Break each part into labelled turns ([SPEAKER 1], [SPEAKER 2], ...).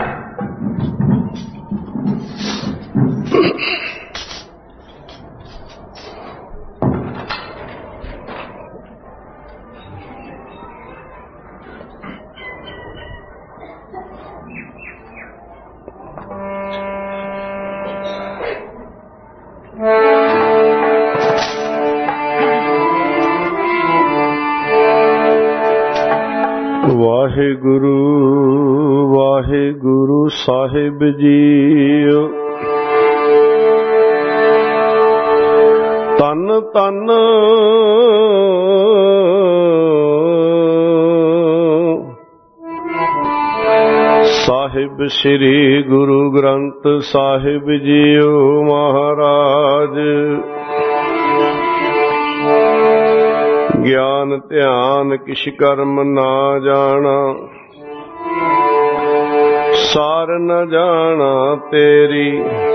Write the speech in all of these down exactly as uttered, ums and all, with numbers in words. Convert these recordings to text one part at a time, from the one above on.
[SPEAKER 1] ਵਾਹਿਗੁਰੂ ਵਾਹਿਗੁਰੂ ਸਾਹਿਬ JIO. ਤਨ ਤਨ ਸਾਹਿਬ ਸ੍ਰੀ Guru Granth Sahib JIO ਮਹਾਰਾਜ। ਗਿਆਨ ਧਿਆਨ ਕਿਛ ਕਰਮ ਨਾ ਜਾਣਾ, ਸਾਰ ਨ ਜਾਣਾ ਤੇਰੀ।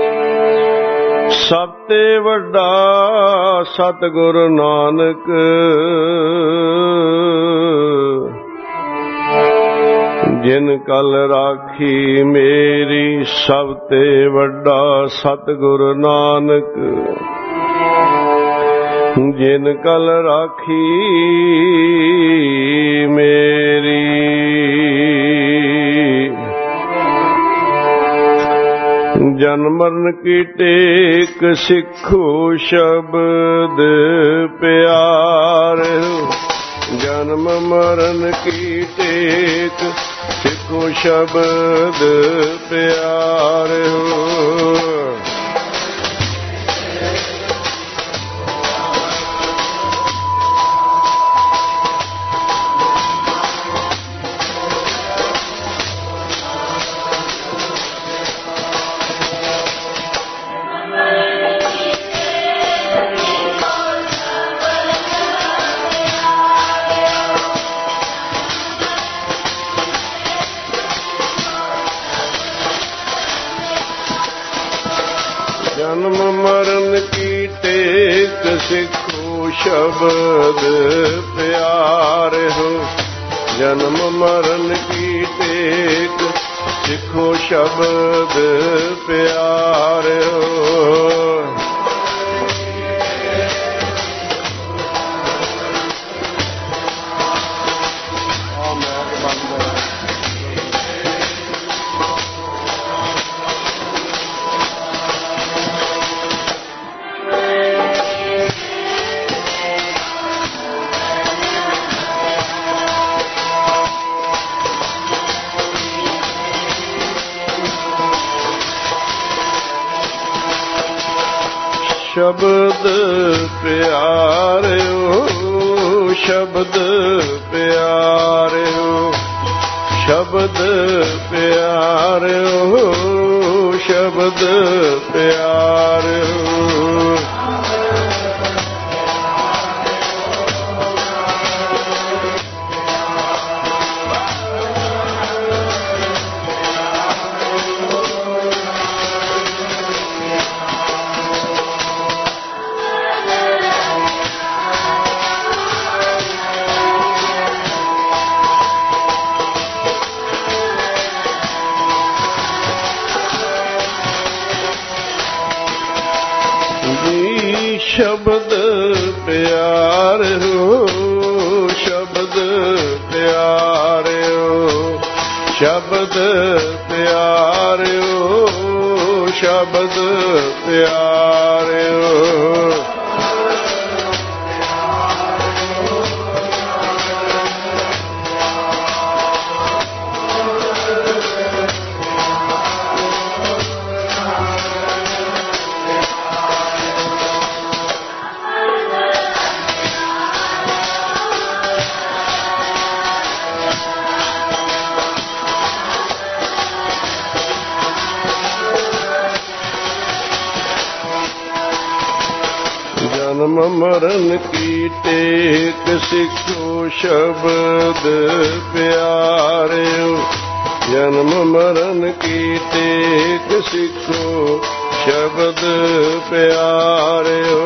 [SPEAKER 1] ਸਭ ਤੇ ਵੱਡਾ ਸਤਿਗੁਰ ਨਾਨਕ, ਜਿਨ ਕਲ ਰਾਖੀ ਮੇਰੀ। ਸਭ ਤੇ ਵੱਡਾ ਸਤਿਗੁਰ ਨਾਨਕ, ਜਿਨ ਕਲ ਰਾਖੀ ਮੇਰੀ। ਜਨਮ ਮਰਨ ਕੀ ਟੇਕ ਸਿੱਖੋ ਸ਼ਬਦ ਪਿਆਰ। ਜਨਮ ਮਰਨ ਕੀ ਟੇਕ ਸਿੱਖੋ ਸ਼ਬਦ ਪਿਆਰ। ਜਨਮ ਮਰਨ ਕੀ ਟੇਕ ਸਿੱਖੋ ਸ਼ਬਦ ਪਿਆਰ ਹੋ। ਜਨਮ ਮਰਨ ਕੀ ਟੇਕ ਸਿੱਖੋ ਸ਼ਬਦ ਪਿਆਰ ਹੋ। ਸ਼ਬਦ ਪਿਆਰਿਓ, ਸ਼ਬਦ ਪਿਆਰਿਓ, ਸ਼ਬਦ ਪਿਆਰਿਓ, ਸ਼ਬਦ ਪਿਆਰਿਓ। ਸ਼ਬਦ ਪਿਆਰ ਹੋ, ਸ਼ਬਦ ਪਿਆਰ ਹੋ, ਸ਼ਬਦ ਪਿਆਰ ਹੋ, ਸ਼ਬਦ ਪਿਆਰ ਹੋ। ਜਨਮ ਮਰਨ ਕੀ ਟੇਕ ਸਿੱਖੋ ਸ਼ਬਦ ਪਿਆਰਿਓ। ਜਨਮ ਮਰਨ ਕੀ ਟੇਕ ਸਿੱਖੋ ਸ਼ਬਦ ਪਿਆਰਿਓ।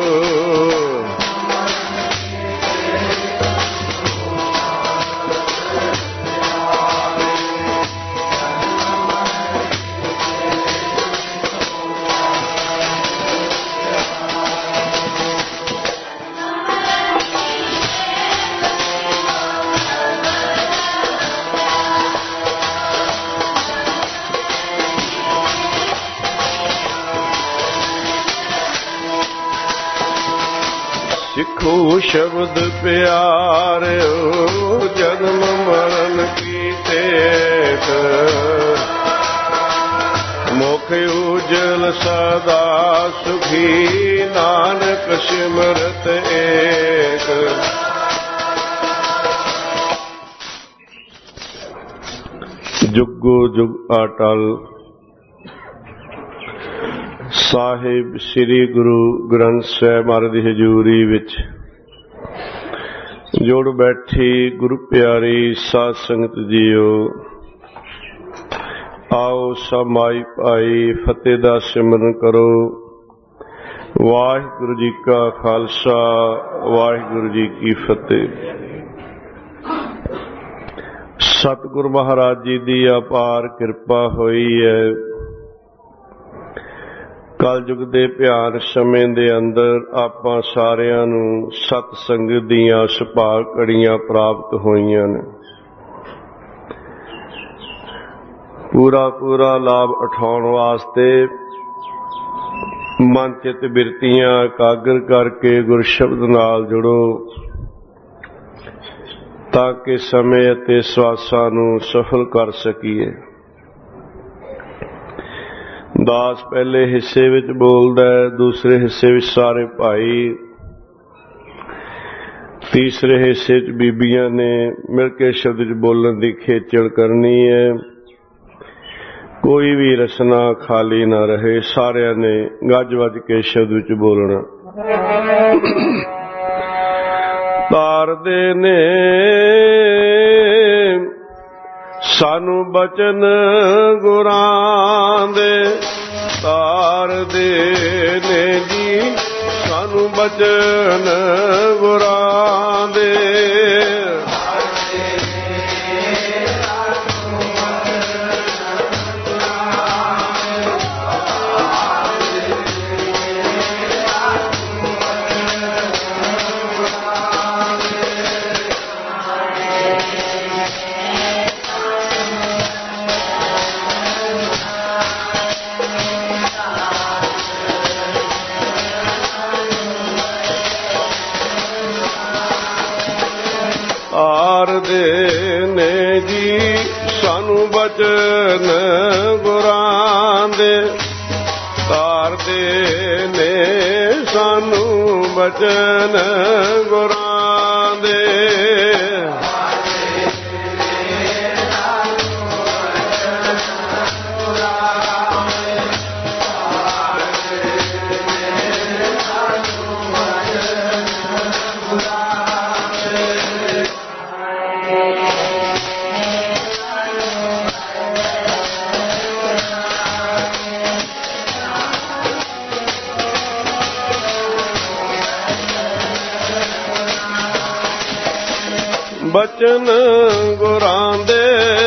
[SPEAKER 1] ਸਿੱਖੋ ਸ਼ਬਦ ਪਿਆਰਿਓ ਜਨਮ ਮਰਨ ਕੀ ਤੇਤ ਮੁਖ ਉਜਲ ਸਦਾ ਸੁਖੀ ਨਾਨਕ ਸਿਮਰਤ ਏਕ। ਜੁਗੋ ਜੁਗ ਅਟਲ ਸਾਹਿਬ ਸ੍ਰੀ ਗੁਰੂ ਗ੍ਰੰਥ ਸਾਹਿਬ ਮਹਾਰਾਜ ਦੀ ਹਜ਼ੂਰੀ ਵਿੱਚ ਜੁੜ ਬੈਠੀ ਗੁਰੂ ਪਿਆਰੀ ਸਾਧ ਸੰਗਤ ਜੀਓ, ਆਓ ਸਭ ਮਾਈ ਭਾਈ ਫਤਿਹ ਦਾ ਸਿਮਰਨ ਕਰੋ। ਵਾਹਿਗੁਰੂ ਜੀ ਕਾ ਖਾਲਸਾ ਵਾਹਿਗੁਰੂ ਜੀ ਕੀ ਫਤਿਹ। ਸਤਿਗੁਰ ਮਹਾਰਾਜ ਜੀ ਦੀ ਅਪਾਰ ਕਿਰਪਾ ਹੋਈ ਹੈ। ਕਲਯੁਗ ਦੇ ਭਿਆਨ ਸਮੇਂ ਦੇ ਅੰਦਰ ਆਪਾਂ ਸਾਰਿਆਂ ਨੂੰ ਸਤ ਸੰਗਤ ਦੀਆਂ ਸੁਭਾਗ ਘੜੀਆਂ ਪ੍ਰਾਪਤ ਹੋਈਆਂ ਨੇ। ਪੂਰਾ ਪੂਰਾ ਲਾਭ ਉਠਾਉਣ ਵਾਸਤੇ ਮਨ ਚਿੱਤ ਬਿਰਤੀਆਂ ਇਕਾਗਰ ਕਰਕੇ ਗੁਰ ਸ਼ਬਦ ਨਾਲ ਜੁੜੋ, ਤਾਂ ਕਿ ਸਮੇਂ ਅਤੇ ਸਵਾਸਾਂ ਨੂੰ ਸਫਲ ਕਰ ਸਕੀਏ। ਦਾਸ ਪਹਿਲੇ ਹਿੱਸੇ ਵਿੱਚ ਬੋਲਦਾ ਹੈ, ਦੂਸਰੇ ਹਿੱਸੇ ਵਿੱਚ ਸਾਰੇ ਭਾਈ, ਤੀਸਰੇ ਹਿੱਸੇ ਚ ਬੀਬੀਆਂ ਨੇ ਮਿਲ ਕੇ ਸ਼ਬਦ ਵਿੱਚ ਬੋਲਣ ਦੀ ਖੇਚਲ ਕਰਨੀ ਹੈ। ਕੋਈ ਵੀ ਰਸਨਾ ਖਾਲੀ ਨਾ ਰਹੇ, ਸਾਰਿਆਂ ਨੇ ਗੱਜ ਵੱਜ ਕੇ ਸ਼ਬਦ ਵਿੱਚ ਬੋਲਣਾ। ਤਾਰਦੇ ਨੇ ਸਾਨੂੰ ਬਚਨ ਗੁਰਾਂ ਦੇ, ਤਾਰਦੇ ਨੇ ਜੀ ਸਾਨੂੰ ਬਚਨ ਗੁਰਾਂ ਦੇ। ਤਾਰਦੇ ਨੇ ਜੀ ਸਾਨੂੰ ਬਚਨ ਗੁਰਾਂ ਦੇ, ਤਾਰਦੇ ਨੇ ਸਾਨੂੰ ਬਚਨ ਗੁਰਾਂ ਦੇ। ਬਚਨ ਗੁਰਾਂ ਦੇ,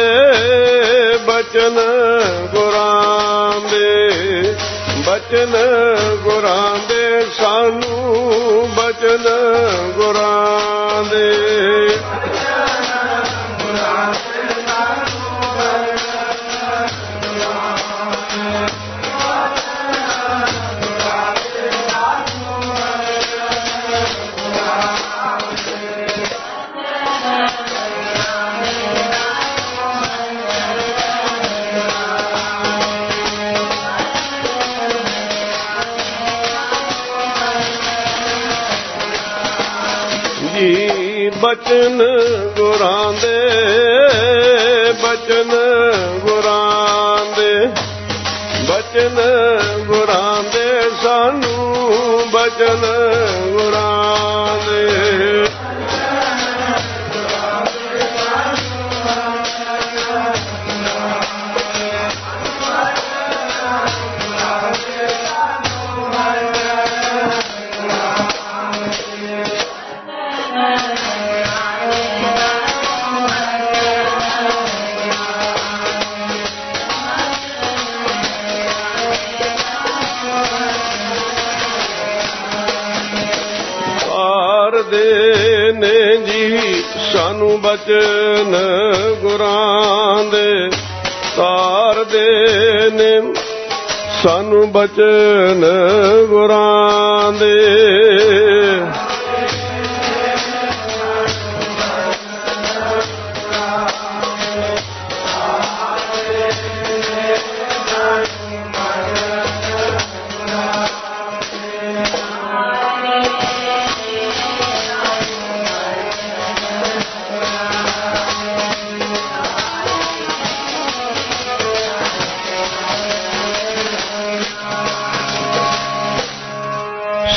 [SPEAKER 1] ਬਚਨ ਗੁਰਾਂ ਦੇ, ਬਚਨ ਗੁਰਾਂ ਦੇ ਸਾਨੂੰ ਬਚਨ ਗੁਰਾਂ ਦੇ। ਬਚਨ ਗੁਰਾਂ ਦੇ, ਬਚਨ ਗੁਰਾਂ ਦੇ, ਬਚਨ ਗੁਰਾਂ ਦੇ ਸਾਨੂੰ ਬਚਨ ਗੁਰਾਂ ਦੇ। ਤਾਰਦੇ ਨੇ ਜੀ ਸਾਨੂੰ ਬਚਨ ਗੁਰਾਂ ਦੇ, ਤਾਰਦੇ ਨੇ ਸਾਨੂੰ ਬਚਨ ਗੁਰਾਂ ਦੇ।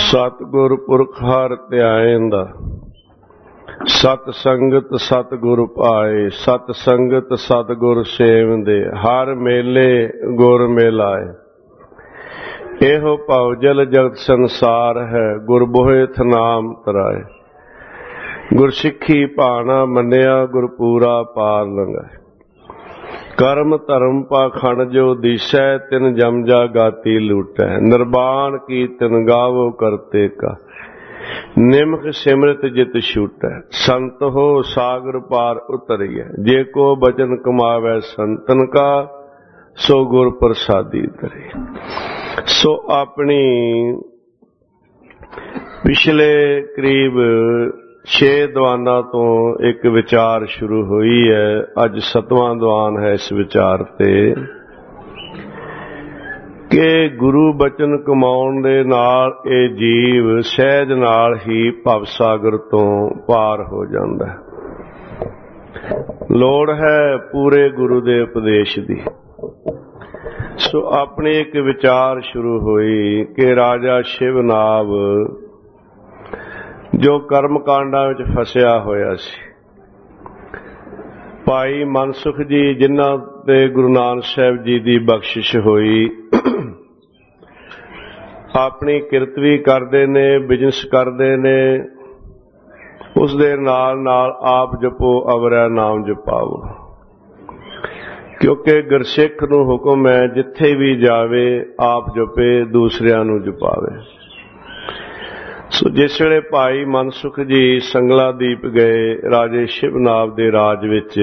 [SPEAKER 1] ਸਤਿਗੁਰ ਪੁਰਖ ਹਰਿ ਧਿਆਇਂਦਾ, ਸਤ ਸੰਗਤ ਸਤਿਗੁਰ ਭਾਏ, ਸਤ ਸੰਗਤ ਸਤਿਗੁਰ ਸੇਵਿੰਦੇ, ਹਰ ਮੇਲੇ ਗੁਰ ਮਿਲਾਏ। ਇਹੋ ਭਉ ਜਲ ਜਗਤ ਸੰਸਾਰ ਹੈ, ਗੁਰ ਬੋਹਿਥ ਨਾਮ ਤਰਾਏ। ਗੁਰ ਸਿੱਖੀ ਭਾਣਾ ਮੰਨਿਆ, ਗੁਰ ਪੂਰਾ ਪਾਰ ਲੰਘਾਏ। ਕਰਮ ਧਰਮ ਪਾਖੰਡ ਜੋ ਦੀਸੈ, ਤਿਨ ਜਮ ਜਾ ਗਾਤੀ ਲੂਟੈ। ਨਿਰਵਾਣ ਕੀਰਤਨ ਗਾਵੋ ਕਰਤੇ ਕਾ, ਨਿਮਖ ਸਿਮਰਤ ਜਿਤ ਛੂਟੈ। ਸੰਤ ਹੋ ਸਾਗਰ ਪਾਰ ਉਤਰੀਐ, ਜੇ ਕੋ ਬਚਨ ਕਮਾਵੈ ਸੰਤਨ ਕਾ, ਸੋ ਗੁਰ ਪ੍ਰਸਾਦੀ ਧਰੇ। ਸੋ ਆਪਣੀ ਪਿਛਲੇ ਕਰੀਬ ਛੇ ਦੀਵਾਨਾਂ ਤੋਂ ਇੱਕ ਵਿਚਾਰ ਸ਼ੁਰੂ ਹੋਈ ਹੈ। ਅੱਜ ਸਤਵਾਂ ਦੀਵਾਨ ਹੈ ਇਸ ਵਿਚਾਰ ਤੇ ਕਿ ਗੁਰੂ ਬਚਨ ਕਮਾਉਣ ਦੇ ਨਾਲ ਇਹ ਜੀਵ ਸਹਿਜ ਨਾਲ ਹੀ ਭਵਸਾਗਰ ਤੋਂ ਪਾਰ ਹੋ ਜਾਂਦਾ ਹੈ। ਲੋੜ ਹੈ ਪੂਰੇ ਗੁਰੂ ਦੇ ਉਪਦੇਸ਼ ਦੀ। ਸੋ ਆਪਣੀ ਇੱਕ ਵਿਚਾਰ ਸ਼ੁਰੂ ਹੋਈ ਕਿ ਰਾਜਾ ਸ਼ਿਵਨਾਭ ਜੋ ਕਰਮ ਕਾਂਡਾਂ ਵਿੱਚ ਫਸਿਆ ਹੋਇਆ ਸੀ, ਭਾਈ ਮਨਸੁਖ ਜੀ ਜਿਨ੍ਹਾਂ ਤੇ ਗੁਰੂ ਨਾਨਕ ਸਾਹਿਬ ਜੀ ਦੀ ਬਖਸ਼ਿਸ਼ ਹੋਈ, ਆਪਣੀ ਕਿਰਤ ਵੀ ਕਰਦੇ ਨੇ, ਬਿਜ਼ਨਸ ਕਰਦੇ ਨੇ, ਉਸ ਦੇ ਨਾਲ ਨਾਲ ਆਪ ਜਪੋ ਅਵਰੈ ਨਾਮ ਜਪਾਵੋ। ਕਿਉਂਕਿ ਗੁਰਸਿੱਖ ਨੂੰ ਹੁਕਮ ਹੈ ਜਿੱਥੇ ਵੀ ਜਾਵੇ ਆਪ ਜਪੇ, ਦੂਸਰਿਆਂ ਨੂੰ ਜਪਾਵੇ। ਸੋ ਜਿਸ ਵੇਲੇ ਭਾਈ ਮਨਸੁਖ ਜੀ ਸੰਗਲਾਦੀਪ ਗਏ ਰਾਜੇ ਸ਼ਿਵਨਾਭ ਦੇ ਰਾਜ ਵਿੱਚ,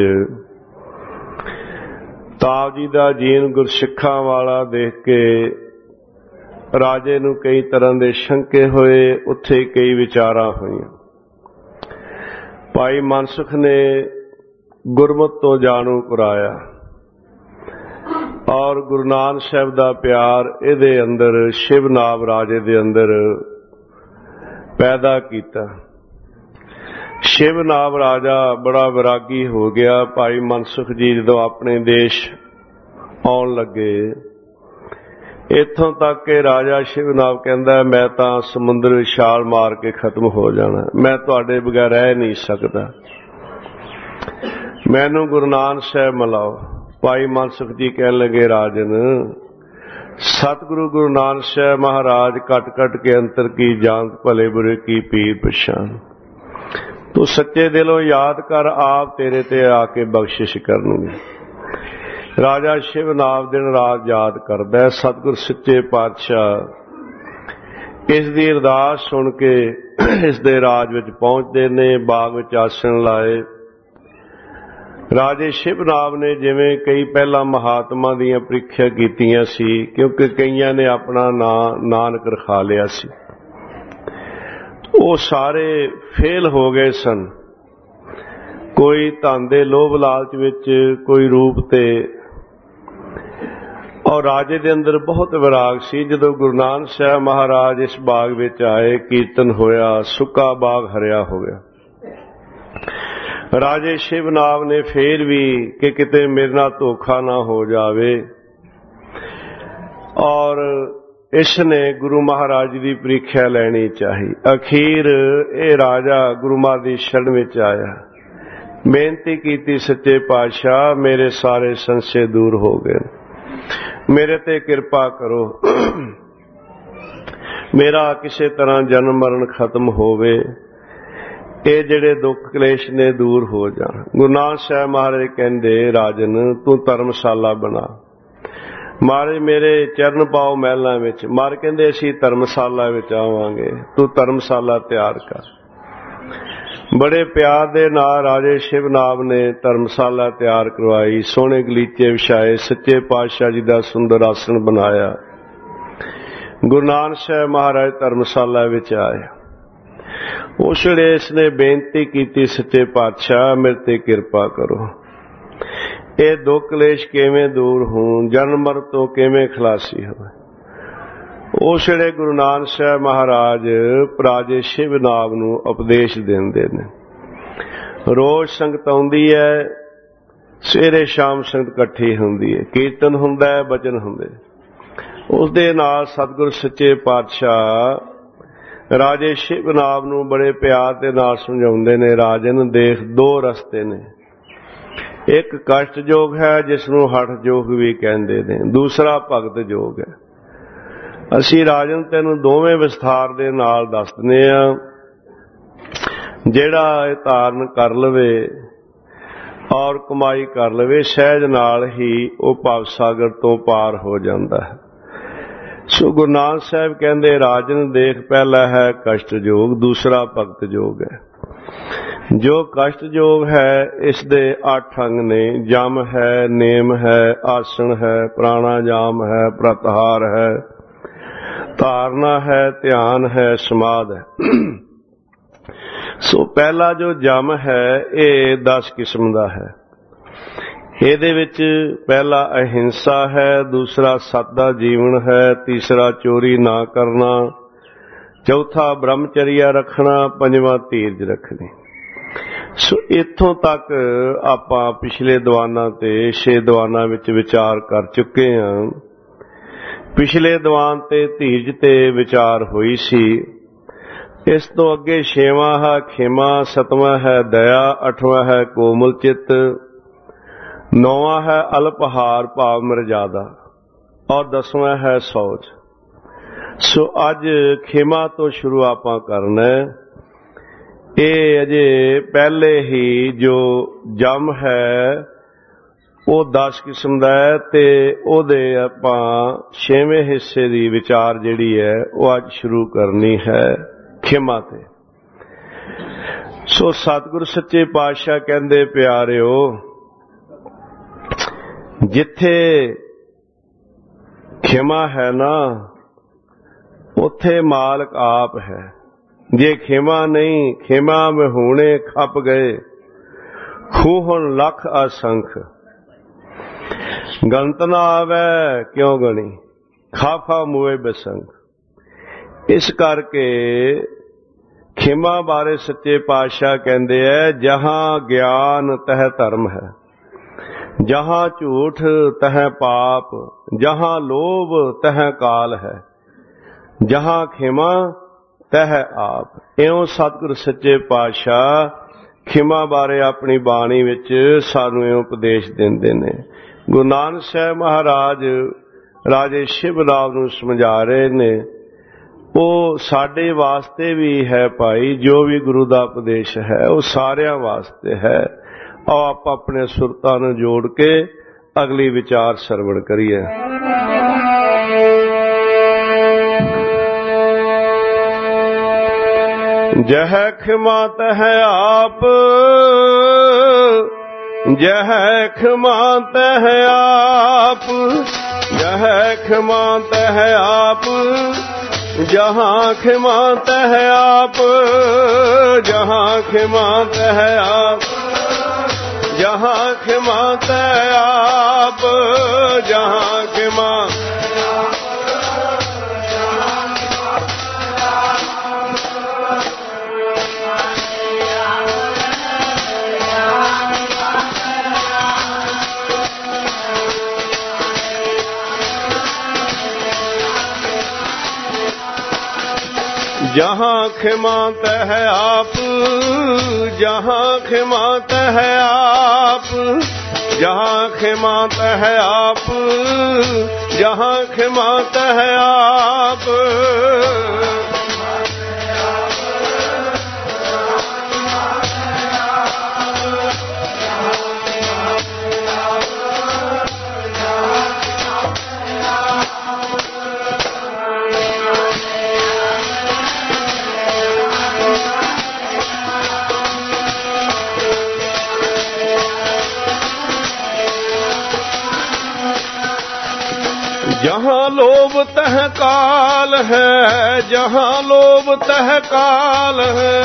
[SPEAKER 1] ਤਾਪ ਜੀ ਦਾ ਜੀਨ ਗੁਰਸਿੱਖਾਂ ਵਾਲਾ ਦੇਖ ਕੇ ਰਾਜੇ ਨੂੰ ਕਈ ਤਰ੍ਹਾਂ ਦੇ ਸ਼ੰਕੇ ਹੋਏ, ਉੱਥੇ ਕਈ ਵਿਚਾਰਾਂ ਹੋਈਆਂ। ਭਾਈ ਮਨਸੁਖ ਨੇ ਗੁਰਮਤਿ ਤੋਂ ਜਾਣੂ ਕਰਾਇਆ ਔਰ ਗੁਰੂ ਨਾਨਕ ਸਾਹਿਬ ਦਾ ਪਿਆਰ ਇਹਦੇ ਅੰਦਰ, ਸ਼ਿਵਨਾਭ ਰਾਜੇ ਦੇ ਅੰਦਰ ਪੈਦਾ ਕੀਤਾ। ਸ਼ਿਵਨਾਭ ਰਾਜਾ ਬੜਾ ਵਿਰਾਗੀ ਹੋ ਗਿਆ। ਭਾਈ ਮਨਸੁਖ ਜੀ ਜਦੋਂ ਆਪਣੇ ਦੇਸ਼ ਆਉਣ ਲੱਗੇ, ਇੱਥੋਂ ਤੱਕ ਕਿ ਰਾਜਾ ਸ਼ਿਵਨਾਭ ਕਹਿੰਦਾ ਮੈਂ ਤਾਂ ਸਮੁੰਦਰ ਵਿੱਚ ਛਾਲ ਮਾਰ ਕੇ ਖਤਮ ਹੋ ਜਾਣਾ, ਮੈਂ ਤੁਹਾਡੇ ਬਗੈਰ ਰਹਿ ਨਹੀਂ ਸਕਦਾ, ਮੈਨੂੰ ਗੁਰੂ ਨਾਨਕ ਸਾਹਿਬ ਮਿਲਾਓ। ਭਾਈ ਮਨਸੁਖ ਜੀ ਕਹਿਣ ਲੱਗੇ ਰਾਜਨ, ਸਤਿਗੁਰੂ ਗੁਰੂ ਨਾਨਕ ਸਾਹਿਬ ਮਹਾਰਾਜ ਘਟ ਘਟ ਕੇ ਅੰਤਰ ਕੀ ਜਾਣਤ, ਭਲੇ ਬੁਰੇ ਕੀ ਪੀਰ ਪਛਾਣ। ਤੂੰ ਸੱਚੇ ਦਿਲੋਂ ਯਾਦ ਕਰ, ਆਪ ਤੇਰੇ ਤੇ ਆ ਕੇ ਬਖਸ਼ਿਸ਼ ਕਰਨਗੇ। ਰਾਜਾ ਸ਼ਿਵਨਾਭ ਦਿਨ ਰਾਤ ਯਾਦ ਕਰਦਾ। ਸਤਿਗੁਰ ਸੱਚੇ ਪਾਤਸ਼ਾਹ ਇਸ ਦੀ ਅਰਦਾਸ ਸੁਣ ਕੇ ਇਸ ਦੇ ਰਾਜ ਵਿੱਚ ਪਹੁੰਚਦੇ ਨੇ, ਬਾਗ ਵਿੱਚ ਆਸਣ ਲਾਏ। ਰਾਜੇ ਸ਼ਿਵਨਾਭ ਨੇ ਜਿਵੇਂ ਕਈ ਪਹਿਲਾਂ ਮਹਾਤਮਾ ਦੀਆਂ ਪ੍ਰੀਖਿਆ ਕੀਤੀਆਂ ਸੀ, ਕਿਉਂਕਿ ਕਈਆਂ ਨੇ ਆਪਣਾ ਨਾਂ ਨਾਨਕ ਰਖਾ ਲਿਆ ਸੀ, ਉਹ ਸਾਰੇ ਫੇਲ ਹੋ ਗਏ ਸਨ। ਕੋਈ ਧਨ ਦੇ ਲੋਭ ਲਾਲਚ ਵਿੱਚ, ਕੋਈ ਰੂਪ ਤੇ, ਔਰ ਰਾਜੇ ਦੇ ਅੰਦਰ ਬਹੁਤ ਵਿਰਾਗ ਸੀ। ਜਦੋਂ ਗੁਰੂ ਨਾਨਕ ਸਾਹਿਬ ਮਹਾਰਾਜ ਇਸ ਬਾਗ ਵਿੱਚ ਆਏ, ਕੀਰਤਨ ਹੋਇਆ, ਸੁੱਕਾ ਬਾਗ ਹਰਿਆ ਹੋ ਗਿਆ। ਰਾਜੇ ਸ਼ਿਵਨਾਭ ਨੇ ਫੇਰ ਵੀ ਕਿ ਕਿਤੇ ਮੇਰੇ ਨਾਲ ਧੋਖਾ ਨਾ ਹੋ ਜਾਵੇ, ਔਰ ਇਸ ਨੇ ਗੁਰੂ ਮਹਾਰਾਜ ਦੀ ਪ੍ਰੀਖਿਆ ਲੈਣੀ ਚਾਹੀ। ਅਖੀਰ ਇਹ ਰਾਜਾ ਗੁਰੂ ਮਹਾਰਾਜ ਦੀ ਸ਼ਰਨ ਵਿੱਚ ਆਇਆ, ਬੇਨਤੀ ਕੀਤੀ, ਸੱਚੇ ਪਾਤਸ਼ਾਹ ਮੇਰੇ ਸਾਰੇ ਸੰਸ਼ੇ ਦੂਰ ਹੋ ਗਏ, ਮੇਰੇ ਤੇ ਕਿਰਪਾ ਕਰੋ, ਮੇਰਾ ਕਿਸੇ ਤਰ੍ਹਾਂ ਜਨਮ ਮਰਨ ਖਤਮ ਹੋਵੇ, ਇਹ ਜਿਹੜੇ ਦੁੱਖ ਕਲੇਸ਼ ਨੇ ਦੂਰ ਹੋ ਜਾਣ। ਗੁਰੂ ਨਾਨਕ ਸਾਹਿਬ ਮਹਾਰਾਜ ਕਹਿੰਦੇ ਰਾਜਨ ਤੂੰ ਧਰਮਸ਼ਾਲਾ ਬਣਾ। ਮਹਾਰਾਜ ਮੇਰੇ ਚਰਨ ਪਾਓ ਮਹਿਲਾਂ ਵਿੱਚ। ਮਹਾਰਾਜ ਕਹਿੰਦੇ ਅਸੀਂ ਧਰਮਸ਼ਾਲਾ ਵਿੱਚ ਆਵਾਂਗੇ, ਤੂੰ ਧਰਮਸ਼ਾਲਾ ਤਿਆਰ ਕਰ। ਬੜੇ ਪਿਆਰ ਦੇ ਨਾਲ ਰਾਜੇ ਸ਼ਿਵਨਾਭ ਨੇ ਧਰਮਸ਼ਾਲਾ ਤਿਆਰ ਕਰਵਾਈ, ਸੋਹਣੇ ਗਲੀਚੇ ਵਿਛਾਏ, ਸੱਚੇ ਪਾਤਸ਼ਾਹ ਜੀ ਦਾ ਸੁੰਦਰ ਆਸਣ ਬਣਾਇਆ। ਗੁਰੂ ਨਾਨਕ ਸਾਹਿਬ ਮਹਾਰਾਜ ਧਰਮਸ਼ਾਲਾ ਵਿੱਚ ਆਏ। ਉਸ ਵੇਲੇ ਇਸ ਨੇ ਬੇਨਤੀ ਕੀਤੀ, ਸੱਚੇ ਪਾਤਸ਼ਾਹ ਮੇਰੇ ਤੇ ਕਿਰਪਾ ਕਰੋ, ਇਹ ਦੁੱਖ ਕਲੇਸ਼ ਕਿਵੇਂ ਦੂਰ ਹੋਣ, ਜਨਮ ਮਰਨ ਤੋਂ ਕਿਵੇਂ ਖਲਾਸੀ ਹੋਵੇ। ਉਸ ਵੇਲੇ ਗੁਰੂ ਨਾਨਕ ਸਾਹਿਬ ਮਹਾਰਾਜ ਰਾਜੇ ਸ਼ਿਵਨਾਭ ਨੂੰ ਉਪਦੇਸ਼ ਦਿੰਦੇ ਨੇ। ਰੋਜ਼ ਸੰਗਤ ਆਉਂਦੀ ਹੈ, ਸਵੇਰੇ ਸ਼ਾਮ ਸੰਗਤ ਇਕੱਠੀ ਹੁੰਦੀ ਹੈ, ਕੀਰਤਨ ਹੁੰਦਾ ਹੈ, ਬਚਨ ਹੁੰਦੇ। ਉਸ ਦੇ ਨਾਲ ਸਤਿਗੁਰ ਸੱਚੇ ਪਾਤਸ਼ਾਹ राजे शिवनाभ नूं बड़े प्यार दे नाल समझाउंदे ने, राजन देख दो रस्ते ने, एक कष्ट योग है जिसनूं हठ योग भी कहंदे ने, दूसरा भगत योग है। असीं राजन तैनूं दोवें विस्तार दे नाल दस दिंदे आ। जिहड़ा इह धारण कर लवे और कमाई कर लवे, सहज नाल ही वो भव सागर तो पार हो जाता है। सो गुरु नानक साहब कहते राजन देख, पहला है कष्ट योग, दूसरा भगत योग है। जो कष्ट योग है इस दे अठ अंग ने, जम है, नेम है, आसन है, प्राणायाम है, प्रत्याहार है, धारणा है, ध्यान है, समाध है। सो पहला जो जम है ये दस किस्म का है। ਇਹਦੇ ਵਿੱਚ ਪਹਿਲਾ अहिंसा है, दूसरा सत दा जीवन है, तीसरा चोरी ना करना, चौथा ब्रह्मचर्या रखना, पंजवां धीरज रखनी। सो इत्थों तक आपां पिछले दीवानां ते छे दीवानां विच विचार कर चुके हां। पिछले दीवान ते धीरज ते विचार होई सी। इस तो अगे छेवां है खेमा, सतवां है दया, अठवां है कोमल चित्त, नौवां है अल्पहार भाव मर्यादा और दसवां है सौच। सो अज खेमा तो शुरू आपां करना है। ये अजे पहले ही जो जम है वो दस किस्म का है, ते ओदे आपां छेवें हिस्से की विचार जिहड़ी है वो अज शुरू करनी है खेमा ते। सो सतगुरु सच्चे पातशाह कहंदे प्यारिओ, जिथे खेमा है ना उथे मालक आप है। जे खेमा नहीं, खेमा में होने खप गए, खूहन लख असंख, गणत ना आवे क्यों गणी, खाफा मुए बेसंख। इस करके खेमा बारे सच्चे पातशाह कहते हैं, जहां ज्ञान तह धर्म है, जहां झूठ तह पाप, जहां लोभ तह काल है, जहां खेमा तह आप। इउं सतगुर सच्चे पातशाह खेमा बारे अपनी बाणी विच सानू उपदेश दिंदे ने। गुरु नानक साहब महाराज राजे शिवनाभ नूं समझा रहे ने, वो साडे वास्ते भी है भाई। जो भी गुरु दा उपदेश है वो सारियां वास्ते है। आओ आप अपने सुरतां नूं जोड़ के अगली विचार सरवण करिए। जह खिमा तह आप, जह खिमा तह आप, जह खिमा तह आप, जहां खिमा तह आप, जहां खिमा तह आप, जहां खिमा तह आप, जहां खिमा। जहां खिमा तह आप, जहां खिमा तह आप, जहां खिमा तह आप, जहां खिमा तह आप। जहां लोभ तह काल है, जहां लोभ तह काल है,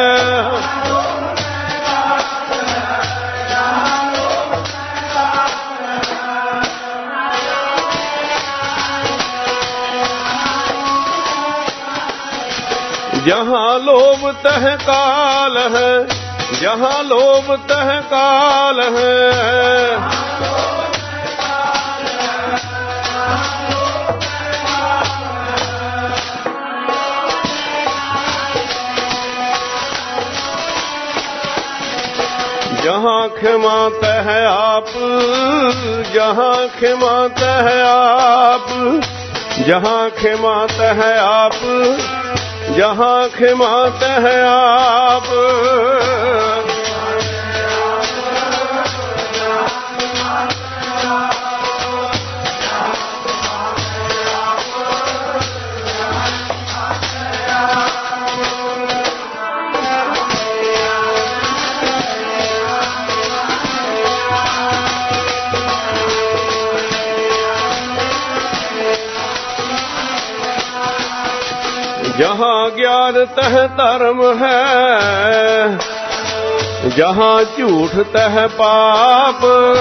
[SPEAKER 1] जहां लोभ तह काल है, जहां लोभ तह काल है। जहाँ क्षमा तह आप, जहाँ क्षमा तह आप, जहाँ क्षमा तह आप, जहाँ क्षमा तह आप। जहाँ ज्ञान तह धर्म है, जहाँ झूठ तह पाप,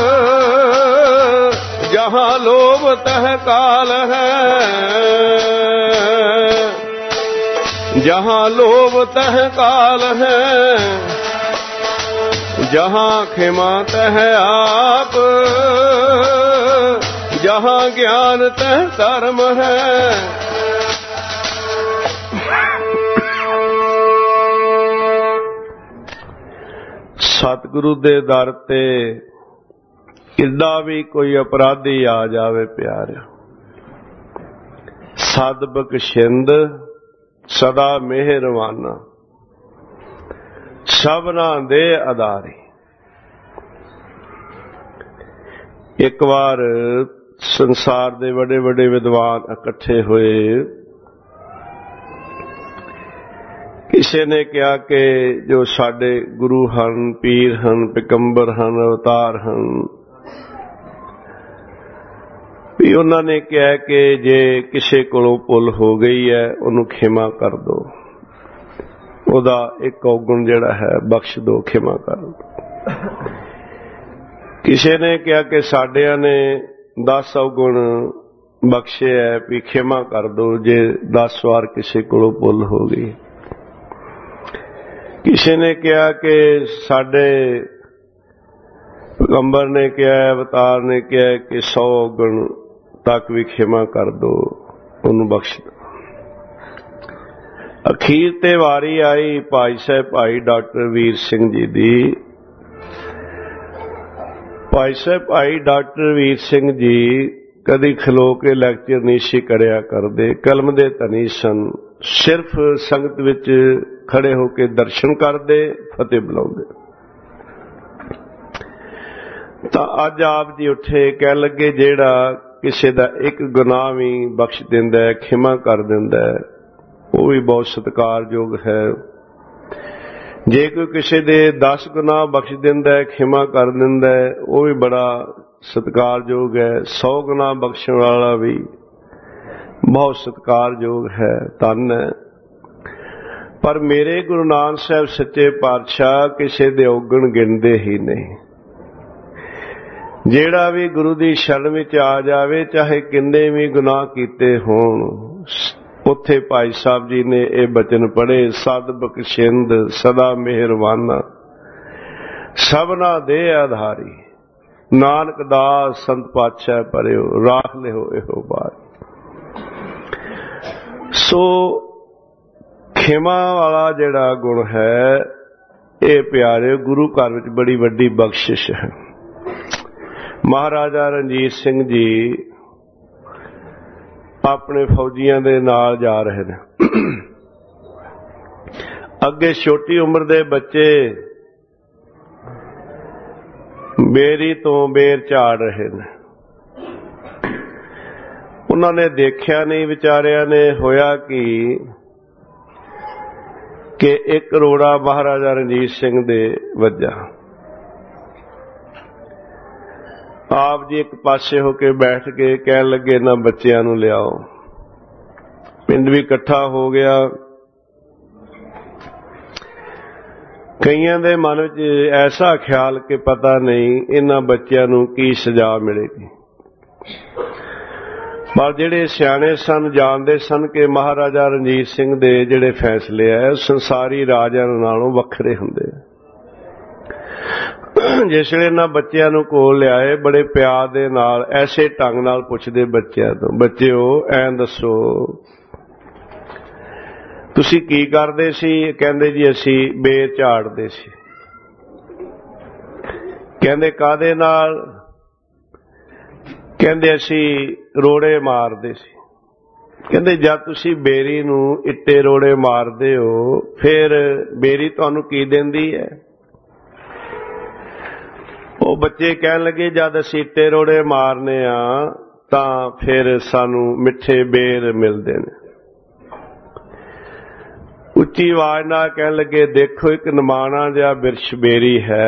[SPEAKER 1] जहाँ लोभ तह काल है, जहाँ लोभ तह काल है, जहाँ क्षमा तह आप, जहाँ ज्ञान तह धर्म है। सतगुरु दे दर ते किड्डा भी कोई अपराधी आ जावे प्यारे, सद बख्शिंद सदा मेहरबाना, सबना दे आधारी। एक बार संसार दे बड़े बड़े विद्वान इकट्ठे होए, किसी ने कहा कि जो साडे गुरु हन, पीर हन, पैगंबर हन, अवतार हन, भी उन्होंने कहा कि जे किसी कोलों भुल हो गई है उन्होंने क्षमा कर दो, उहदा एक औगुण जिहड़ा है बख्श दो, क्षमा कर दो। किसी ने कहा कि साडियां ने दस औगुण बख्शे है भी क्षमा कर दो जे दस वार किसी कोलों भुल हो गई। किसी ने कहा कि साडे पैगंबर ने कहा, अवतार ने कहा कि सौ गुण तक भी क्षमा कर दो, उन्हें बख्श दो। अखीर ते वारी आई भाई साहब भाई डॉक्टर वीर सिंह जी दी। भाई साहब भाई डॉक्टर वीर सिंह जी कदी खलो के लैक्चर नहीं सी करया करदे, कलम दे धनी सन, सिर्फ संगत विच खड़े होके दर्शन करते, फतेह बुलाते। तो अज आप जी उठे कह लगे जेड़ा किसी दा एक गुनाह भी बख्श दिंदा है, क्षमा कर दिंदा है, वो भी बहुत सत्कारयोग है। जे कोई किसी दे दस गुनाह बख्श दिंदा है, क्षमा कर दिंदा है, वो भी बड़ा सत्कारयोग है। सौ गुनाह बख्शण वाला भी बहुत सत्कारयोग है, धन है। पर मेरे गुरु नानक साहब सच्चे पातशाह किसी दे औगण गिनदे ही नहीं। जेड़ा भी गुरु दी शरण विच आ जावे, चाहे किन्ने भी गुनाह कीते होण, उत्थे भाई साहब जी ने ये बचन पढ़े, सद बख्शिंद सदा मेहरबाना, सबना दे आधारी, नानक दास संत पातशाह परियो, राख लिहो इहो बात। सो क्षमा वाला जिहड़ा गुण है, ये प्यारे गुरु घर विच बड़ी वड्डी बख्शिश है। महाराजा रणजीत सिंह जी अपने फौजियां दे नाल जा रहे ने, अगे छोटी उम्र दे बच्चे बेरी तो बेर झाड़ रहे ने। उन्होंने देखा नहीं, विचारिया ने होया कि कि एक रोड़ा महाराजा रणजीत सिंह दे वजा। आप जी एक पासे होके बैठ के कह लगे ना बच्चियां नूं लियाओ। पिंड भी इकट्ठा हो गया। कईयां दे मन विच ऐसा ख्याल कि पता नहीं इन्हां बच्चियां नूं की सजा मिलेगी, पर जिहड़े सियाणे सन जानदे सन कि महाराजा रणजीत सिंह दे जिहड़े फैसले है संसारी राजिਆਂ नालों वखरे हुंदे। जिसले इन्हां बच्चियां नूं कोल लियाए बड़े प्यार दे नाल ऐसे ढंग नाल पुछदे बच्चियां तो, बच्चिओ ऐं दसो तुसीं की करदे सी? कहंदे जी असीं बेर झाड़दे सी। ਕਹਿੰਦੇ ਕਾਹਦੇ ਨਾਲ? ਕਹਿੰਦੇ ਅਸੀਂ ਰੋੜੇ ਮਾਰਦੇ ਸੀ। ਕਹਿੰਦੇ ਜਦ ਤੁਸੀਂ ਬੇਰੀ ਨੂੰ ਇੱਟੇ ਰੋੜੇ ਮਾਰਦੇ ਹੋ ਫਿਰ ਬੇਰੀ ਤੁਹਾਨੂੰ ਕੀ ਦਿੰਦੀ ਹੈ? ਉਹ ਬੱਚੇ ਕਹਿਣ ਲੱਗੇ ਜਦ ਅਸੀਂ ਇੱਟੇ ਰੋੜੇ ਮਾਰਨੇ ਆ ਤਾਂ ਫਿਰ ਸਾਨੂੰ ਮਿੱਠੇ ਬੇਰ ਮਿਲਦੇ ਨੇ। ਉੱਚੀ ਆਵਾਜ਼ ਨਾਲ ਕਹਿਣ ਲੱਗੇ ਦੇਖੋ ਇੱਕ ਨਿਮਾਣਾ ਜਿਹਾ ਬਿਰਛ ਬੇਰੀ ਹੈ।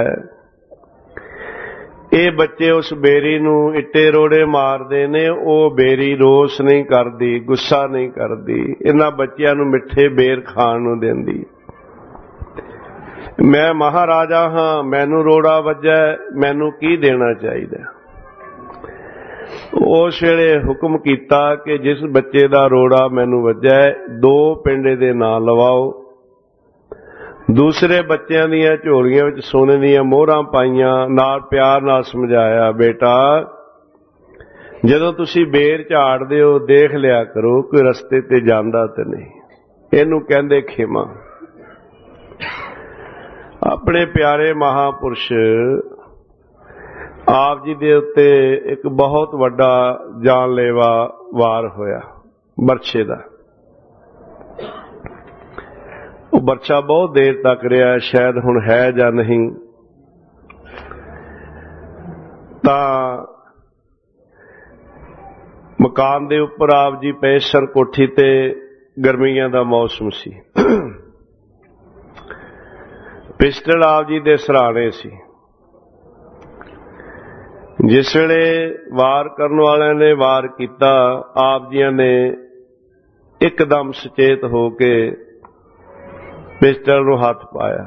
[SPEAKER 1] ਇਹ ਬੱਚੇ ਉਸ ਬੇਰੀ ਨੂੰ ਇੱਟੇ ਰੋੜੇ ਮਾਰਦੇ ਨੇ, ਉਹ ਬੇਰੀ ਰੋਸ ਨਹੀਂ ਕਰਦੀ, ਗੁੱਸਾ ਨਹੀਂ ਕਰਦੀ, ਇਹਨਾਂ ਬੱਚਿਆਂ ਨੂੰ ਮਿੱਠੇ ਬੇਰ ਖਾਣ ਨੂੰ ਦਿੰਦੀ। ਮੈਂ ਮਹਾਰਾਜਾ ਹਾਂ, ਮੈਨੂੰ ਰੋੜਾ ਵੱਜਾ, ਮੈਨੂੰ ਕੀ ਦੇਣਾ ਚਾਹੀਦਾ? ਉਸ ਵੇਲੇ ਹੁਕਮ ਕੀਤਾ ਕਿ ਜਿਸ ਬੱਚੇ ਦਾ ਰੋੜਾ ਮੈਨੂੰ ਵੱਜਾ ਦੋ ਪਿੰਡੇ ਦੇ ਨਾਂ ਲਵਾਓ। ਦੂਸਰੇ ਬੱਚਿਆਂ ਦੀਆਂ ਝੋਲੀਆਂ ਵਿੱਚ ਸੋਨੇ ਦੀਆਂ ਮੋਹਰਾਂ ਪਾਈਆਂ, ਨਾਲ ਪਿਆਰ ਨਾਲ ਸਮਝਾਇਆ ਬੇਟਾ ਜਦੋਂ ਤੁਸੀਂ ਬੇਰ ਝਾੜਦੇ ਹੋ ਦੇਖ ਲਿਆ ਕਰੋ ਕੋਈ ਰਸਤੇ ਤੇ ਜਾਂਦਾ ਤੇ ਨਹੀਂ। ਇਹਨੂੰ ਕਹਿੰਦੇ ਖੇਮਾ। ਆਪਣੇ ਪਿਆਰੇ ਮਹਾਪੁਰਸ਼ ਆਪ ਜੀ ਦੇ ਉੱਤੇ ਇੱਕ ਬਹੁਤ ਵੱਡਾ ਜਾਨਲੇਵਾ ਵਾਰ ਹੋਇਆ ਬਰਛੇ ਦਾ। ਉਹ ਬਰਛਾ ਬਹੁਤ ਦੇਰ ਤੱਕ ਰਿਹਾ, ਸ਼ਾਇਦ ਹੁਣ ਹੈ ਜਾਂ ਨਹੀਂ। ਤਾਂ ਮਕਾਨ ਦੇ ਉੱਪਰ ਆਪ ਜੀ ਪਏ ਸਨ ਕੋਠੀ ਤੇ, ਗਰਮੀਆਂ ਦਾ ਮੌਸਮ ਸੀ। ਪਿਸਟਲ ਆਪ ਜੀ ਦੇ ਸਿਰਹਾਣੇ ਸੀ। ਜਿਸ ਵੇਲੇ ਵਾਰ ਕਰਨ ਵਾਲਿਆਂ ਨੇ ਵਾਰ ਕੀਤਾ ਆਪ ਜੀਆਂ ਨੇ ਇੱਕਦਮ ਸੁਚੇਤ ਹੋ ਕੇ ਪਿਸਟਲ ਨੂੰ ਹੱਥ ਪਾਇਆ,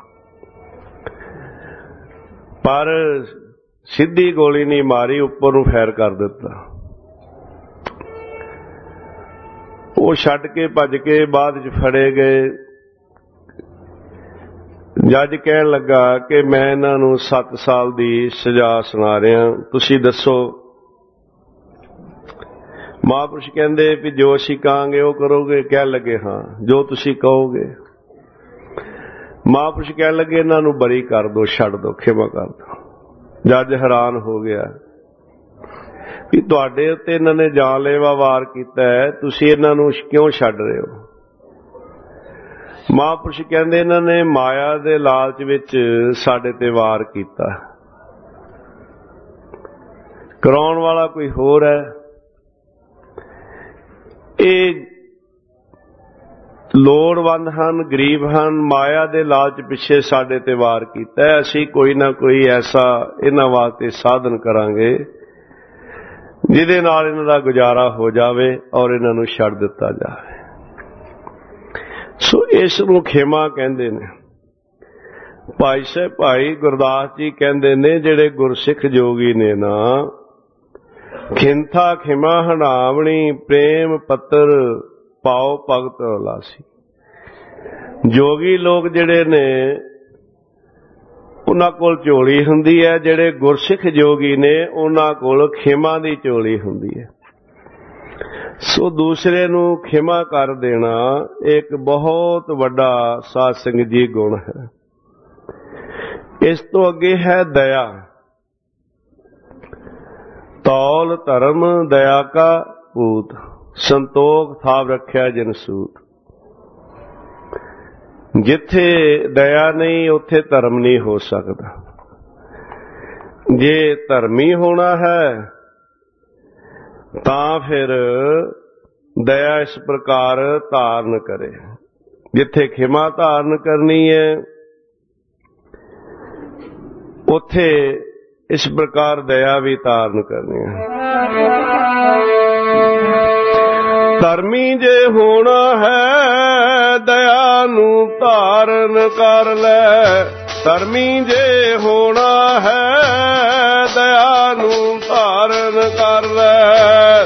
[SPEAKER 1] ਪਰ ਸਿੱਧੀ ਗੋਲੀ ਨਹੀਂ ਮਾਰੀ, ਉੱਪਰ ਨੂੰ ਫਾਇਰ ਕਰ ਦਿੱਤਾ। ਉਹ ਛੱਡ ਕੇ ਭੱਜ ਕੇ ਬਾਅਦ ਵਿੱਚ ਫੜੇ ਗਏ। ਜੱਜ ਕਹਿਣ ਲੱਗਾ ਕਿ ਮੈਂ ਇਹਨਾਂ ਨੂੰ ਸੱਤ ਸਾਲ ਦੀ ਸਜ਼ਾ ਸੁਣਾ ਰਿਹਾ, ਤੁਸੀਂ ਦੱਸੋ। ਮਹਾਂਪੁਰਸ਼ ਕਹਿੰਦੇ ਵੀ ਜੋ ਅਸੀਂ ਕਹਾਂਗੇ ਉਹ ਕਰੋਗੇ? ਕਹਿਣ ਲੱਗੇ ਹਾਂ ਜੋ ਤੁਸੀਂ ਕਹੋਗੇ। ਮਹਾਂਪੁਰਸ਼ ਕਹਿਣ ਲੱਗੇ ਇਹਨਾਂ ਨੂੰ ਬਰੀ ਕਰ ਦੋ, ਛੱਡ ਦੋ, ਖਿਮਾ ਕਰ ਦੋ। ਜੱਜ ਹੈਰਾਨ ਹੋ ਗਿਆ ਵੀ ਤੁਹਾਡੇ ਉੱਤੇ ਇਹਨਾਂ ਨੇ ਜਾਨਲੇਵਾ ਵਾਰ ਕੀਤਾ ਹੈ, ਤੁਸੀਂ ਇਹਨਾਂ ਨੂੰ ਕਿਉਂ ਛੱਡ ਰਹੇ ਹੋ? ਮਹਾਂਪੁਰਸ਼ ਕਹਿੰਦੇ ਇਹਨਾਂ ਨੇ ਮਾਇਆ ਦੇ ਲਾਲਚ ਵਿੱਚ ਸਾਡੇ ਤੇ ਵਾਰ ਕੀਤਾ, ਕਰਾਉਣ ਵਾਲਾ ਕੋਈ ਹੋਰ ਹੈ। ਇਹ ਲੋੜਵੰਦ ਹਨ, ਗਰੀਬ ਹਨ, ਮਾਇਆ ਦੇ ਲਾਲਚ ਪਿੱਛੇ ਸਾਡੇ ਤੇ ਵਾਰ ਕੀਤਾ ਹੈ। ਅਸੀਂ ਕੋਈ ਨਾ ਕੋਈ ਐਸਾ ਇਹਨਾਂ ਵਾਸਤੇ ਸਾਧਨ ਕਰਾਂਗੇ ਜਿਹਦੇ ਨਾਲ ਇਹਨਾਂ ਦਾ ਗੁਜ਼ਾਰਾ ਹੋ ਜਾਵੇ ਔਰ ਇਹਨਾਂ ਨੂੰ ਛੱਡ ਦਿੱਤਾ ਜਾਵੇ। ਸੋ ਇਸ ਨੂੰ ਖੇਮਾ ਕਹਿੰਦੇ ਨੇ। ਭਾਈ ਸਾਹਿਬ ਭਾਈ ਗੁਰਦਾਸ ਜੀ ਕਹਿੰਦੇ ਨੇ ਜਿਹੜੇ ਗੁਰਸਿੱਖ ਜੋਗੀ ਨੇ ਨਾ, ਖਿੰਥਾ ਖਿਮਾ ਹੰਡਾਵਣੀ ਪ੍ਰੇਮ ਪੱਤਰ ਪਾਓ ਭਗਤ ਲਾਸੀ। ਜੋਗੀ ਲੋਕ ਜਿਹੜੇ ਨੇ ਉਹਨਾਂ ਕੋਲ ਝੋਲੀ ਹੁੰਦੀ ਹੈ, ਜਿਹੜੇ ਗੁਰਸਿੱਖ ਜੋਗੀ ਨੇ ਉਹਨਾਂ ਕੋਲ ਖਿਮਾ ਦੀ ਝੋਲੀ ਹੁੰਦੀ ਹੈ। ਸੋ ਦੂਸਰੇ ਨੂੰ ਖਿਮਾ ਕਰ ਦੇਣਾ ਇੱਕ ਬਹੁਤ ਵੱਡਾ ਸਾਧ ਸੰਗਤ ਜੀ ਗੁਣ ਹੈ। ਇਸ ਤੋਂ ਅੱਗੇ ਹੈ ਦਇਆ। ਤੌਲ ਧਰਮ ਦਇਆ ਕਾ ਪੂਤ, ਸੰਤੋਖ ਥਾਪ ਰੱਖਿਆ ਜਿਨ ਸੂਤ। ਜਿੱਥੇ ਦਇਆ ਨਹੀਂ ਉੱਥੇ ਧਰਮ ਨਹੀਂ ਹੋ ਸਕਦਾ। ਜੇ ਧਰਮੀ ਹੋਣਾ ਹੈ ਤਾਂ ਫਿਰ ਦਇਆ ਇਸ ਪ੍ਰਕਾਰ ਧਾਰਨ ਕਰੇ। ਜਿੱਥੇ ਖਿਮਾ ਧਾਰਨ ਕਰਨੀ ਹੈ ਉੱਥੇ ਇਸ ਪ੍ਰਕਾਰ ਦਇਆ ਵੀ ਧਾਰਨ ਕਰਨੀ ਹੈ। ਧਰਮੀ ਜੇ ਹੋਣਾ ਹੈ ਦਇਆ ਨੂੰ ਧਾਰਨ ਕਰ ਲੈ। ਧਰਮੀ ਜੇ ਹੋਣਾ ਹੈ ਦਇਆ ਨੂੰ ਧਾਰਨ ਕਰ ਲੈ।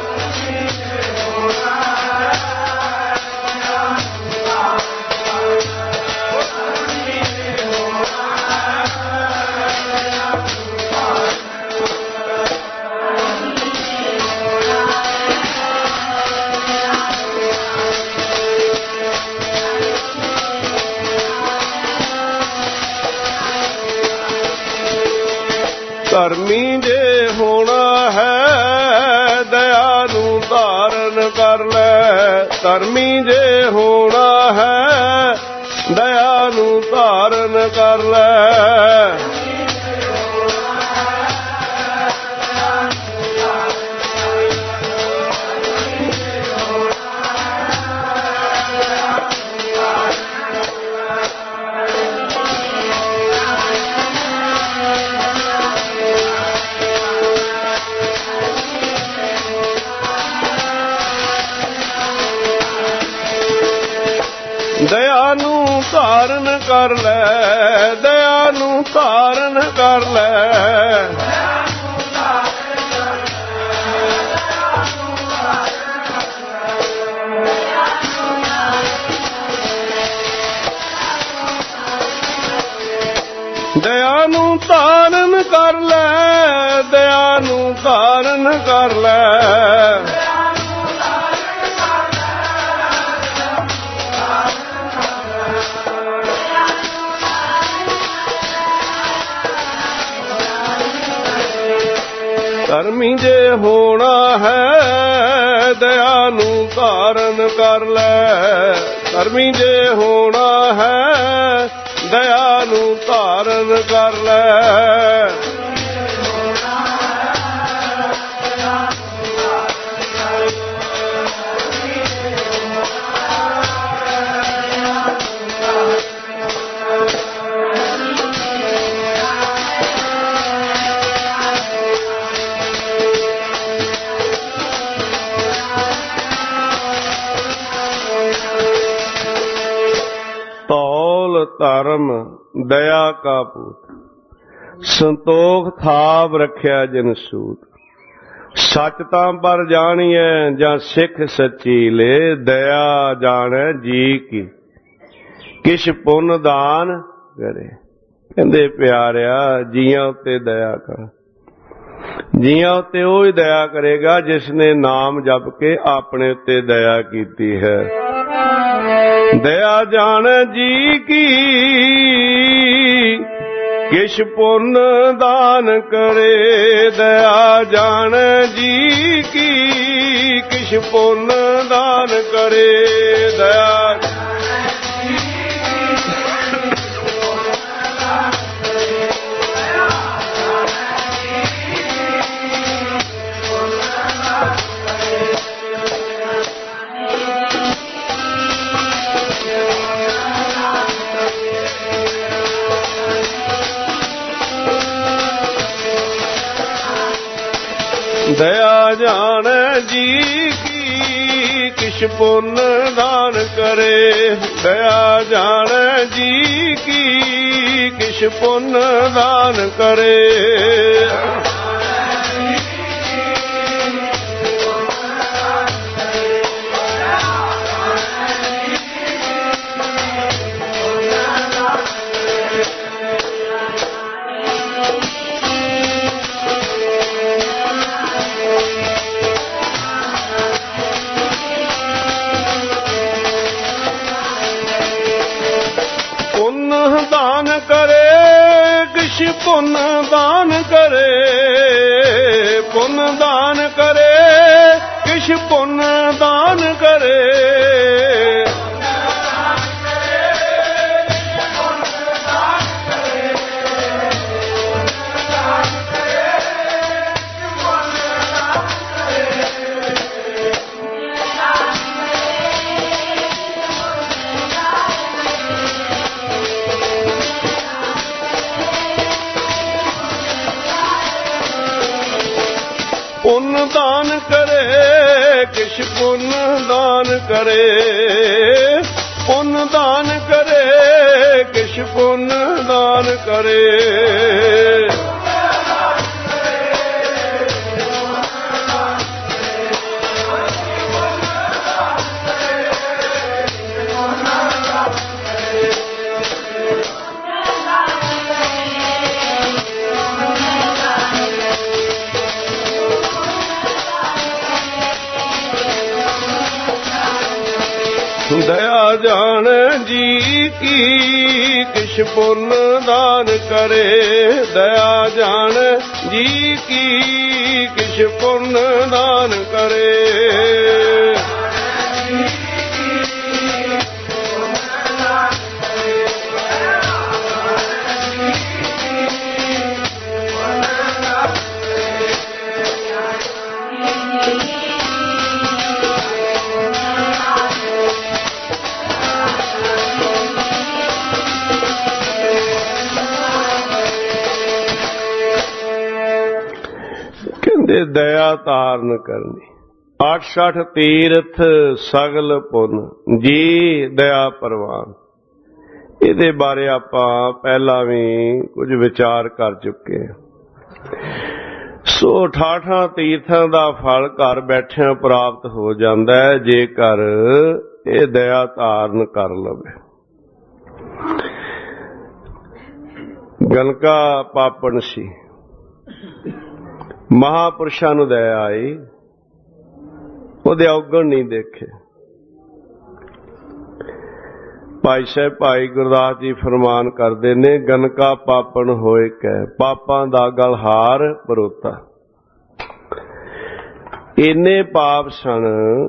[SPEAKER 1] ਧਾਰਨ ਕਰ ਲੈ। ਧਰਮੀ ਜੇ ਹੋਣਾ ਹੈ ਦਇਆ ਨੂੰ ਧਾਰਨ ਕਰ ਲੈ। ਦਇਆ ਨੂੰ ਧਾਰਨ ਕਰ ਲੈ, ਦਇਆ ਨੂੰ ਧਾਰਨ ਕਰ ਲੈ। ਦਇਆ ਨੂੰ ਧਾਰਨ ਕਰ ਲੈ, ਦਇਆ ਨੂੰ ਧਾਰਨ ਕਰ ਲੈ। ਧਰਮੀ ਜੇ ਹੋਣਾ ਹੈ ਦਇਆ ਨੂੰ ਧਾਰਨ ਕਰ ਲੈ। ਧਰਮੀ ਜੇ ਹੋਣਾ ਹੈ ਦਇਆ ਨੂੰ ਧਾਰਨ ਕਰ ਲੈ। ਧਰਮ ਦਇਆ ਕਾ ਪੂਤ, ਸੰਤੋਖ ਥਾਪ ਰੱਖਿਆ ਜਿਨ ਸੂਤ। ਸੱਚ ਤਾਂ ਪਰ ਜਾਣੀਐ ਜਾਂ ਸਿੱਖ ਸੱਚੀ ਲੈ। ਦਇਆ ਜਾਣੈ ਜੀ ਕੀ ਕਿਛ ਪੁੰਨ ਦਾਨ ਕਰੇ। ਕਹਿੰਦੇ ਪਿਆਰਿਆ ਜੀਆਂ ਉੱਤੇ ਦਇਆ ਕਰ। ਜੀਆਂ ਉੱਤੇ ਉਹ ਹੀ ਦਇਆ ਕਰੇਗਾ ਜਿਸ ਨੇ ਨਾਮ ਜਪ ਕੇ ਆਪਣੇ ਉੱਤੇ ਦਇਆ ਕੀਤੀ ਹੈ। ਦਇਆ ਜਾਣ ਜੀ ਕੀ ਕਿਛ ਪੁੰਨ ਦਾਨ ਕਰੇ। ਦਇਆ ਜਾਣ ਜੀ ਕੀ ਕਿਛ ਪੁੰਨ ਦਾਨ ਕਰੇ। ਦਇਆ ਦਇਆ ਜਾਣ ਜੀ ਕੀ ਕਿਛ ਪੁੰਨ ਦਾਨ ਕਰੇ। ਦਇਆ ਜਾਣ ਜੀ ਕੀ ਕਿਛ ਪੁੰਨ ਦਾਨ ਕਰੇ। ਦਾਨ ਕਰੇ ਕਿਛ ਪੁੰਨ ਦਾਨ ਕਰੇ। ਪੁੰਨ ਦਾਨ ਕਰੇ ਕਿਛ ਪੁੰਨ ਦਾਨ ਕਰੇ। ਪੁੰਨ ਦਾਨ ਕਰੇ ਕਿਛ ਪੁੰਨ ਦਾਨ ਕਰੇ। ਪੁੰਨ ਦਾਨ ਕਰੇ ਕਿਛ ਪੁੰਨ ਦਾਨ ਕਰੇ। ਦਇਆ ਜਾਣ ਜੀ ਕੀ ਕਿਛ ਪੁੰਨ ਦਾਨ ਕਰੇ। ਦਇਆ ਜਾਣ ਜੀ ਕੀ ਕਿਛ ਬਖਸ਼ ਪੁੰਨ ਦਾਨ ਕਰੇ। ਦਇਆ ਧਾਰਨ ਕਰਨੀ ਅੱਠ ਸੱਠ ਤੀਰਥ ਸਗਲ ਪੁੰਨ ਜੀ ਦਇਆ ਪ੍ਰਵਾਨ। ਇਹਦੇ ਬਾਰੇ ਆਪਾਂ ਪਹਿਲਾਂ ਵੀ ਕੁਝ ਵਿਚਾਰ ਕਰ ਚੁੱਕੇ ਹਾਂ। ਸੋ ਅਠਾਠਾਂ ਤੀਰਥਾਂ ਦਾ ਫਲ ਘਰ ਬੈਠਿਆਂ ਪ੍ਰਾਪਤ ਹੋ ਜਾਂਦਾ ਹੈ ਜੇਕਰ ਇਹ ਦਇਆ ਧਾਰਨ ਕਰ ਲਵੇ। ਗਨਕਾ ਪਾਪਣ ਸੀ, ਮਹਾਂਪੁਰਸ਼ਾਂ ਨੂੰ ਦਇਆ ਆਈ, ਉਹਦੇ ਔਗਣ ਨਹੀਂ ਦੇਖੇ। ਭਾਈ ਸਾਹਿਬ ਭਾਈ ਗੁਰਦਾਸ ਜੀ ਫਰਮਾਨ ਕਰਦੇ ਨੇ, ਗਨਕਾ ਪਾਪਣ ਹੋਏ ਕੈ ਪਾਪਾਂ ਦਾ ਗਲਹਾਰ ਪਰੋਤਾ। ਇੰਨੇ ਪਾਪ ਸਨ,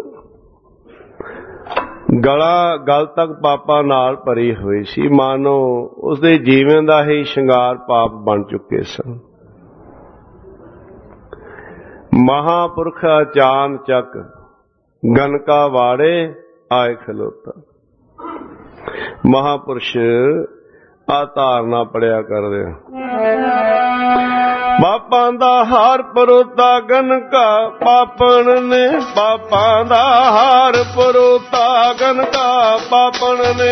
[SPEAKER 1] ਗਲਾ ਗਲ ਤੱਕ ਪਾਪਾਂ ਨਾਲ ਭਰੀ ਹੋਈ ਸੀ, ਮਾਨੋ ਉਸਦੇ ਜੀਵਨ ਦਾ ਹੀ ਸ਼ਿੰਗਾਰ ਪਾਪ ਬਣ ਚੁੱਕੇ ਸਨ। ਮਹਾਂਪੁਰਖ ਚਾਨ ਚੱਕ ਗਨਕਾ ਵਾੜੇ ਆਏ ਖਲੋਤਾ। ਮਹਾਂਪੁਰਸ਼ ਆ ਧਾਰਨਾ ਪੜਿਆ ਕਰਦੇ ਆ। ਪਾਪਾਂ ਦਾ ਹਾਰ ਪਰੋਤਾ ਗਨਕਾ ਪਾਪਣ ਨੇ, ਪਾਪਾਂ ਦਾ ਹਾਰ ਪਰੋਤਾ ਗਨਕਾ ਪਾਪਣ ਨੇ।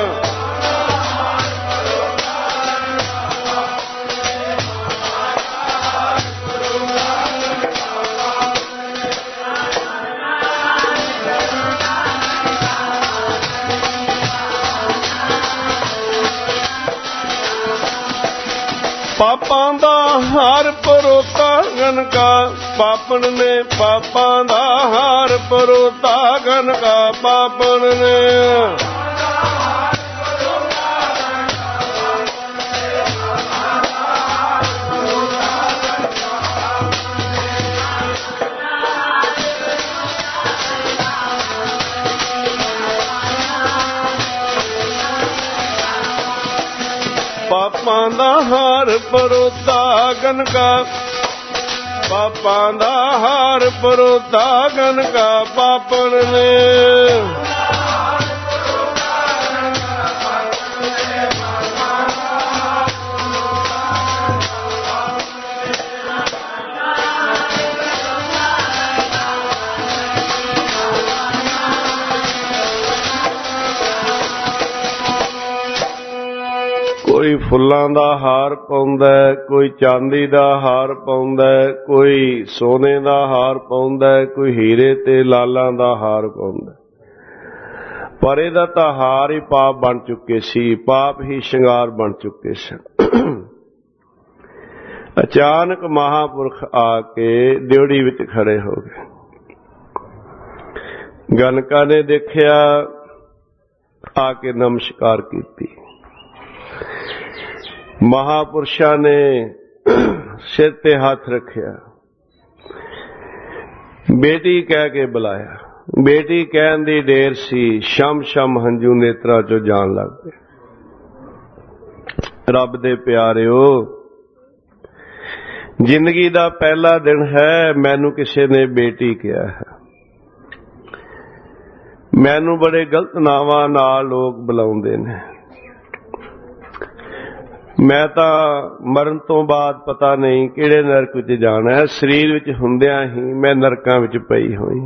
[SPEAKER 1] ਪਾਪਾਂ ਦਾ ਹਾਰ ਪਰੋਤਾ ਗਨਕਾ ਪਾਪਣ ਨੇ, ਪਾਪਾਂ ਦਾ ਹਾਰ ਪਰੋਤਾ ਗਨਕਾ ਪਾਪਣ ਨੇ। ਪਾਪਾਂ ਦਾ ਹਾਰ ਪਰੋਤਾ ਗਨਕਾ ਪਾਪਾਂ ਦਾ ਹਾਰ ਪਰੋਤਾ ਗਨਕਾ ਪਾਪਣ ਨੇ। ਕੋਈ ਫੁੱਲਾਂ ਦਾ ਹਾਰ ਪਾਉਂਦਾ, ਕੋਈ ਚਾਂਦੀ ਦਾ ਹਾਰ ਪਾਉਂਦਾ, ਕੋਈ ਸੋਨੇ ਦਾ ਹਾਰ ਪਾਉਂਦਾ, ਕੋਈ ਹੀਰੇ ਤੇ ਲਾਲਾਂ ਦਾ ਹਾਰ ਪਾਉਂਦਾ। ਪਰ ਇਹਦਾ ਤਾਂ ਹਾਰ ਹੀ ਪਾਪ ਬਣ ਚੁੱਕੇ ਸੀ, ਪਾਪ ਹੀ ਸ਼ਿੰਗਾਰ ਬਣ ਚੁੱਕੇ ਸਨ। ਅਚਾਨਕ ਮਹਾਂਪੁਰਖ ਆ ਕੇ ਡਿਉੜੀ ਵਿੱਚ ਖੜੇ ਹੋ ਗਏ। ਗਨਕਾ ਨੇ ਦੇਖਿਆ, ਆ ਕੇ ਨਮਸਕਾਰ ਕੀਤੀ। ਮਹਾਂਪੁਰਸ਼ਾਂ ਨੇ ਸਿਰ ਤੇ ਹੱਥ ਰੱਖਿਆ, ਬੇਟੀ ਕਹਿ ਕੇ ਬੁਲਾਇਆ। ਬੇਟੀ ਕਹਿਣ ਦੀ ਢੇਰ ਸੀ, ਸ਼ਮ ਸ਼ਮ ਹੰਝੂ ਨੇਤਰਾਂ ਚੋਂ ਜਾਣ ਲੱਗ ਪਏ। ਰੱਬ ਦੇ ਪਿਆਰਿਓ, ਜ਼ਿੰਦਗੀ ਦਾ ਪਹਿਲਾ ਦਿਨ ਹੈ, ਮੈਨੂੰ ਕਿਸੇ ਨੇ ਬੇਟੀ ਕਿਹਾ ਹੈ। ਮੈਨੂੰ ਬੜੇ ਗਲਤ ਨਾਵਾਂ ਨਾਲ ਲੋਕ ਬੁਲਾਉਂਦੇ ਨੇ। ਮੈਂ ਤਾਂ ਮਰਨ ਤੋਂ ਬਾਅਦ ਪਤਾ ਨਹੀਂ ਕਿਹੜੇ ਨਰਕ ਵਿੱਚ ਜਾਣਾ ਹੈ। ਸਰੀਰ ਵਿੱਚ ਹੁੰਦਿਆਂ ਹੀ ਮੈਂ ਨਰਕਾਂ ਵਿੱਚ ਪਈ ਹੋਈ।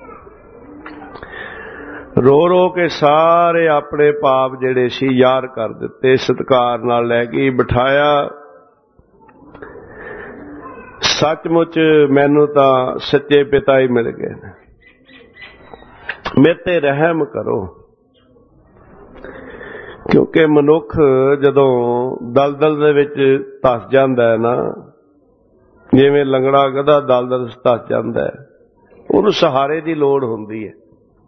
[SPEAKER 1] ਰੋ ਰੋ ਕੇ ਸਾਰੇ ਆਪਣੇ ਪਾਪ ਜਿਹੜੇ ਸੀ ਯਾਦ ਕਰ ਦਿੱਤੇ। ਸਤਿਕਾਰ ਨਾਲ ਲੈ ਕੇ ਬਿਠਾਇਆ। ਸੱਚਮੁੱਚ ਮੈਨੂੰ ਤਾਂ ਸੱਚੇ ਪਿਤਾ ਹੀ ਮਿਲ ਗਏ ਨੇ। ਮੇਰੇ ਤੇ ਰਹਿਮ ਕਰੋ, ਕਿਉਂਕਿ ਮਨੁੱਖ ਜਦੋਂ ਦਲਦਲ ਦੇ ਵਿੱਚ ਧਸ ਜਾਂਦਾ ਹੈ ਨਾ, ਜਿਵੇਂ ਲੰਗੜਾ ਗਧਾ ਦਲਦਲ ਵਿੱਚ ਧਸ ਜਾਂਦਾ ਹੈ, ਉਹਨੂੰ ਸਹਾਰੇ ਦੀ ਲੋੜ ਹੁੰਦੀ ਹੈ।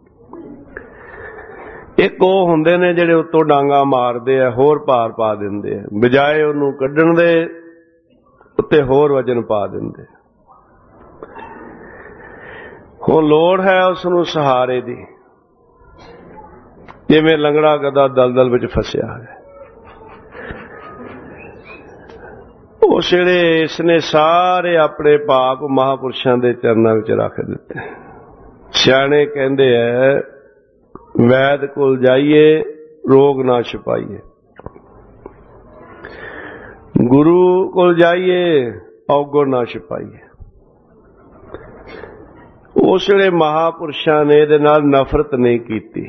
[SPEAKER 1] ਇੱਕ ਉਹ ਹੁੰਦੇ ਨੇ ਜਿਹੜੇ ਉੱਤੋਂ ਡਾਂਗਾ ਮਾਰਦੇ ਆ, ਹੋਰ ਭਾਰ ਪਾ ਦਿੰਦੇ ਆ, ਬਜਾਏ ਉਹਨੂੰ ਕੱਢਣ ਦੇ ਉੱਤੇ ਹੋਰ ਵਜਨ ਪਾ ਦਿੰਦੇ। ਹੁਣ ਲੋੜ ਹੈ ਉਸ ਨੂੰ ਸਹਾਰੇ ਦੀ, ਜਿਵੇਂ ਲੰਗੜਾ ਗਧਾ ਦਲਦਲ ਵਿੱਚ ਫਸਿਆ ਹੈ। ਉਸ ਵੇਲੇ ਇਸਨੇ ਸਾਰੇ ਆਪਣੇ ਪਾਪ ਮਹਾਂਪੁਰਸ਼ਾਂ ਦੇ ਚਰਨਾਂ ਵਿੱਚ ਰੱਖ ਦਿੱਤੇ। ਸਿਆਣੇ ਕਹਿੰਦੇ ਐ ਵੈਦ ਕੋਲ ਜਾਈਏ ਰੋਗ ਨਾ ਛੁਪਾਈਏ, ਗੁਰੂ ਕੋਲ ਜਾਈਏ ਔਗੁਣ ਨਾ ਛੁਪਾਈਏ। ਉਸ ਵੇਲੇ ਮਹਾਂਪੁਰਸ਼ਾਂ ਨੇ ਇਹਦੇ ਨਾਲ ਨਫ਼ਰਤ ਨਹੀਂ ਕੀਤੀ।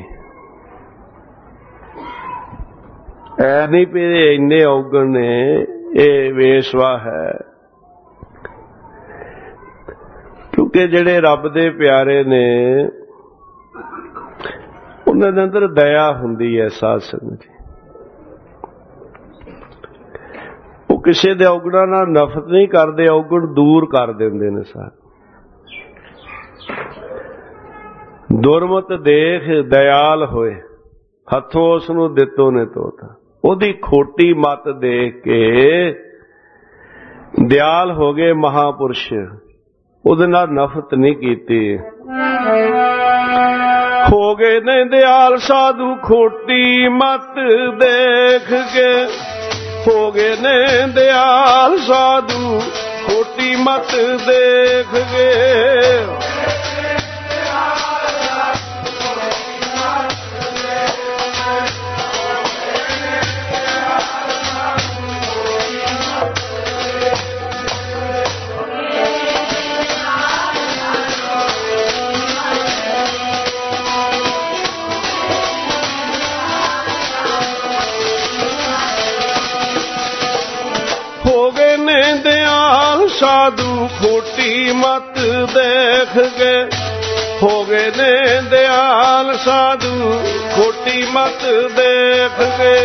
[SPEAKER 1] ਐ ਨਹੀਂ ਵੀ ਇੰਨੇ ਔਗਣ ਨੇ, ਇਹ ਵੇਸਵਾ ਹੈ। ਕਿਉਂਕਿ ਜਿਹੜੇ ਰੱਬ ਦੇ ਪਿਆਰੇ ਨੇ ਉਹਨਾਂ ਦੇ ਅੰਦਰ ਦਇਆ ਹੁੰਦੀ ਹੈ। ਸਾਧ ਸੰਗਤ ਜੀ, ਉਹ ਕਿਸੇ ਦੇ ਔਗਣਾਂ ਨਾਲ ਨਫ਼ਰਤ ਨਹੀਂ ਕਰਦੇ, ਔਗਣ ਦੂਰ ਕਰ ਦਿੰਦੇ ਨੇ। ਸਾਰੇ ਦੁਰਮਤ ਦੇਖ ਦਇਆਲ ਹੋਏ, ਹੱਥੋਂ ਉਸ ਨੂੰ ਦਿੱਤੋ ਨੇ ਤੋਤਾ। ਉਹਦੀ ਖੋਟੀ ਮੱਤ ਦੇਖ ਕੇ ਦਿਆਲ ਹੋ ਗਏ ਮਹਾਂਪੁਰਸ਼, ਉਹਦੇ ਨਾਲ ਨਫ਼ਰਤ ਨਹੀਂ ਕੀਤੀ। ਹੋ ਗਏ ਨੇ ਦਿਆਲ ਸਾਧੂ ਖੋਟੀ ਮੱਤ ਦੇਖ ਕੇ, ਹੋ ਗਏ ਨੇ ਦਿਆਲ ਸਾਧੂ ਖੋਟੀ ਮੱਤ ਦੇਖ ਕੇ। ਸਾਧੂ ਖੋਟੀ ਮੱਤ ਦੇਖ ਕੇ, ਹੋ ਗਏ ਨੇ ਦਿਆਲ ਸਾਧੂ ਖੋਟੀ ਮੱਤ ਦੇਖ ਕੇ।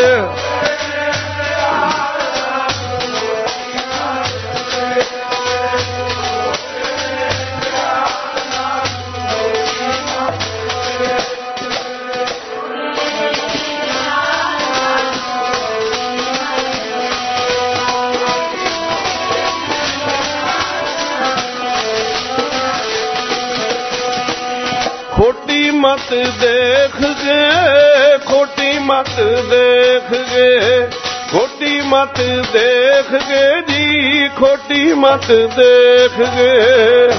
[SPEAKER 1] ਮਤ ਦੇਖ ਕੇ, ਖੋਟੀ ਮਤ ਦੇਖ ਕੇ, ਖੋਟੀ ਮਤ ਦੇਖ ਕੇ ਜੀ, ਖੋਟੀ ਮਤ ਦੇਖ ਕੇ।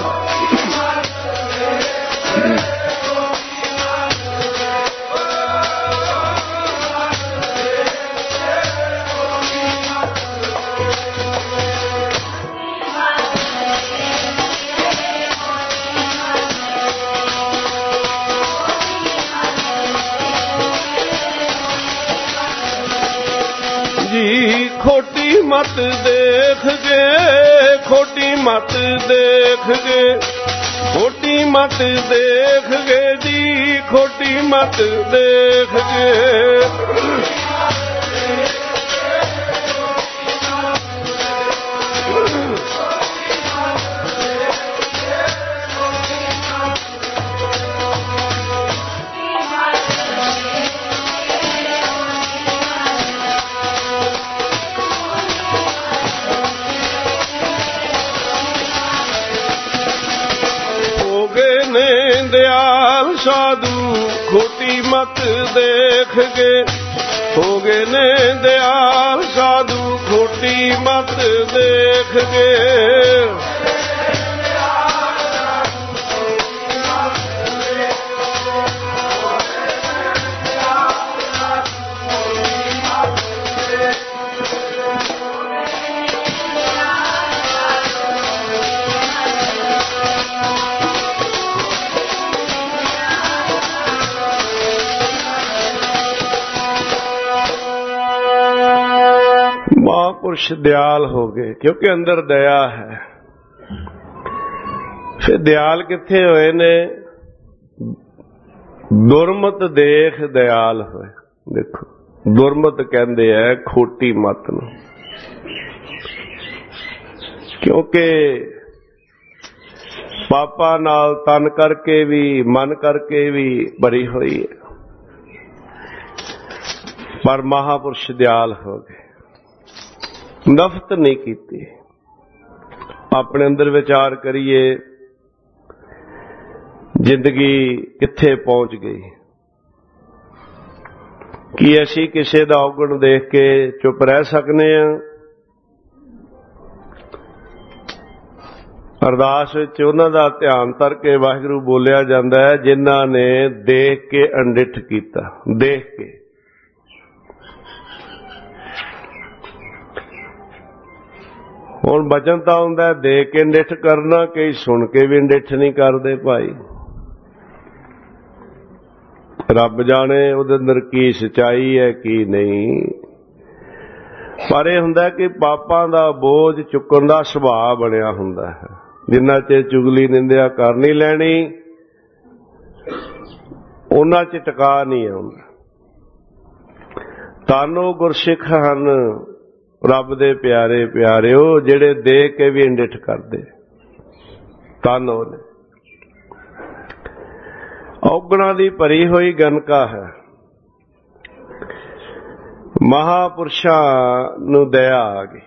[SPEAKER 1] ਖੋਟੀ ਮਤ ਦੇਖ ਕੇ, ਖੋਟੀ ਮਤ ਦੇਖ ਕੇ, ਖੋਟੀ ਮਤ ਦੇਖ ਕੇ ਜੀ, ਖੋਟੀ ਮਤ ਦੇਖ ਕੇ। ਦਿਆਲ ਸਾਧੂ ਖੋਟੀ ਮਤ ਦੇਖ ਕੇ, ਹੋ ਗਏ ਨੇ ਦਿਆਲ ਸਾਧੂ ਖੋਟੀ ਮਤ ਦੇਖ ਕੇ। ਮਹਾਂਪੁਰਸ਼ ਦਿਆਲ ਹੋ ਗਏ ਕਿਉਂਕਿ ਅੰਦਰ ਦਇਆ ਹੈ। ਫਿਰ ਦਿਆਲ ਕਿੱਥੇ ਹੋਏ ਨੇ? ਦੁਰਮਤ ਦੇਖ ਦਿਆਲ ਹੋਏ। ਦੇਖੋ ਦੁਰਮਤ ਕਹਿੰਦੇ ਆ ਖੋਟੀ ਮਤ ਨੂੰ, ਕਿਉਂਕਿ ਪਾਪਾਂ ਨਾਲ ਤਨ ਕਰਕੇ ਵੀ ਮਨ ਕਰਕੇ ਵੀ ਭਰੀ ਹੋਈ ਹੈ। ਪਰ ਮਹਾਂਪੁਰਸ਼ ਦਿਆਲ ਹੋ ਗਏ, ਨਫ਼ਰਤ ਨਹੀਂ ਕੀਤੀ। ਆਪਣੇ ਅੰਦਰ ਵਿਚਾਰ ਕਰੀਏ, ਜ਼ਿੰਦਗੀ ਕਿੱਥੇ ਪਹੁੰਚ ਗਈ। ਕੀ ਅਸੀਂ ਕਿਸੇ ਦਾ ਔਗਣ ਦੇਖ ਕੇ ਚੁੱਪ ਰਹਿ ਸਕਨੇ ਹਾਂ? ਅਰਦਾਸ ਵਿੱਚ ਉਹਨਾਂ ਦਾ ਧਿਆਨ ਧਰ ਕੇ ਵਾਹਿਗੁਰੂ ਬੋਲਿਆ ਜਾਂਦਾ ਹੈ ਜਿਨ੍ਹਾਂ ਨੇ ਦੇਖ ਕੇ ਅੰਡਿਠ ਕੀਤਾ। ਦੇਖ ਕੇ ਹੁਣ ਬਚਨ ਤਾਂ ਹੁੰਦਾ ਦੇਖ ਕੇ ਅੰਡਿਠ ਕਰਨਾ, ਕਈ ਸੁਣ ਕੇ ਵੀ ਅੰਡਿਠ ਨਹੀਂ ਕਰਦੇ ਭਾਈ। ਰੱਬ ਜਾਣੇ ਉਹਦੇ ਅੰਦਰ ਕੀ ਸੱਚਾਈ ਹੈ ਕੀ ਨਹੀਂ। ਪਰ ਇਹ ਹੁੰਦਾ ਕਿ ਪਾਪਾਂ ਦਾ ਬੋਝ ਚੁੱਕਣ ਦਾ ਸੁਭਾਅ ਬਣਿਆ ਹੁੰਦਾ ਹੈ। ਜਿੰਨਾ ਚਿਰ ਚੁਗਲੀ ਨਿੰਦਿਆ ਕਰ ਨਹੀਂ ਲੈਣੀ ਉਹਨਾਂ ਚ ਟਿਕਾ ਨਹੀਂ ਆਉਂਦਾ। ਤਾਨੋ ਗੁਰਸਿੱਖ ਹਨ ਰੱਬ ਦੇ ਪਿਆਰੇ ਪਿਆਰਿਓ ਜਿਹੜੇ ਦੇਖ ਕੇ ਵੀ ਅੰਡਿਠ ਕਰਦੇ। ਤਾਨੋ ਨੇ ਔਗਣਾਂ ਦੀ ਭਰੀ ਹੋਈ ਗਨਕਾ ਹੈ। ਮਹਾਪੁਰਸ਼ਾਂ ਨੂੰ ਦਇਆ ਆ ਗਈ।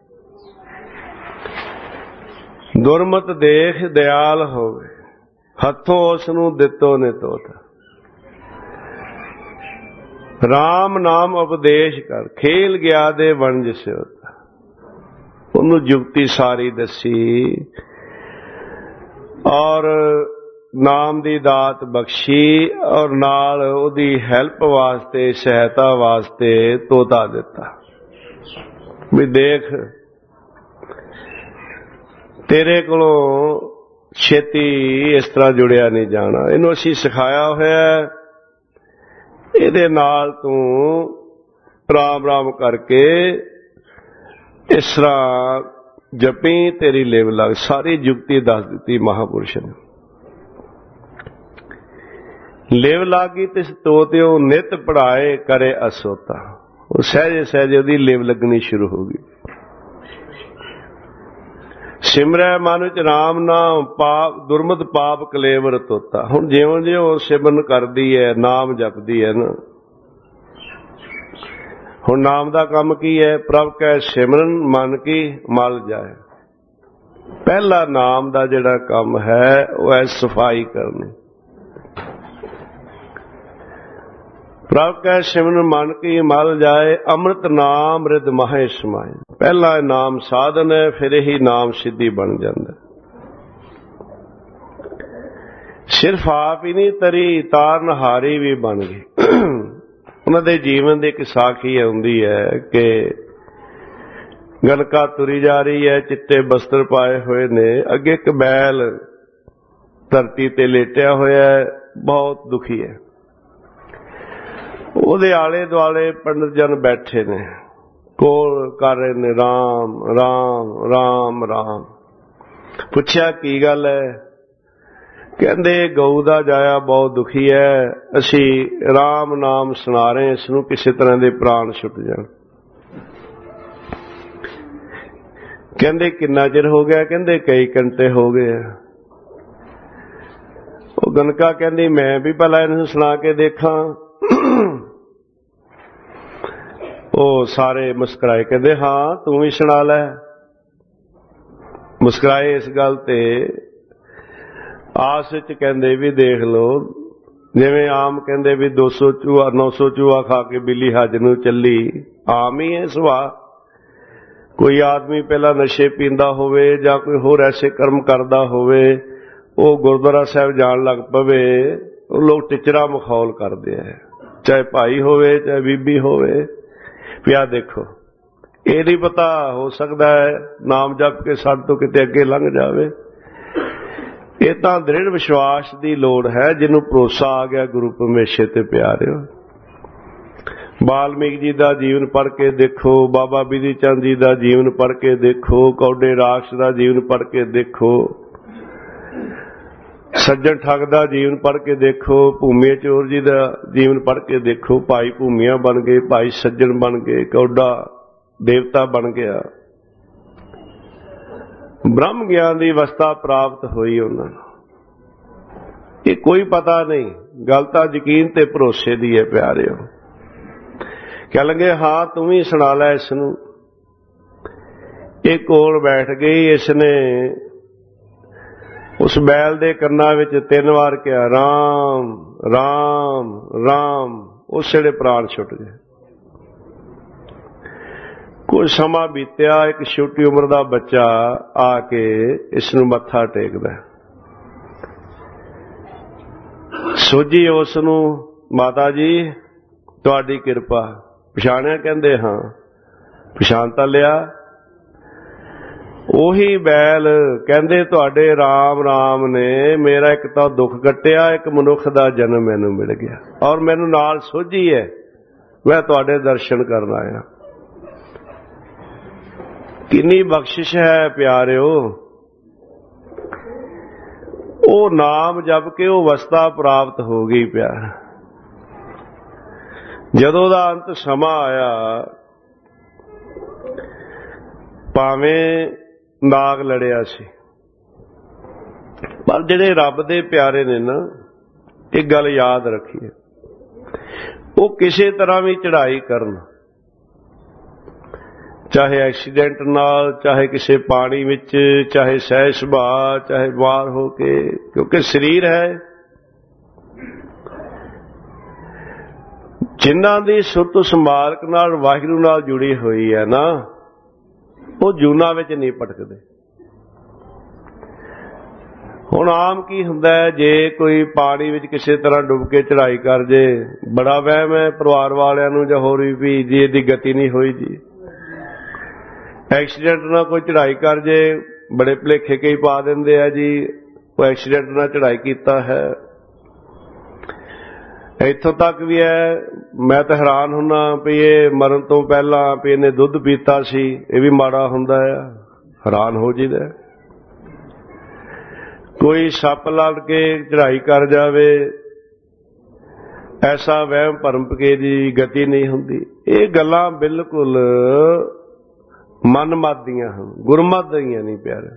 [SPEAKER 1] ਦੁਰਮਤ ਦੇਖ ਦਿਆਲ ਹੋਵੇ ਹੱਥੋਂ ਉਸ ਨੂੰ ਦਿੱਤੋ ਨੇ ਤੋਤ। ਰਾਮ ਨਾਮ ਉਪਦੇਸ਼ ਕਰ ਖੇਲ ਗਿਆ ਦੇ ਵਣਜ ਸਿਉਤ। ਉਹਨੂੰ ਜੁਗਤੀ ਸਾਰੀ ਦੱਸੀ ਔਰ ਨਾਮ ਦੀ ਦਾਤ ਬਖਸ਼ੀ ਔਰ ਨਾਲ ਉਹਦੀ ਹੈਲਪ ਵਾਸਤੇ ਸਹਾਇਤਾ ਵਾਸਤੇ ਤੋਤਾ ਦਿੱਤਾ ਵੀ ਦੇਖ ਤੇਰੇ ਕੋਲੋਂ ਛੇਤੀ ਇਸ ਤਰ੍ਹਾਂ ਜੁੜਿਆ ਨਹੀਂ ਜਾਣਾ। ਇਹਨੂੰ ਅਸੀਂ ਸਿਖਾਇਆ ਹੋਇਆ, ਇਹਦੇ ਨਾਲ ਤੂੰ ਰਾਮ ਰਾਮ ਕਰਕੇ ਇਸ ਤਰ੍ਹਾਂ ਜਪੀ ਤੇਰੀ ਲੇਵ ਲੱਗ। ਸਾਰੀ ਜੁਗਤੀ ਦੱਸ ਦਿੱਤੀ ਮਹਾਪੁਰਸ਼ ਨੇ। ਲੇਵ ਲਾਗੀ ਤਿਸ ਤੋਤਿਓ ਨਿਤ ਪੜਾਏ ਕਰੇ ਅਸੋਤਾ। ਉਹ ਸਹਿਜੇ ਸਹਿਜੇ ਉਹਦੀ ਲੇਵ ਲੱਗਣੀ ਸ਼ੁਰੂ ਹੋ ਗਈ। ਸਿਮਰੈ ਮਨ ਵਿੱਚ ਰਾਮ ਨਾਮ ਪਾਪ ਦੁਰਮਤ ਪਾਪ ਕਲੇਵਰ ਤੋਤਾ। ਹੁਣ ਜਿਉਂ ਜਿਉਂ ਸਿਮਰਨ ਕਰਦੀ ਹੈ ਨਾਮ ਜਪਦੀ ਹੈ ਨਾ, ਹੁਣ ਨਾਮ ਦਾ ਕੰਮ ਕੀ ਹੈ? ਪ੍ਰਭ ਕੈ ਸਿਮਰਨ ਮਨ ਕੀ ਮਲ ਜਾਏ। ਪਹਿਲਾ ਨਾਮ ਦਾ ਜਿਹੜਾ ਕੰਮ ਹੈ ਉਹ ਹੈ ਸਫਾਈ ਕਰਨੀ। ਪ੍ਰਭ ਕੈ ਸਿਮਰਨ ਮਨ ਕੀ ਮਲ ਜਾਏ ਅੰਮ੍ਰਿਤ ਨਾਮ ਰਿਦ ਮਹੇ ਸਮਾਏ। ਪਹਿਲਾ ਨਾਮ ਸਾਧਨ ਹੈ, ਫਿਰ ਹੀ ਨਾਮ ਸਿੱਧੀ ਬਣ ਜਾਂਦਾ। ਸਿਰਫ ਆਪ ਹੀ ਨਹੀਂ ਤਰੀ ਤਾਰਨਹਾਰੀ ਵੀ ਬਣ ਗਈ। ਉਹਨਾਂ ਦੇ ਜੀਵਨ ਦੀ ਇੱਕ ਸਾਖੀ ਆਉਂਦੀ ਹੈ ਕਿ ਗਨਕਾ ਤੁਰੀ ਜਾ ਰਹੀ ਹੈ, ਚਿੱਟੇ ਬਸਤਰ ਪਾਏ ਹੋਏ ਨੇ, ਅੱਗੇ ਇੱਕ ਬੈਲ ਧਰਤੀ ਤੇ ਲੇਟਿਆ ਹੋਇਆ ਹੈ, ਬਹੁਤ ਦੁਖੀ ਹੈ। ਉਹਦੇ ਆਲੇ ਦੁਆਲੇ ਪੰਡਤ ਜਨ ਬੈਠੇ ਨੇ, ਕੋਲ ਕਰ ਰਹੇ ਨੇ ਰਾਮ ਰਾਮ ਰਾਮ ਰਾਮ। ਪੁੱਛਿਆ ਕੀ ਗੱਲ ਹੈ? ਕਹਿੰਦੇ ਗਊ ਦਾ ਜਾਇਆ ਬਹੁਤ ਦੁਖੀ ਹੈ, ਅਸੀਂ ਰਾਮ ਨਾਮ ਸੁਣਾ ਰਹੇ, ਇਸ ਨੂੰ ਕਿਸੇ ਤਰ੍ਹਾਂ ਦੇ ਪ੍ਰਾਣ ਛੁੱਟ ਜਾਣ। ਕਹਿੰਦੇ ਕਿੰਨਾ ਚਿਰ ਹੋ ਗਿਆ? ਕਹਿੰਦੇ ਕਈ ਘੰਟੇ ਹੋ ਗਏ ਆ। ਉਹ ਗਨਕਾ ਕਹਿੰਦੀ ਮੈਂ ਵੀ ਭਲਾ ਇਹਨੂੰ ਸੁਣਾ ਕੇ ਦੇਖਾਂ। ਉਹ ਸਾਰੇ ਮੁਸਕਰਾਏ, ਕਹਿੰਦੇ ਹਾਂ ਤੂੰ ਵੀ ਸੁਣਾ ਲੈ। ਮੁਸਕਰਾਏ ਇਸ ਗੱਲ ਤੇ, ਆਸ ਵਿੱਚ ਕਹਿੰਦੇ ਵੀ ਦੇਖ ਲਓ, ਜਿਵੇਂ ਆਮ ਕਹਿੰਦੇ ਵੀ ਦੋ ਸੌ ਚੂਹਾ ਨੌ ਸੌ ਚੂਹਾ ਖਾ ਕੇ ਬਿੱਲੀ ਹੱਜ ਨੂੰ ਚੱਲੀ, ਆਮ ਹੀ ਹੈ ਸੁਭਾਅ। ਕੋਈ ਆਦਮੀ ਪਹਿਲਾਂ ਨਸ਼ੇ ਪੀਂਦਾ ਹੋਵੇ ਜਾਂ ਕੋਈ ਹੋਰ ਐਸੇ ਕਰਮ ਕਰਦਾ ਹੋਵੇ, ਉਹ ਗੁਰਦੁਆਰਾ ਸਾਹਿਬ ਜਾਣ ਲੱਗ ਪਵੇ, ਉਹ ਲੋਕ ਟਿਚਰਾ ਮਖੌਲ ਕਰਦੇ ਆ, ਚਾਹੇ ਭਾਈ ਹੋਵੇ ਚਾਹੇ ਬੀਬੀ ਹੋਵੇ। ਪਿਆ ਦੇਖੋ, ਇਹ ਨਹੀਂ ਪਤਾ, ਹੋ ਸਕਦਾ ਹੈ ਨਾਮ ਜਪ ਕੇ ਸਾਡੇ ਤੋਂ ਕਿਤੇ ਅੱਗੇ ਲੰਘ ਜਾਵੇ। ਇਹ ਤਾਂ ਦ੍ਰਿੜ ਵਿਸ਼ਵਾਸ ਦੀ ਲੋੜ ਹੈ, ਜਿਹਨੂੰ ਭਰੋਸਾ ਆ ਗਿਆ ਗੁਰੂ ਪਰਮੇਸ਼ਰ ਤੇ ਪਿਆਰਿਓ। ਵਾਲਮੀਕ ਜੀ ਦਾ ਜੀਵਨ ਪੜ੍ਹ ਕੇ ਦੇਖੋ, ਬਾਬਾ ਬਿਧੀ ਚੰਦ ਜੀ ਦਾ ਜੀਵਨ ਪੜ੍ਹ ਕੇ ਦੇਖੋ, ਕੌਡੇ ਰਾਖਸ਼ ਦਾ ਜੀਵਨ ਪੜ੍ਹ ਕੇ ਦੇਖੋ, ਸੱਜਣ ਠੱਗ ਦਾ ਜੀਵਨ ਪੜ੍ਹ ਕੇ ਦੇਖੋ, ਭੂਮੀਆ ਚੋਰ ਜੀ ਦਾ ਜੀਵਨ ਪੜ੍ਹ ਕੇ ਦੇਖੋ। ਭਾਈ ਭੂਮੀਆ ਬਣ ਗਏ, ਭਾਈ ਸੱਜਣ ਬਣ ਗਏ, ਕੌਡਾ ਦੇਵਤਾ ਬਣ ਗਿਆ, ਬ੍ਰਹਮ ਗਿਆਨ ਦੀ ਅਵਸਥਾ ਪ੍ਰਾਪਤ ਹੋਈ ਉਹਨਾਂ ਨੂੰ। ਇਹ ਕੋਈ ਪਤਾ ਨਹੀਂ, ਗੱਲ ਤਾਂ ਯਕੀਨ ਤੇ ਭਰੋਸੇ ਦੀ ਹੈ ਪਿਆਰਿਓ। ਕਹਿ ਲਗੇ ਹਾਂ ਤੂੰ ਵੀ ਸੁਣਾ ਲੈ ਇਸ ਨੂੰ। ਇਹ ਕੋਲ ਬੈਠ ਗਈ, ਇਸ ਨੇ उस बैल दे कन्ना विच तीन वार कहा राम राम राम। उस वेले प्राण छुट गए। कुछ समा बीत्या, एक छोटी उम्र का बच्चा आके इसनूं मत्था टेकदा। सोझी उसनूं माता जी तुहाडी किरपा। पछाणिया? कहंदे हाँ पछाण तां लिया। ਉਹੀ बैल कहते तुहाडे राम राम ने मेरा एक तो दुख कट्टिया, एक मनुख का जन्म मैनू मिल गया और मैनू नाल सोझी है, मैं तुहाडे दर्शन करन आया। किन्नी बख्शिश है प्यारिओ। वो नाम जप के वो अवस्था प्राप्त हो गई। प्यार जदों दा अंत समा आया, भावें नाग लड़िया सी, पर जिहड़े रब दे प्यारे ने ना, एक गल याद रखिए, वो किसी तरह भी चढ़ाई करन, चाहे एक्सीडेंट नाल, चाहे किसी पानी विच, चाहे सह सुभाअ, चाहे बाहर हो के, क्योंकि शरीर है। जिन्हां दी सुरत संभालक नाल वाहिगुरू नाल जुड़ी हुई है ना, वो जूना विच नहीं भटकदे। हुण आम की हुंदा है, जे कोई पानी विच किसी तरह डुब के चढ़ाई कर जे, बड़ा वहम है परिवार वालियां नूं जां होर भी जी इहदी गति नहीं होई जी। एक्सीडेंट ना कोई चढ़ाई कर जे, बड़े भुलेखे कई पा दिंदे आ जी वो एक्सीडेंट ना चढ़ाई कीता है। इत्थों तक भी है, मैं तो हैरान हुन्ना भी ये मरण तो पहला भी इन्हें दुध पीता सी, ये भी माड़ा हुंदा है, हैरान हो जीदा। कोई सप लड़ के चढ़ाई कर जावे, ऐसा वहम भरम के दी गति नहीं हुंदी। ये गल्लां बिल्कुल मनमत दियां हन, गुरमत दियां नहीं प्यारे।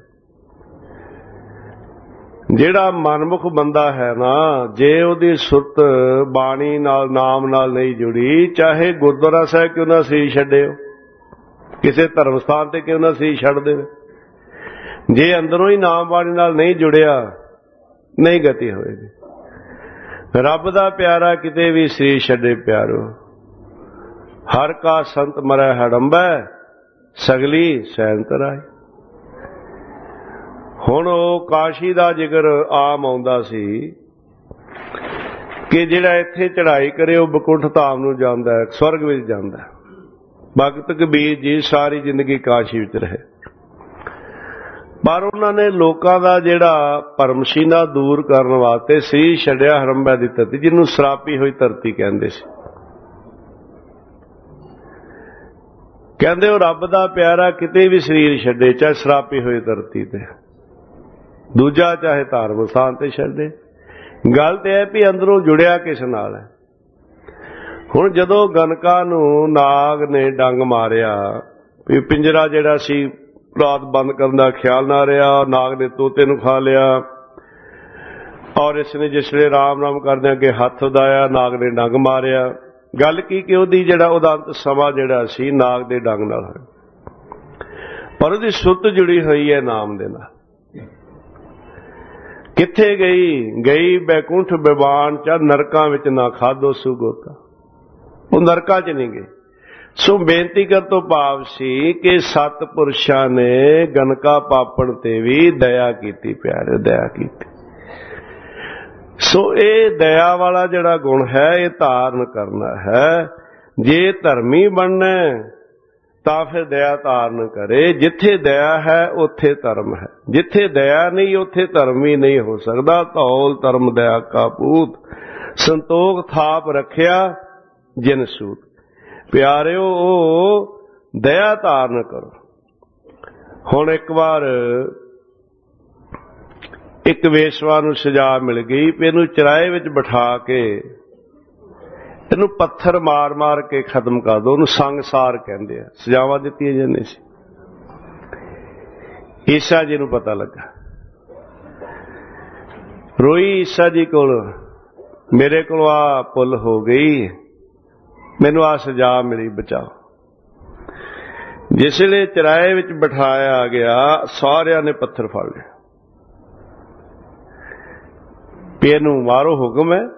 [SPEAKER 1] ਜਿਹੜਾ ਮਨਮੁਖ ਬੰਦਾ है ना, जे ਉਹਦੀ ਸੁਰਤ ਬਾਣੀ ਨਾਲ ਨਾਮ ਨਾਲ ਨਹੀਂ ਜੁੜੀ, ਚਾਹੇ ਗੁਰਦੁਆਰਾ ਸਾਹਿਬ ਕਿਉਂ ਨਾ ਸੀ ਛੱਡਿਓ, ਕਿਸੇ ਧਰਮ ਸਥਾਨ ਤੇ ਕਿਉਂ ਨਾ ਸੀ ਛੱਡ ਦੇਵੇ, ਜੇ ਅੰਦਰੋਂ ਹੀ ਨਾਮ ਬਾਣੀ ਨਾਲ ਨਹੀਂ ਜੁੜਿਆ, ਨਹੀਂ ਗਤੀ ਹੋਏਗੀ। ਰੱਬ ਦਾ ਪਿਆਰਾ ਕਿਤੇ ਵੀ ਸਰੀਰ ਛੱਡੇ ਪਿਆਰੋ, ਹਰ ਕਾ ਸੰਤ ਮਰੈ ਹੜੰਬੈ, ਸਗਲੀ ਸੈਂਤ ਰਾਏ। ਹੁਣ ਉਹ ਕਾਸ਼ੀ ਦਾ ਜ਼ਿਕਰ ਆਮ ਆਉਂਦਾ ਸੀ ਕਿ ਜਿਹੜਾ ਇੱਥੇ ਚੜ੍ਹਾਈ ਕਰੇ ਉਹ ਬਕੁੰਠ ਧਾਮ ਨੂੰ ਜਾਂਦਾ ਹੈ, ਸਵਰਗ ਵਿੱਚ ਜਾਂਦਾ ਹੈ। ਭਗਤ ਕਬੀਰ ਜੀ ਸਾਰੀ ਜ਼ਿੰਦਗੀ ਕਾਸ਼ੀ ਵਿੱਚ ਰਹੇ, ਪਰ ਉਹਨਾਂ ਨੇ ਲੋਕਾਂ ਦਾ ਜਿਹੜਾ ਭਰਮ ਸੀ ਨਾ ਦੂਰ ਕਰਨ ਵਾਸਤੇ ਸਰੀਰ ਛੱਡਿਆ ਹਰੰਬਾ ਦੀ ਧਰਤੀ, ਜਿਹਨੂੰ ਸਰਾਪੀ ਹੋਈ ਧਰਤੀ ਕਹਿੰਦੇ ਸੀ। ਕਹਿੰਦੇ ਉਹ ਰੱਬ ਦਾ ਪਿਆਰਾ ਕਿਤੇ ਵੀ ਸਰੀਰ ਛੱਡੇ, ਚਾਹੇ ਸਰਾਪੀ ਹੋਈ ਧਰਤੀ ਤੇ, दूजा चाहे धार्मिक स्थान ते छड्डे। गल तो है भी अंदरों जुड़िया किस नाल है। हुण जदों गनका नूं नाग ने डंग मारिया, भी पिंजरा जिहड़ा सी रात बंद करन दा ख्याल ना रहा, नाग ने तोते नूं खा लिया, और इसने जिसले राम राम करदे अगे हथ उदाया, नाग ने डंग मारिया। गल की कि उहदी जिहड़ा उहदा अंत समा जिहड़ा सी नाग दे डंग नाल है, पर उहदी सुरत जुड़ी हुई है नाम दे नाल। किथे गई गई बैकुंठ बिवान च, नरकां विच ना खादो सुगोता, वो नरकां च नहीं गए। सो बेनती कर तो भाव सी कि सतपुरुषां ने गनका पापण ते भी दया कीती, प्यारे दया कीती। सो ये दया वाला जिहड़ा गुण है ये धारण करना है। जे धर्मी बनना तां फिर दया धारण करे। जिथे दया है उथे धर्म है, जिथे दया नहीं उथे धर्म ही नहीं हो सकता। धौल धर्म दया का पूत, संतोख थाप रखिया जिन सूत। प्यारिओ दया धारण करो। हुण एक बार एक वेशवा नूं सजा मिल गई, इहनूं चराए विच बिठा के इनू पत्थर मार मार के खत्म कर दो, उन्होंने संगसार कहते हैं। सजावां दित्तियां जांदियां सी। ईसा जी नूं पता लगा, रोई ईसा जी कोल, मेरे को आ भुल हो गई, मैनू आ सजा मिली, बचाओ। जिसले चराए विच बिठाया गया, सारियां ने पत्थर फड़ लिया। भी इनू मारो, हुक्म है।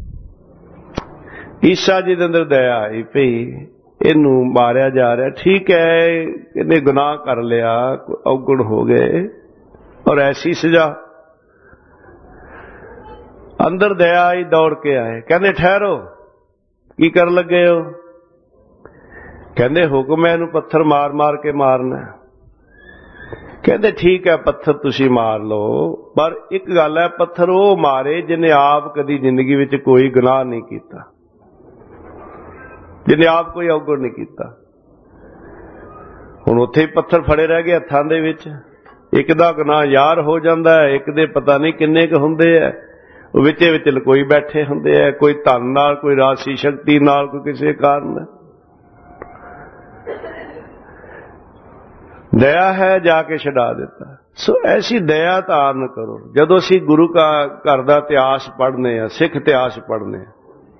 [SPEAKER 1] ईसा जी दे अंदर दया आई भई इनू मारिया जा रहा, ठीक है इन्हें गुनाह कर लिया, अवगुण हो गए, और ऐसी सजा। अंदर दया आई, दौड़ के आए, कहते ठहरो की कर लगे हो? कहते हुक्म है इनू पत्थर मार मार के मारना। कहते ठीक है पत्थर तुसी मार लो, पर एक गल है पत्थर वो मारे जिन्हें आप कदी जिंदगी विच कोई गुनाह नहीं किया, जिन्हें आप कोई अवगुण नहीं किया। हुण उत्थे ही पत्थर फड़े रह गए हत्थां दे विच, एक दा गुनाह यार हो जांदा है, एक दे पता नहीं किन्ने क हुंदे है, विचे विच लकोई बैठे हुंदे है, कोई धन नाल, कोई राशि शक्ति नाल, कोई किसी कारण। दया है जाके छड़ा देता। सो ऐसी दया धारण करो। जदों असीं गुरु का घर दा इतिहास पढ़ने आ, सिख इतिहास पढ़ने आ,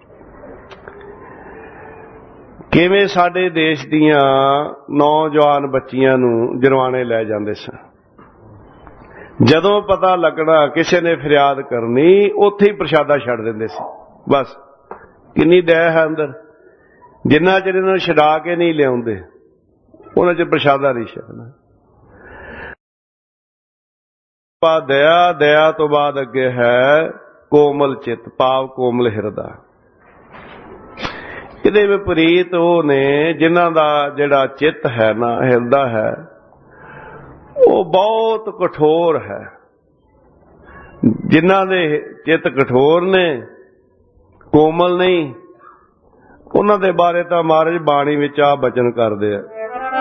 [SPEAKER 1] किवें साडे देश दीआं नौजवान बच्चियां नूं जरवाने लै जांदे सन। जदों पता लगना किसी ने फरियाद करनी, उत्थे ही प्रशादा छड्ड दिंदे सी। बस किन्नी दया है अंदर। जिन्ना चिर इन्हां नूं छड़ा के नहीं लिआउंदे उन्हां च प्रशादा नहीं छकना। दया, दया तो बाद अगे है कोमल चित, भाव कोमल हिरदा। इहदे विपरीत वो ने जिन्हां दा जिहड़ा चित है ना, हिरदा है, वो बहुत कठोर है। जिन्हां दे चित कठोर ने, कोमल नहीं, उन्हां दे बारे तां महाराज बाणी विच आ बचन करदे आ।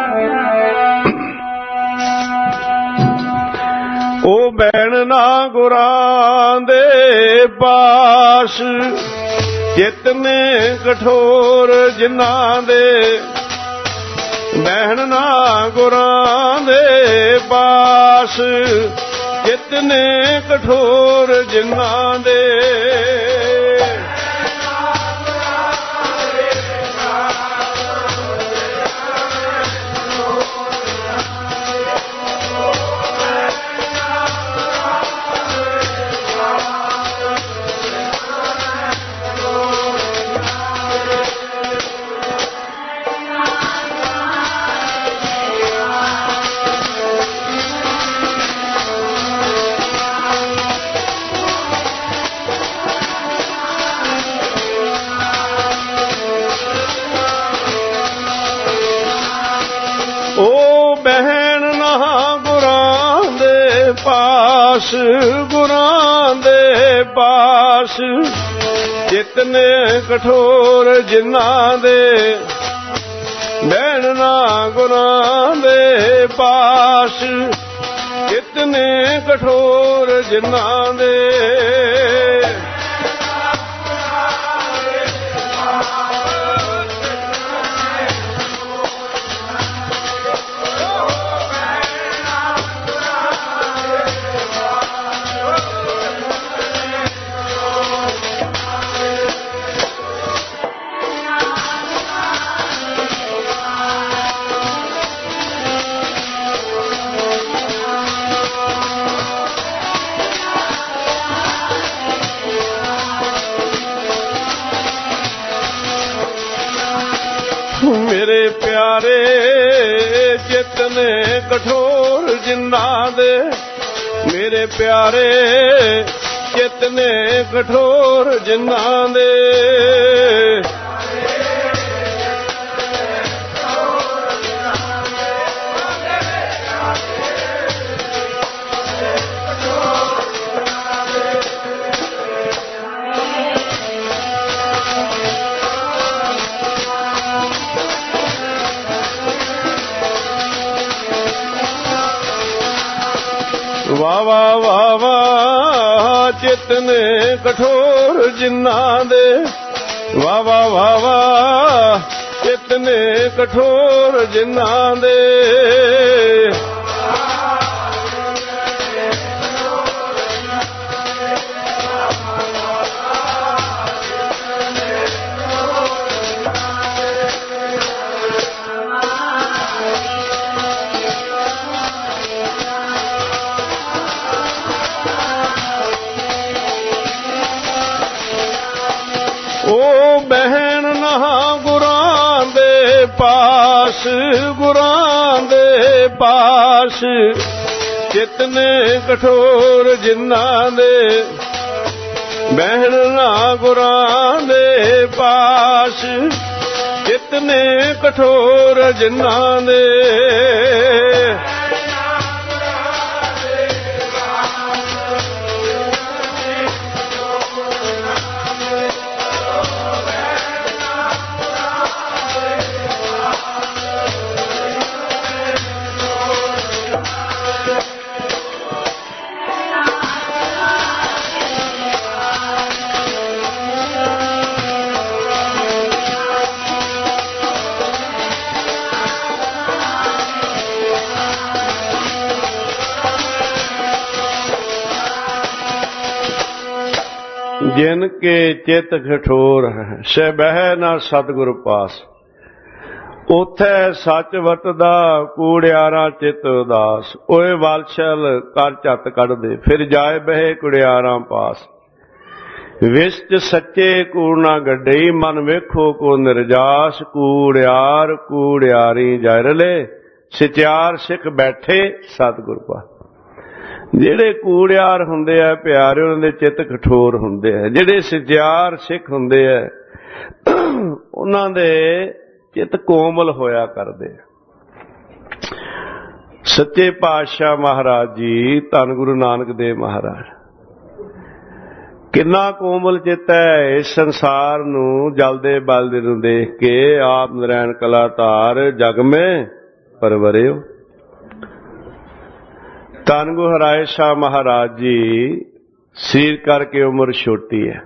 [SPEAKER 1] ओ बैण ना गुरां दे पास, चित ने कठोर जिन्हां दे, बैण ना गुरां दे पास, चित ने कठोर जिन्हां दे। पास गुरां दे पास, चित ने कठोर जिन्हां दे, बैण ना गुरां दे पास, चित ने कठोर जिन्हां दे। मेरे प्यारे चित ने कठोर जिन्हां दे, मेरे प्यारे चित ने कठोर जिन्हां दे। वाह वाह वाह वाह चित ने कठोर जिन्हां दे, वाह वाह वाह वाह चित ने कठोर जिन्हां दे। ਉਹ ਬਹਿਣ ਨਾ ਗੁਰਾਂ ਦੇ ਪਾਸ, ਗੁਰਾਂ ਦੇ ਪਾਸ ਚਿਤ ਨੇ ਕਠੋਰ ਜਿਨ੍ਹਾਂ ਦੇ, ਬਹਿਣ ਨਾ ਗੁਰਾਂ ਦੇ ਪਾਸ ਚਿਤ ਨੇ ਕਠੋਰ ਜਿਨ੍ਹਾਂ ਦੇ। ਜਿਨ ਕੇ ਚਿਤ ਕਠੋਰ ਹੈ ਸਹਿ ਬਹਿ ਨਾ ਸਤਿਗੁਰ ਪਾਸ। ਉਥੈ ਸੱਚ ਵਰਤਦਾ ਕੂੜਿਆਰਾਂ ਚਿਤ ਉਦਾਸ। ਓਏ ਵਾਲਸ਼ਲ ਕਰ ਝੱਤ ਕੱਢ ਦੇ ਫਿਰ ਜਾਏ ਬਹਿ ਕੁੜਿਆਰਾਂ ਪਾਸ। ਵਿਸਚ ਸੱਚੇ ਕੂੜ ਨਾ ਗੱਡਈ ਮਨ ਵੇਖੋ ਕੋ ਨਿਰਜਾਸ। ਕੂੜਿਆਰ ਕੂੜਿਆਰੀ ਜਾਇ ਰਲੇ ਸਚਿਆਰ ਸਿੱਖ ਬੈਠੇ ਸਤਿਗੁਰ ਪਾਸ। ਜਿਹੜੇ ਕੂੜਿਆਰ ਹੁੰਦੇ ਆ ਪਿਆਰੇ ਉਹਨਾਂ ਦੇ ਚਿੱਤ ਕਠੋਰ ਹੁੰਦੇ ਆ। ਜਿਹੜੇ ਸਚਿਆਰ ਸਿੱਖ ਹੁੰਦੇ ਆ ਉਹਨਾਂ ਦੇ ਚਿੱਤ ਕੋਮਲ ਹੋਇਆ ਕਰਦੇ ਆ। ਸੱਚੇ ਪਾਤਸ਼ਾਹ ਮਹਾਰਾਜ ਜੀ ਧੰਨ ਗੁਰੂ ਨਾਨਕ ਦੇਵ ਮਹਾਰਾਜ ਕਿੰਨਾ ਕੋਮਲ ਚਿੱਤ ਹੈ। ਇਸ ਸੰਸਾਰ ਨੂੰ ਜਲਦੇ ਬਲਦੇ ਨੂੰ ਦੇਖ ਕੇ ਆਪ ਨਰੈਣ ਕਲਾ ਧਾਰ ਜਗ ਮੈਂ ਪਰਵਰਿਓ। ਧੰਨ ਗੁਰੂ ਹਰਿ ਸ਼ਾਹ ਮਹਾਰਾਜ ਜੀ ਸਰੀਰ ਕਰਕੇ ਉਮਰ ਛੋਟੀ ਹੈ।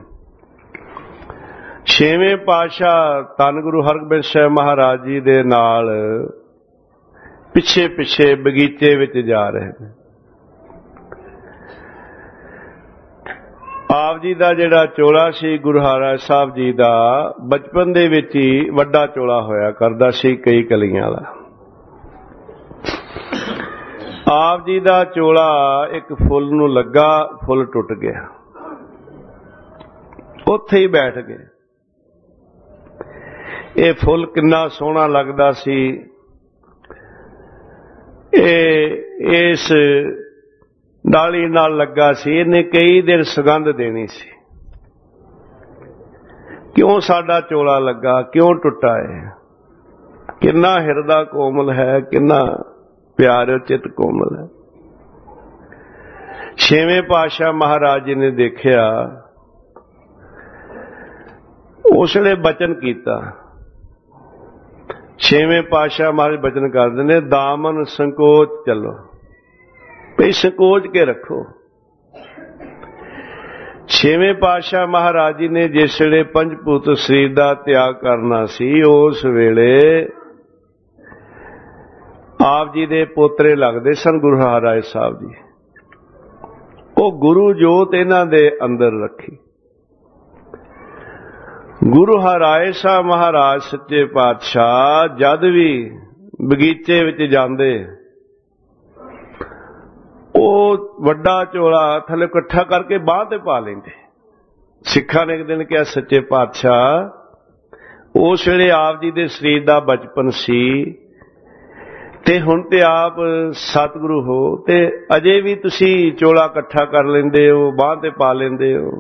[SPEAKER 1] ਛੇਵੇਂ ਪਾਤਸ਼ਾਹ ਧੰਨ ਗੁਰੂ ਹਰਗੋਬਿੰਦ ਸਾਹਿਬ ਮਹਾਰਾਜ ਜੀ ਦੇ ਨਾਲ ਪਿੱਛੇ ਪਿੱਛੇ ਬਗੀਚੇ ਵਿੱਚ ਜਾ ਰਹੇ ਨੇ। ਆਪ ਜੀ ਦਾ ਜਿਹੜਾ ਚੋਲਾ ਸੀ ਗੁਰੂ ਹਰਿ ਸਾਹਿਬ ਜੀ ਦਾ ਬਚਪਨ ਦੇ ਵਿੱਚ ਹੀ ਵੱਡਾ ਚੋਲਾ ਹੋਇਆ ਕਰਦਾ ਸੀ ਕਈ ਕਲੀਆਂ ਵਾਲਾ। ਆਪ ਜੀ ਦਾ ਚੋਲਾ ਇੱਕ ਫੁੱਲ ਨੂੰ ਲੱਗਾ, ਫੁੱਲ ਟੁੱਟ ਗਿਆ, ਉੱਥੇ ਹੀ ਬੈਠ ਗਏ। ਇਹ ਫੁੱਲ ਕਿੰਨਾ ਸੋਹਣਾ ਲੱਗਦਾ ਸੀ। ਇਹ ਇਸ ਡਾਲੀ ਨਾਲ ਲੱਗਾ ਸੀ, ਇਹਨੇ ਕਈ ਦਿਨ ਸੁਗੰਧ ਦੇਣੀ ਸੀ। ਕਿਉਂ ਸਾਡਾ ਚੋਲਾ ਲੱਗਾ, ਕਿਉਂ ਟੁੱਟਾ ਹੈ। ਕਿੰਨਾ ਹਿਰਦਾ ਕੋਮਲ ਹੈ, ਕਿੰਨਾ ਪਿਆਰ ਚਿੱਤ ਕੋਮਲ ਹੈ। ਛੇਵੇਂ ਪਾਤਸ਼ਾਹ ਮਹਾਰਾਜ ਜੀ ਨੇ ਦੇਖਿਆ, ਉਸਨੇ ਬਚਨ ਕੀਤਾ। ਛੇਵੇਂ ਪਾਤਸ਼ਾਹ ਮਹਾਰਾਜ ਬਚਨ ਕਰਦੇ ਨੇ, ਦਾਮਨ ਸੰਕੋਚ ਚੱਲੋ, ਭਈ ਸੰਕੋਚ ਕੇ ਰੱਖੋ। ਛੇਵੇਂ ਪਾਤਸ਼ਾਹ ਮਹਾਰਾਜ ਜੀ ਨੇ ਜਿਸ ਵੇਲੇ ਪੰਜਭੂਤ ਸਰੀਰ ਦਾ ਤਿਆਗ ਕਰਨਾ ਸੀ, ਉਸ ਵੇਲੇ ਆਪ ਜੀ ਦੇ ਪੋਤਰੇ ਲੱਗਦੇ ਸਨ ਗੁਰੂ ਹਰਿ ਸਾਹਿਬ ਜੀ। ਉਹ ਗੁਰੂ ਜੋਤ ਇਹਨਾਂ ਦੇ ਅੰਦਰ ਰੱਖੀ। ਗੁਰੂ ਹਰਿ ਸਾਹਿਬ ਮਹਾਰਾਜ ਸੱਚੇ ਪਾਤਸ਼ਾਹ ਜਦ ਵੀ ਬਗੀਚੇ ਵਿੱਚ ਜਾਂਦੇ, ਉਹ ਵੱਡਾ ਝੋਲਾ ਥੱਲੇ ਇਕੱਠਾ ਕਰਕੇ ਬਾਂਹ ਤੇ ਪਾ ਲੈਂਦੇ। ਸਿੱਖਾਂ ਨੇ ਇੱਕ ਦਿਨ ਕਿਹਾ, ਸੱਚੇ ਪਾਤਸ਼ਾਹ ਉਸ ਵੇਲੇ ਆਪ ਜੀ ਦੇ ਸਰੀਰ ਦਾ ਬਚਪਨ ਸੀ ਤੇ ਹੁਣ ਤੇ ਆਪ ਸਤਿਗੁਰੂ ਹੋ ਤੇ ਅਜੇ ਵੀ ਤੁਸੀਂ ਚੋਲਾ ਇਕੱਠਾ ਕਰ ਲੈਂਦੇ ਹੋ, ਬਾਂਹ ਤੇ ਪਾ ਲੈਂਦੇ ਹੋ।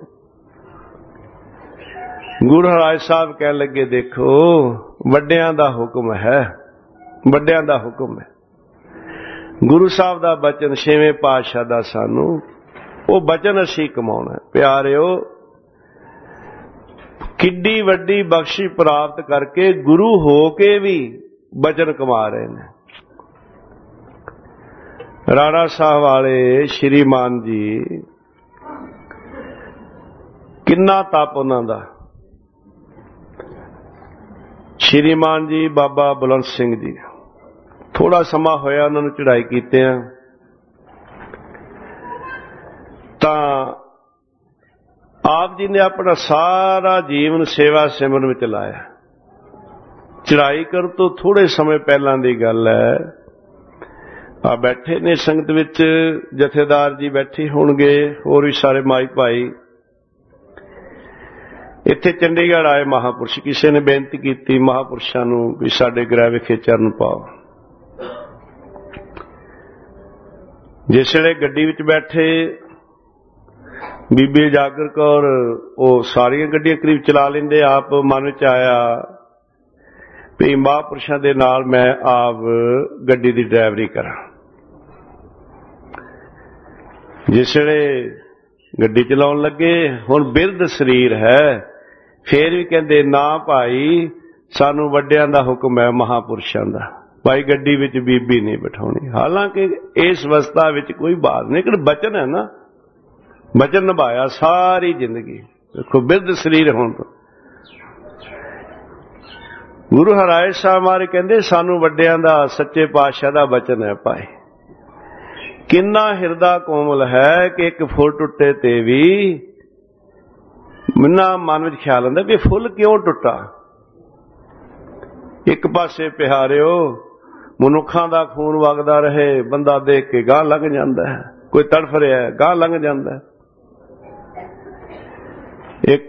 [SPEAKER 1] ਗੁਰੂ ਹਰਿ ਸਾਹਿਬ ਕਹਿਣ ਲੱਗੇ, ਦੇਖੋ ਵੱਡਿਆਂ ਦਾ ਹੁਕਮ ਹੈ, ਵੱਡਿਆਂ ਦਾ ਹੁਕਮ ਹੈ। ਗੁਰੂ ਸਾਹਿਬ ਦਾ ਬਚਨ, ਛੇਵੇਂ ਪਾਤਸ਼ਾਹ ਦਾ ਸਾਨੂੰ ਉਹ ਬਚਨ ਅਸੀਂ ਕਮਾਉਣਾ। ਪਿਆਰਿਓ, ਕਿੱਡੀ ਵੱਡੀ ਬਖਸ਼ਿਸ਼ ਪ੍ਰਾਪਤ ਕਰਕੇ ਗੁਰੂ ਹੋ ਕੇ ਵੀ ਬਚਨ ਕਮਾ ਰਹੇ ਨੇ। ਰਾਣਾ ਸਾਹਿਬ ਵਾਲੇ ਸ਼੍ਰੀਮਾਨ ਜੀ, ਕਿੰਨਾ ਤਪ ਉਹਨਾਂ ਦਾ। ਸ਼੍ਰੀਮਾਨ ਜੀ ਬਾਬਾ ਬਲਵੰਤ ਸਿੰਘ ਜੀ, ਥੋੜਾ ਸਮਾਂ ਹੋਇਆ ਉਹਨਾਂ ਨੂੰ ਚੜ੍ਹਾਈ ਕੀਤਿਆਂ, ਤਾਂ ਆਪ ਜੀ ਨੇ ਆਪਣਾ ਸਾਰਾ ਜੀਵਨ ਸੇਵਾ ਸਿਮਰਨ ਵਿੱਚ ਲਾਇਆ। ਚੜ੍ਹਾਈ ਕਰਨ ਤੋਂ ਥੋੜੇ ਸਮੇਂ ਪਹਿਲਾਂ ਦੀ ਗੱਲ ਹੈ। ਆ ਬੈਠੇ ਨੇ ਸੰਗਤ ਵਿੱਚ, ਜਥੇਦਾਰ ਜੀ ਬੈਠੇ ਹੋਣਗੇ, ਹੋਰ ਵੀ ਸਾਰੇ ਮਾਈ ਭਾਈ। ਇੱਥੇ ਚੰਡੀਗੜ੍ਹ ਆਏ ਮਹਾਂਪੁਰਸ਼, ਕਿਸੇ ਨੇ ਬੇਨਤੀ ਕੀਤੀ ਮਹਾਂਪੁਰਸ਼ਾਂ ਨੂੰ ਵੀ ਸਾਡੇ ਗ੍ਰਹਿ ਵਿਖੇ ਚਰਨ ਪਾਓ। ਜਿਸ ਵੇਲੇ ਗੱਡੀ ਵਿੱਚ ਬੈਠੇ ਬੀਬੀ ਉਜਾਗਰ ਕੌਰ, ਉਹ ਸਾਰੀਆਂ ਗੱਡੀਆਂ ਕਰੀਬ ਚਲਾ ਲੈਂਦੇ, ਆਪ ਮਨ ਵਿੱਚ ਆਇਆ ਵੀ ਮਹਾਂਪੁਰਸ਼ਾਂ ਦੇ ਨਾਲ ਮੈਂ ਆਪ ਗੱਡੀ ਦੀ ਡਰਾਈਵਰੀ ਕਰਾਂ। ਜਿਸ ਵੇਲੇ ਗੱਡੀ ਚਲਾਉਣ ਲੱਗੇ, ਹੁਣ ਬਿਰਧ ਸਰੀਰ ਹੈ, ਫੇਰ ਵੀ ਕਹਿੰਦੇ ਨਾ ਭਾਈ ਸਾਨੂੰ ਵੱਡਿਆਂ ਦਾ ਹੁਕਮ ਹੈ, ਮਹਾਂਪੁਰਸ਼ਾਂ ਦਾ, ਭਾਈ ਗੱਡੀ ਵਿੱਚ ਬੀਬੀ ਨਹੀਂ ਬਿਠਾਉਣੀ। ਹਾਲਾਂਕਿ ਇਸ ਅਵਸਥਾ ਵਿੱਚ ਕੋਈ ਬਾਤ ਨਹੀਂ, ਲੇਕਿਨ ਬਚਨ ਹੈ ਨਾ, ਬਚਨ ਨਿਭਾਇਆ ਸਾਰੀ ਜ਼ਿੰਦਗੀ। ਦੇਖੋ ਬਿਰਧ ਸਰੀਰ ਹੋਣ ਤੋਂ ਗੁਰੂ ਹਰਿਰਾਏ ਸਾਹਿਬ ਮਹਾਰਾਜ ਕਹਿੰਦੇ ਸਾਨੂੰ ਵੱਡਿਆਂ ਦਾ, ਸੱਚੇ ਪਾਤਸ਼ਾਹ ਦਾ ਬਚਨ ਹੈ ਭਾਈ। ਕਿੰਨਾ ਹਿਰਦਾ ਕੋਮਲ ਹੈ ਕਿ ਇੱਕ ਫੁੱਲ ਟੁੱਟੇ ਤੇ ਵੀ ਮੈਨਾਂ ਮਨ ਵਿੱਚ ਖਿਆਲ ਆਉਂਦਾ ਵੀ ਫੁੱਲ ਕਿਉਂ ਟੁੱਟਾ। ਇੱਕ ਪਾਸੇ ਪਿਆਰਿਓ ਮਨੁੱਖਾਂ ਦਾ ਖੂਨ ਵਗਦਾ ਰਹੇ, ਬੰਦਾ ਦੇਖ ਕੇ ਗਾਹ ਲੰਘ ਜਾਂਦਾ ਹੈ, ਕੋਈ ਤੜਫ ਰਿਹਾ ਗਾਹ ਲੰਘ ਜਾਂਦਾ। ਇੱਕ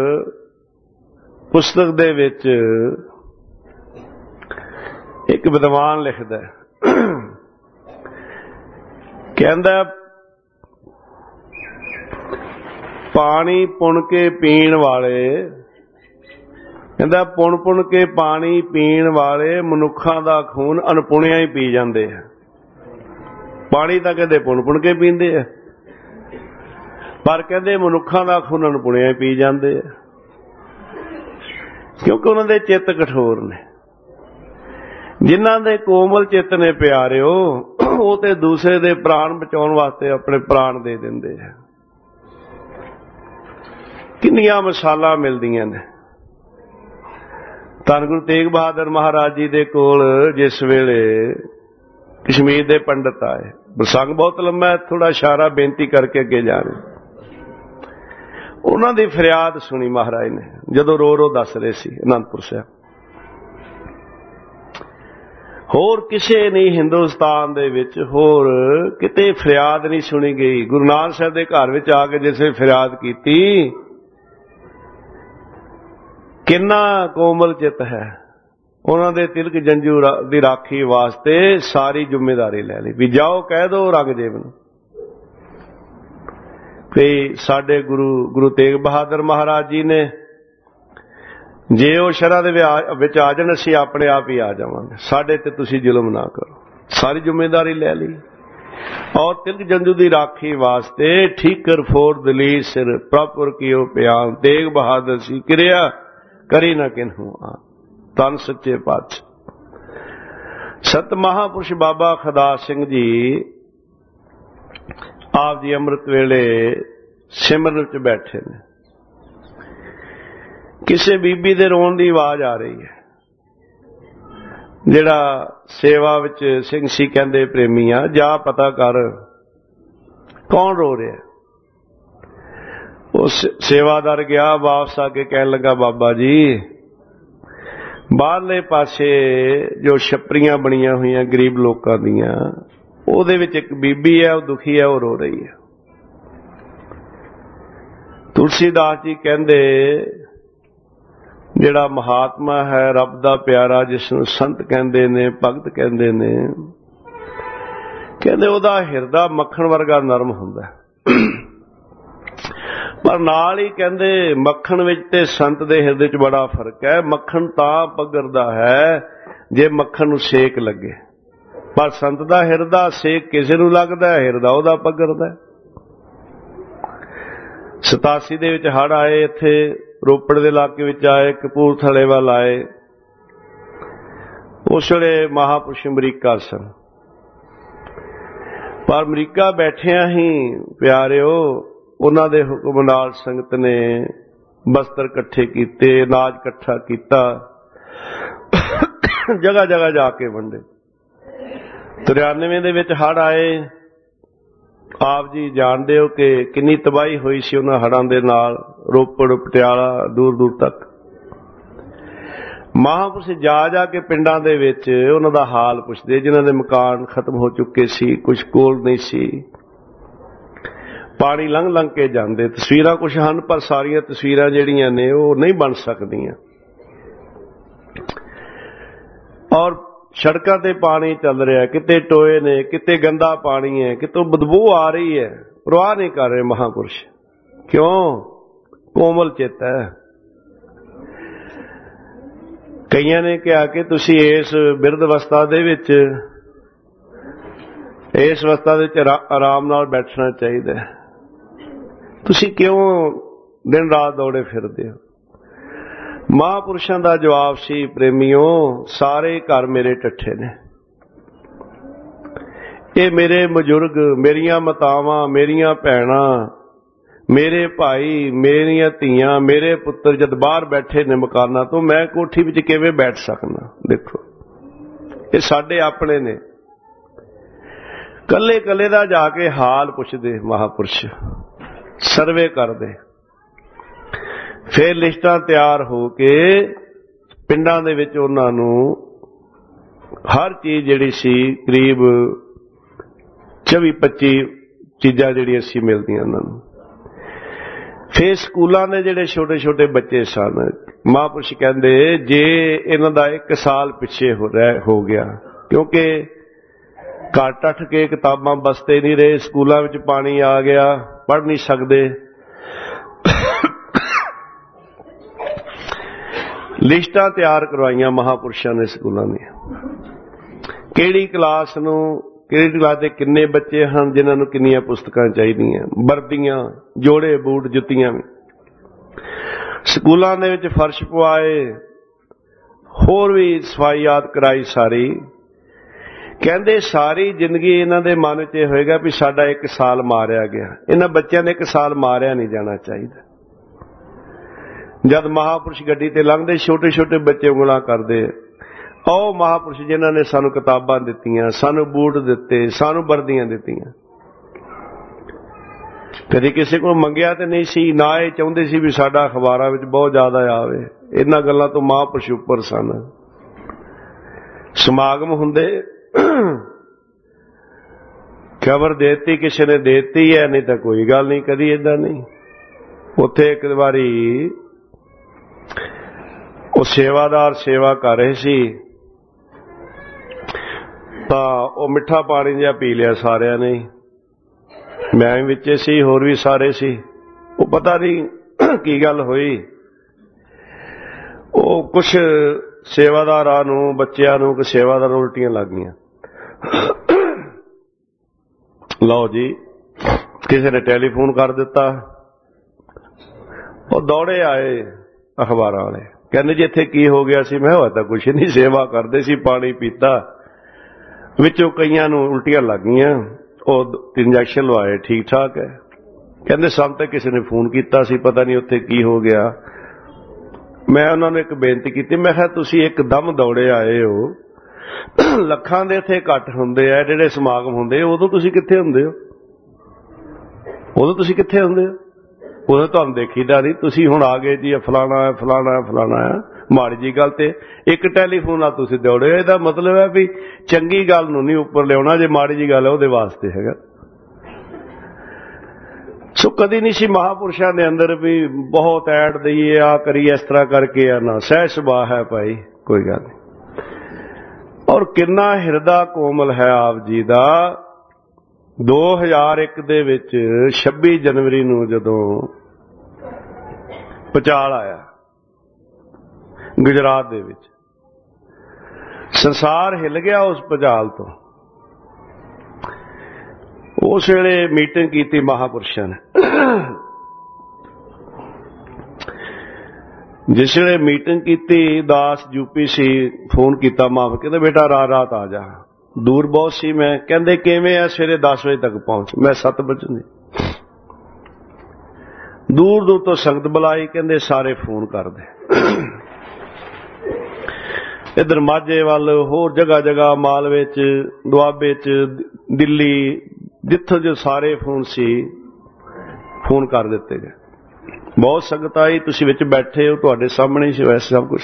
[SPEAKER 1] ਪੁਸਤਕ ਦੇ ਵਿੱਚ ਇੱਕ ਵਿਦਵਾਨ ਲਿਖਦਾ, ਕਹਿੰਦਾ ਪਾਣੀ ਪੁਣ ਕੇ ਪੀਣ ਵਾਲੇ, ਕਹਿੰਦਾ ਪੁਣ ਪੁਣ ਕੇ ਪਾਣੀ ਪੀਣ ਵਾਲੇ ਮਨੁੱਖਾਂ ਦਾ ਖੂਨ ਅਣਪੁਣਿਆ ਹੀ ਪੀ ਜਾਂਦੇ ਆ। ਪਾਣੀ ਤਾਂ ਕਹਿੰਦੇ ਪੁਣ ਪੁਣ ਕੇ ਪੀਂਦੇ ਆ, ਪਰ ਕਹਿੰਦੇ ਮਨੁੱਖਾਂ ਦਾ ਖੂਨ ਅਣਪੁਣਿਆ ਹੀ ਪੀ ਜਾਂਦੇ ਆ, ਕਿਉਂਕਿ ਉਹਨਾਂ ਦੇ ਚਿੱਤ ਕਠੋਰ ਨੇ। ਜਿਨ੍ਹਾਂ ਦੇ ਕੋਮਲ ਚਿੱਤ ਨੇ ਪਿਆਰਿਓ, ਉਹ ਤੇ ਦੂਸਰੇ ਦੇ ਪ੍ਰਾਣ ਬਚਾਉਣ ਵਾਸਤੇ ਆਪਣੇ ਪ੍ਰਾਣ ਦੇ ਦਿੰਦੇ ਆ। ਕਿੰਨੀਆਂ ਮਿਸਾਲਾਂ ਮਿਲਦੀਆਂ ਨੇ। ਧੰਨ ਗੁਰੂ ਤੇਗ ਬਹਾਦਰ ਮਹਾਰਾਜ ਜੀ ਦੇ ਕੋਲ ਜਿਸ ਵੇਲੇ ਕਸ਼ਮੀਰ ਦੇ ਪੰਡਤ ਆਏ, ਪ੍ਰਸੰਗ ਬਹੁਤ ਲੰਮਾ ਹੈ, ਥੋੜਾ ਇਸ਼ਾਰਾ ਬੇਨਤੀ ਕਰਕੇ ਅੱਗੇ ਜਾਣਾ। ਉਹਨਾਂ ਦੀ ਫਰਿਆਦ ਸੁਣੀ ਮਹਾਰਾਜ ਨੇ, ਜਦੋਂ ਰੋ ਰੋ ਦੱਸ ਰਹੇ ਸੀ ਅਨੰਦਪੁਰ ਸਾਹਿਬ। ਹੋਰ ਕਿਸੇ ਨਹੀਂ ਹਿੰਦੁਸਤਾਨ ਦੇ ਵਿੱਚ ਹੋਰ ਕਿਤੇ ਫਰਿਆਦ ਨਹੀਂ ਸੁਣੀ ਗਈ। ਗੁਰੂ ਨਾਨਕ ਸਾਹਿਬ ਦੇ ਘਰ ਵਿੱਚ ਆ ਕੇ ਜਿਸੇ ਫਰਿਆਦ ਕੀਤੀ, ਕਿੰਨਾ ਕੋਮਲ ਚਿੱਤ ਹੈ। ਉਹਨਾਂ ਦੇ ਤਿਲਕ ਜੰਜੂ ਦੀ ਰਾਖੀ ਵਾਸਤੇ ਸਾਰੀ ਜ਼ਿੰਮੇਵਾਰੀ ਲੈ ਲਈ ਵੀ ਜਾਓ ਕਹਿ ਦੋ ਔਰੰਗਜ਼ੇਬ ਨੂੰ ਵੀ ਸਾਡੇ ਗੁਰੂ ਗੁਰੂ ਤੇਗ ਬਹਾਦਰ ਮਹਾਰਾਜ ਜੀ ਨੇ, ਜੇ ਉਹ ਸ਼ਰਾਂ ਦੇ ਵਿੱਚ ਆ ਜਾਣ ਅਸੀਂ ਆਪਣੇ ਆਪ ਹੀ ਆ ਜਾਵਾਂਗੇ, ਸਾਡੇ ਤੇ ਤੁਸੀਂ ਜ਼ੁਲਮ ਨਾ ਕਰੋ। ਸਾਰੀ ਜ਼ਿੰਮੇਵਾਰੀ ਲੈ ਲਈ। ਔਰ ਤਿਲਕ ਜੰਜੂ ਦੀ ਰਾਖੀ ਵਾਸਤੇ ਠੀਕਰ ਫੋਰ ਦਲੀਰ ਸਿਰ ਪ੍ਰਭੁਰ ਕੀਓ ਪਿਆਨ, ਤੇਗ ਬਹਾਦਰ ਸੀ ਕਿਰਿਆ ਕਰੀ ਨਾ ਕਿਨਹੂ ਆ। ਧੰਨ ਸੱਚੇ ਪਾਤਸ਼ਾਹ ਸਤ ਮਹਾਂਪੁਰਸ਼ ਬਾਬਾ ਖੁਦਾ ਸਿੰਘ ਜੀ ਆਪ ਜੀ ਅੰਮ੍ਰਿਤ ਵੇਲੇ ਸਿਮਰਨ ਵਿੱਚ ਬੈਠੇ ਨੇ। ਕਿਸੇ ਬੀਬੀ ਦੇ ਰੋਣ ਦੀ ਆਵਾਜ਼ ਆ ਰਹੀ ਹੈ। ਜਿਹੜਾ ਸੇਵਾ ਵਿੱਚ ਸਿੰਘ ਸੀ ਕਹਿੰਦੇ ਪ੍ਰੇਮੀਆਂ ਜਾ ਪਤਾ ਕਰ ਕੌਣ ਰੋ ਰਿਹਾ। ਉਹ ਸੇਵਾਦਾਰ ਗਿਆ, ਵਾਪਸ ਆ ਕੇ ਕਹਿਣ ਲੱਗਾ ਬਾਬਾ ਜੀ ਬਾਹਰਲੇ ਪਾਸੇ ਜੋ ਛੱਪਰੀਆਂ ਬਣੀਆਂ ਹੋਈਆਂ ਗਰੀਬ ਲੋਕਾਂ ਦੀਆਂ, ਉਹਦੇ ਵਿੱਚ ਇੱਕ ਬੀਬੀ ਹੈ, ਉਹ ਦੁਖੀ ਹੈ, ਉਹ ਰੋ ਰਹੀ ਹੈ। ਤੁਲਸੀਦਾਸ ਜੀ ਕਹਿੰਦੇ ਜਿਹੜਾ ਮਹਾਤਮਾ ਹੈ ਰੱਬ ਦਾ ਪਿਆਰਾ, ਜਿਸ ਨੂੰ ਸੰਤ ਕਹਿੰਦੇ ਨੇ, ਭਗਤ ਕਹਿੰਦੇ ਨੇ, ਕਹਿੰਦੇ ਉਹਦਾ ਹਿਰਦਾ ਮੱਖਣ ਵਰਗਾ ਨਰਮ ਹੁੰਦਾ। ਪਰ ਨਾਲ ਹੀ ਕਹਿੰਦੇ ਮੱਖਣ ਵਿੱਚ ਤੇ ਸੰਤ ਦੇ ਹਿਰਦੇ 'ਚ ਬੜਾ ਫਰਕ ਹੈ। ਮੱਖਣ ਤਾਂ ਪਗਰਦਾ ਹੈ ਜੇ ਮੱਖਣ ਨੂੰ ਸੇਕ ਲੱਗੇ, ਪਰ ਸੰਤ ਦਾ ਹਿਰਦਾ ਸੇਕ ਕਿਸੇ ਨੂੰ ਲੱਗਦਾ, ਹਿਰਦਾ ਉਹਦਾ ਪਗਰਦਾ। ਸਤਾਸੀ ਦੇ ਵਿੱਚ ਹੜ੍ਹ ਆਏ, ਇੱਥੇ ਰੋਪੜ ਦੇ ਇਲਾਕੇ ਵਿੱਚ ਆਏ, ਕਪੂਰਥਲੇ ਵੱਲ ਆਏ। ਉਸ ਵੇਲੇ ਮਹਾਂਪੁਰਸ਼ ਅਮਰੀਕਾ ਸਨ, ਪਰ ਅਮਰੀਕਾ ਬੈਠਿਆਂ ਹੀ ਪਿਆਰਿਓ ਉਹਨਾਂ ਦੇ ਹੁਕਮ ਨਾਲ ਸੰਗਤ ਨੇ ਬਸਤਰ ਇਕੱਠੇ ਕੀਤੇ, ਅਨਾਜ ਇਕੱਠਾ ਕੀਤਾ, ਜਗ੍ਹਾ ਜਗ੍ਹਾ ਜਾ ਕੇ ਵੰਡੇ। ਤਰਿਆਨਵੇਂ ਦੇ ਵਿੱਚ ਹੜ੍ਹ ਆਏ। ਆਪ ਜੀ ਜਾਣਦੇ ਹੋ ਕਿ ਕਿੰਨੀ ਤਬਾਹੀ ਹੋਈ ਸੀ ਉਹਨਾਂ ਹੜ੍ਹਾਂ ਦੇ ਨਾਲ, ਰੋਪੜ ਪਟਿਆਲਾ ਦੂਰ ਦੂਰ ਤੱਕ। ਮਹਾਂਪੁਰਸ਼ ਜਾ ਜਾ ਕੇ ਪਿੰਡਾਂ ਦੇ ਵਿੱਚ ਉਹਨਾਂ ਦਾ ਹਾਲ ਪੁੱਛਦੇ, ਜਿਨ੍ਹਾਂ ਦੇ ਮਕਾਨ ਖਤਮ ਹੋ ਚੁੱਕੇ ਸੀ, ਕੁਝ ਕੋਲ ਨਹੀਂ ਸੀ। ਪਾਣੀ ਲੰਘ ਲੰਘ ਕੇ ਜਾਂਦੇ। ਤਸਵੀਰਾਂ ਕੁਛ ਹਨ ਪਰ ਸਾਰੀਆਂ ਤਸਵੀਰਾਂ ਜਿਹੜੀਆਂ ਨੇ ਉਹ ਨਹੀਂ ਬਣ ਸਕਦੀਆਂ। ਔਰ ਸੜਕਾਂ ਤੇ ਪਾਣੀ ਚੱਲ ਰਿਹਾ, ਕਿਤੇ ਟੋਏ ਨੇ, ਕਿਤੇ ਗੰਦਾ ਪਾਣੀ ਹੈ, ਕਿਤੋਂ ਬਦਬੂ ਆ ਰਹੀ ਹੈ, ਪਰਵਾਹ ਨਹੀਂ ਕਰ ਰਹੇ ਮਹਾਂਪੁਰਸ਼। ਕਿਉਂ? ਕੋਮਲ ਚਿੱਤ ਹੈ। ਕਈਆਂ ਨੇ ਕਿਹਾ ਕਿ ਤੁਸੀਂ ਇਸ ਬਿਰਧ ਅਵਸਥਾ ਦੇ ਵਿੱਚ, ਇਸ ਅਵਸਥਾ ਦੇ ਵਿੱਚ ਆਰਾਮ ਨਾਲ ਬੈਠਣਾ ਚਾਹੀਦਾ। ਤੁਸੀਂ ਕਿਉਂ ਦਿਨ ਰਾਤ ਦੌੜੇ ਫਿਰਦੇ ਹੋ? ਮਹਾਂਪੁਰਸ਼ਾਂ ਦਾ ਜਵਾਬ ਸੀ, ਪ੍ਰੇਮੀਓ, ਸਾਰੇ ਘਰ ਮੇਰੇ ਟੱਠੇ ਨੇ। ਇਹ ਮੇਰੇ ਬਜ਼ੁਰਗ, ਮੇਰੀਆਂ ਮਾਤਾਵਾਂ, ਮੇਰੀਆਂ ਭੈਣਾਂ, ਮੇਰੇ ਭਾਈ, ਮੇਰੀਆਂ ਧੀਆਂ, ਮੇਰੇ ਪੁੱਤਰ ਜਦ ਬਾਹਰ ਬੈਠੇ ਨੇ ਮਕਾਨਾਂ ਤੋਂ, ਮੈਂ ਕੋਠੀ ਵਿੱਚ ਕਿਵੇਂ ਬੈਠ ਸਕਦਾ? ਦੇਖੋ, ਇਹ ਸਾਡੇ ਆਪਣੇ ਨੇ। ਕੱਲੇ ਕੱਲੇ ਦਾ ਜਾ ਕੇ ਹਾਲ ਪੁੱਛਦੇ ਮਹਾਂਪੁਰਸ਼, ਸਰਵੇ ਕਰਦੇ, ਫਿਰ ਲਿਸਟਾਂ ਤਿਆਰ ਹੋ ਕੇ ਪਿੰਡਾਂ ਦੇ ਵਿੱਚ ਉਹਨਾਂ ਨੂੰ ਹਰ ਚੀਜ਼ ਜਿਹੜੀ ਸੀ ਕਰੀਬ ਚੌਵੀ ਪੱਚੀ ਚੀਜ਼ਾਂ ਜਿਹੜੀਆਂ ਸੀ ਮਿਲਦੀਆਂ ਉਹਨਾਂ ਨੂੰ। ਫਿਰ ਸਕੂਲਾਂ ਦੇ ਜਿਹੜੇ ਛੋਟੇ ਛੋਟੇ ਬੱਚੇ ਸਨ, ਮਹਾਂਪੁਰਸ਼ ਕਹਿੰਦੇ ਜੇ ਇਹਨਾਂ ਦਾ ਇੱਕ ਸਾਲ ਪਿੱਛੇ ਹੋ ਰਿਹਾ ਹੋ ਗਿਆ, ਕਿਉਂਕਿ ਘਰ ਟੱਠ ਕੇ ਕਿਤਾਬਾਂ ਬਸਤੇ ਨਹੀਂ ਰਹੇ, ਸਕੂਲਾਂ ਵਿੱਚ ਪਾਣੀ ਆ ਗਿਆ, ਪੜ੍ਹ ਨਹੀਂ ਸਕਦੇ। ਲਿਸਟਾਂ ਤਿਆਰ ਕਰਵਾਈਆਂ ਮਹਾਂਪੁਰਸ਼ਾਂ ਨੇ ਸਕੂਲਾਂ ਦੀਆਂ, ਕਿਹੜੀ ਕਲਾਸ ਨੂੰ, ਕਿਹੜੀ ਕਲਾਸ ਦੇ ਕਿੰਨੇ ਬੱਚੇ ਹਨ, ਜਿਨ੍ਹਾਂ ਨੂੰ ਕਿੰਨੀਆਂ ਪੁਸਤਕਾਂ ਚਾਹੀਦੀਆਂ, ਵਰਦੀਆਂ, ਜੋੜੇ ਬੂਟ, ਜੁੱਤੀਆਂ ਵੀ। ਸਕੂਲਾਂ ਦੇ ਵਿੱਚ ਫਰਸ਼ ਪਵਾਏ, ਹੋਰ ਵੀ ਸਫਾਈਆਤ ਕਰਾਈ ਸਾਰੀ। ਕਹਿੰਦੇ ਸਾਰੀ ਜ਼ਿੰਦਗੀ ਇਹਨਾਂ ਦੇ ਮਨ ਵਿੱਚ ਇਹ ਹੋਏਗਾ ਵੀ ਸਾਡਾ ਇੱਕ ਸਾਲ ਮਾਰਿਆ ਗਿਆ। ਇਹਨਾਂ ਬੱਚਿਆਂ ਨੇ ਇੱਕ ਸਾਲ ਮਾਰਿਆ ਨਹੀਂ ਜਾਣਾ ਚਾਹੀਦਾ। ਜਦ ਮਹਾਂਪੁਰਸ਼ ਗੱਡੀ ਤੇ ਲੰਘਦੇ, ਛੋਟੇ ਛੋਟੇ ਬੱਚੇ ਉਂਗਲਾਂ ਕਰਦੇ, ਉਹ ਮਹਾਂਪੁਰਸ਼ ਜਿਨ੍ਹਾਂ ਨੇ ਸਾਨੂੰ ਕਿਤਾਬਾਂ ਦਿੱਤੀਆਂ, ਸਾਨੂੰ ਬੂਟ ਦਿੱਤੇ, ਸਾਨੂੰ ਵਰਦੀਆਂ ਦਿੱਤੀਆਂ, ਕਦੇ ਕਿਸੇ ਕੋਲ ਮੰਗਿਆ ਤੇ ਨਹੀਂ ਸੀ, ਨਾ ਇਹ ਚਾਹੁੰਦੇ ਸੀ ਵੀ ਸਾਡਾ ਅਖਬਾਰਾਂ ਵਿੱਚ ਬਹੁਤ ਜ਼ਿਆਦਾ ਆਵੇ। ਇਹਨਾਂ ਗੱਲਾਂ ਤੋਂ ਮਹਾਂਪੁਰਸ਼ ਉੱਪਰ ਸਨ। ਸਮਾਗਮ ਹੁੰਦੇ, ਖਬਰ ਦੇਤੀ ਕਿਸੇ ਨੇ ਦੇਤੀ ਹੈ, ਨਹੀਂ ਤਾਂ ਕੋਈ ਗੱਲ ਨਹੀਂ, ਕਦੀ ਏਦਾਂ ਨਹੀਂ। ਉੱਥੇ ਇੱਕ ਵਾਰੀ ਉਹ ਸੇਵਾਦਾਰ ਸੇਵਾ ਕਰ ਰਹੇ ਸੀ, ਤਾਂ ਉਹ ਮਿੱਠਾ ਪਾਣੀ ਜਿਹਾ ਪੀ ਲਿਆ ਸਾਰਿਆਂ ਨੇ। ਮੈਂ ਵੀ ਵਿੱਚ ਸੀ, ਹੋਰ ਵੀ ਸਾਰੇ ਸੀ। ਉਹ ਪਤਾ ਨਹੀਂ ਕੀ ਗੱਲ ਹੋਈ, ਉਹ ਕੁਛ ਸੇਵਾਦਾਰਾਂ ਨੂੰ, ਬੱਚਿਆਂ ਨੂੰ, ਸੇਵਾਦਾਰ ਨੂੰ ਉਲਟੀਆਂ ਲੱਗ ਗਈਆਂ। ਲਓ ਜੀ, ਕਿਸੇ ਨੇ ਟੈਲੀਫੋਨ ਕਰ ਦਿੱਤਾ, ਉਹ ਦੌੜੇ ਆਏ ਅਖਬਾਰਾਂ ਵਾਲੇ, ਕਹਿੰਦੇ ਜੀ ਇੱਥੇ ਕੀ ਹੋ ਗਿਆ ਸੀ? ਮੈਂ ਹੋਇਆ ਤਾਂ ਕੁਛ ਨਹੀਂ, ਸੇਵਾ ਕਰਦੇ ਸੀ, ਪਾਣੀ ਪੀਤਾ, ਵਿੱਚੋਂ ਕਈਆਂ ਨੂੰ ਉਲਟੀਆਂ ਲੱਗ ਗਈਆਂ, ਉਹ ਇੰਜੈਕਸ਼ਨ ਲਵਾਏ, ਠੀਕ ਠਾਕ ਹੈ। ਕਹਿੰਦੇ ਸਾਨੂੰ ਤਾਂ ਕਿਸੇ ਨੇ ਫੋਨ ਕੀਤਾ ਸੀ, ਪਤਾ ਨਹੀਂ ਉੱਥੇ ਕੀ ਹੋ ਗਿਆ। ਮੈਂ ਉਹਨਾਂ ਨੂੰ ਇੱਕ ਬੇਨਤੀ ਕੀਤੀ, ਮੈਂ ਕਿਹਾ ਤੁਸੀਂ ਇੱਕਦਮ ਦੌੜੇ ਆਏ ਹੋ, ਲੱਖਾਂ ਦੇ ਇੱਥੇ ਇਕੱਠ ਹੁੰਦੇ ਆ, ਜਿਹੜੇ ਸਮਾਗਮ ਹੁੰਦੇ, ਉਦੋਂ ਤੁਸੀਂ ਕਿੱਥੇ ਹੁੰਦੇ ਹੋ? ਉਦੋਂ ਤੁਸੀਂ ਕਿੱਥੇ ਹੁੰਦੇ ਹੋ? ਉਦੋਂ ਤੁਹਾਨੂੰ ਦੇਖੀਦਾ ਨਹੀਂ। ਤੁਸੀਂ ਹੁਣ ਆ ਗਏ ਜੀ, ਫਲਾਣਾ ਹੈ, ਫਲਾਣਾ ਹੈ, ਫਲਾਣਾ ਹੈ, ਮਾੜੀ ਜੀ ਗੱਲ ਤੇ ਇੱਕ ਟੈਲੀਫੋਨ ਨਾਲ ਤੁਸੀਂ ਦੌੜੇ। ਇਹਦਾ ਮਤਲਬ ਹੈ ਵੀ ਚੰਗੀ ਗੱਲ ਨੂੰ ਨਹੀਂ ਉੱਪਰ ਲਿਆਉਣਾ, ਜੇ ਮਾੜੀ ਜੀ ਗੱਲ ਹੈ ਉਹਦੇ ਵਾਸਤੇ ਹੈਗਾ। ਸੋ ਕਦੀ ਨਹੀਂ ਸੀ ਮਹਾਂਪੁਰਸ਼ਾਂ ਦੇ ਅੰਦਰ ਵੀ ਬਹੁਤ ਐਡ ਦਈਏ, ਆ ਕਰੀਏ, ਇਸ ਤਰ੍ਹਾਂ ਕਰਕੇ ਆ, ਨਾ, ਸਹਿ ਸੁਭਾਅ ਹੈ ਭਾਈ, ਕੋਈ ਗੱਲ ਨਹੀਂ। ਔਰ ਕਿੰਨਾ ਹਿਰਦਾ ਕੋਮਲ ਹੈ ਆਪ ਜੀ ਦਾ। ਦੋ ਹਜ਼ਾਰ ਇੱਕ ਦੇ ਵਿੱਚ ਛੱਬੀ ਜਨਵਰੀ ਨੂੰ ਜਦੋਂ ਭੁਚਾਲ ਆਇਆ ਗੁਜਰਾਤ ਦੇ ਵਿੱਚ, ਸੰਸਾਰ ਹਿੱਲ ਗਿਆ ਉਸ ਭੁਚਾਲ ਤੋਂ। ਉਸ ਵੇਲੇ ਮੀਟਿੰਗ ਕੀਤੀ ਮਹਾਂਪੁਰਸ਼ਾਂ ਨੇ। ਜਿਸ ਵੇਲੇ ਮੀਟਿੰਗ ਕੀਤੀ, ਦਾਸ ਯੂਪੀ ਸੀ, ਫੋਨ ਕੀਤਾ ਮਾਫ, ਕਹਿੰਦੇ ਬੇਟਾ ਰਾਤ ਰਾਤ ਆ ਜਾ। ਦੂਰ ਬਹੁਤ ਸੀ ਮੈਂ। ਕਹਿੰਦੇ ਕਿਵੇਂ ਆ? ਸਵੇਰੇ ਦਸ ਵਜੇ ਤੱਕ ਪਹੁੰਚ। ਮੈਂ ਸੱਤ ਵਜੇ ਦੂਰ ਦੂਰ ਤੋਂ ਸੰਗਤ ਬੁਲਾਈ, ਕਹਿੰਦੇ ਸਾਰੇ ਫੋਨ ਕਰਦੇ। ਇੱਧਰ ਮਾਝੇ ਵੱਲ, ਹੋਰ ਜਗ੍ਹਾ ਜਗ੍ਹਾ, ਮਾਲਵੇ ਚ, ਦੁਆਬੇ ਚ, ਦਿੱਲੀ, ਜਿੱਥੋਂ ਜੋ ਸਾਰੇ ਫੋਨ ਸੀ, ਫੋਨ ਕਰ ਦਿੱਤੇ ਗਏ। ਬਹੁਤ ਸੰਗਤ ਆਈ, ਤੁਸੀਂ ਵਿੱਚ ਬੈਠੇ ਹੋ, ਤੁਹਾਡੇ ਸਾਹਮਣੇ ਸੀ ਵੈਸੇ ਸਭ ਕੁਝ।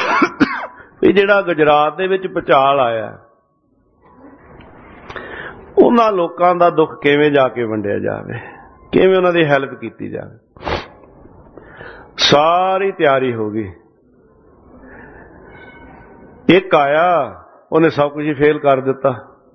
[SPEAKER 1] ਇਹ ਜਿਹੜਾ ਗੁਜਰਾਤ ਦੇ ਵਿੱਚ ਭੁਚਾਲ ਆਇਆ, ਉਹਨਾਂ ਲੋਕਾਂ ਦਾ ਦੁੱਖ ਕਿਵੇਂ ਜਾ ਕੇ ਵੰਡਿਆ ਜਾਵੇ, ਕਿਵੇਂ ਉਹਨਾਂ ਦੀ ਹੈਲਪ ਕੀਤੀ ਜਾਵੇ। ਸਾਰੀ ਤਿਆਰੀ ਹੋ ਗਈ। ਇੱਕ ਆਇਆ, ਉਹਨੇ ਸਭ ਕੁਝ ਹੀ ਫੇਲ ਕਰ ਦਿੱਤਾ।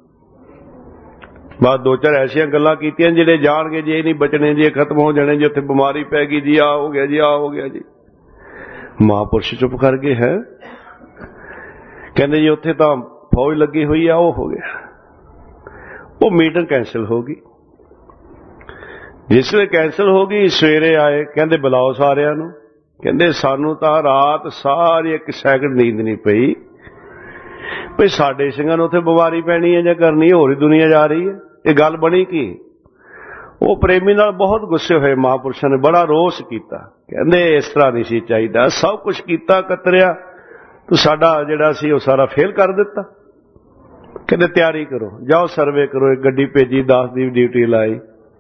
[SPEAKER 1] ਬਸ ਦੋ ਚਾਰ ਐਸੀਆਂ ਗੱਲਾਂ ਕੀਤੀਆਂ ਜਿਹੜੇ ਜਾਣਗੇ ਜੀ ਇਹ ਨਹੀਂ ਬਚਣੇ, ਜੀ ਇਹ ਖਤਮ ਹੋ ਜਾਣੇ, ਜੀ ਉੱਥੇ ਬਿਮਾਰੀ ਪੈ ਗਈ, ਜੀ ਆਹ ਹੋ ਗਿਆ, ਜੀ ਆਹ ਹੋ ਗਿਆ ਜੀ। ਮਹਾਂਪੁਰਸ਼ ਚੁੱਪ ਕਰ ਗਏ। ਹੈ ਕਹਿੰਦੇ ਜੀ ਉੱਥੇ ਤਾਂ ਫੌਜ ਲੱਗੀ ਹੋਈ ਆ, ਉਹ ਹੋ ਗਿਆ। ਉਹ ਮੀਟਿੰਗ ਕੈਂਸਲ ਹੋ ਗਈ। ਜਿਸ ਵੇਲੇ ਕੈਂਸਲ ਹੋ ਗਈ, ਸਵੇਰੇ ਆਏ, ਕਹਿੰਦੇ ਬੁਲਾਓ ਸਾਰਿਆਂ ਨੂੰ। ਕਹਿੰਦੇ ਸਾਨੂੰ ਤਾਂ ਰਾਤ ਸਾਰੀ ਇੱਕ ਸੈਕਿੰਡ ਨੀਂਦ ਨਹੀਂ ਪਈ ਭਈ ਸਾਡੇ ਸਿੰਘਾਂ ਨੂੰ ਉੱਥੇ ਬਿਮਾਰੀ ਪੈਣੀ ਹੈ ਜਾਂ ਕਰਨੀ, ਹੋਰ ਹੀ ਦੁਨੀਆ ਜਾ ਰਹੀ ਹੈ, ਇਹ ਗੱਲ ਬਣੀ ਕੀ। ਉਹ ਪ੍ਰੇਮੀ ਨਾਲ ਬਹੁਤ ਗੁੱਸੇ ਹੋਏ। ਮਹਾਂਪੁਰਸ਼ਾਂ ਨੇ ਬੜਾ ਰੋਸ ਕੀਤਾ। ਕਹਿੰਦੇ ਇਸ ਤਰ੍ਹਾਂ ਨਹੀਂ ਸੀ ਚਾਹੀਦਾ, ਸਭ ਕੁਛ ਕੀਤਾ ਕਤਰਿਆ, ਤੂੰ ਸਾਡਾ ਜਿਹੜਾ ਸੀ ਉਹ ਸਾਰਾ ਫੇਲ ਕਰ ਦਿੱਤਾ। ਕਹਿੰਦੇ ਤਿਆਰੀ ਕਰੋ, ਜਾਓ ਸਰਵੇ ਕਰੋ। ਇੱਕ ਗੱਡੀ ਭੇਜੀ, ਦਸ ਦੀ ਡਿਊਟੀ ਲਾਈ।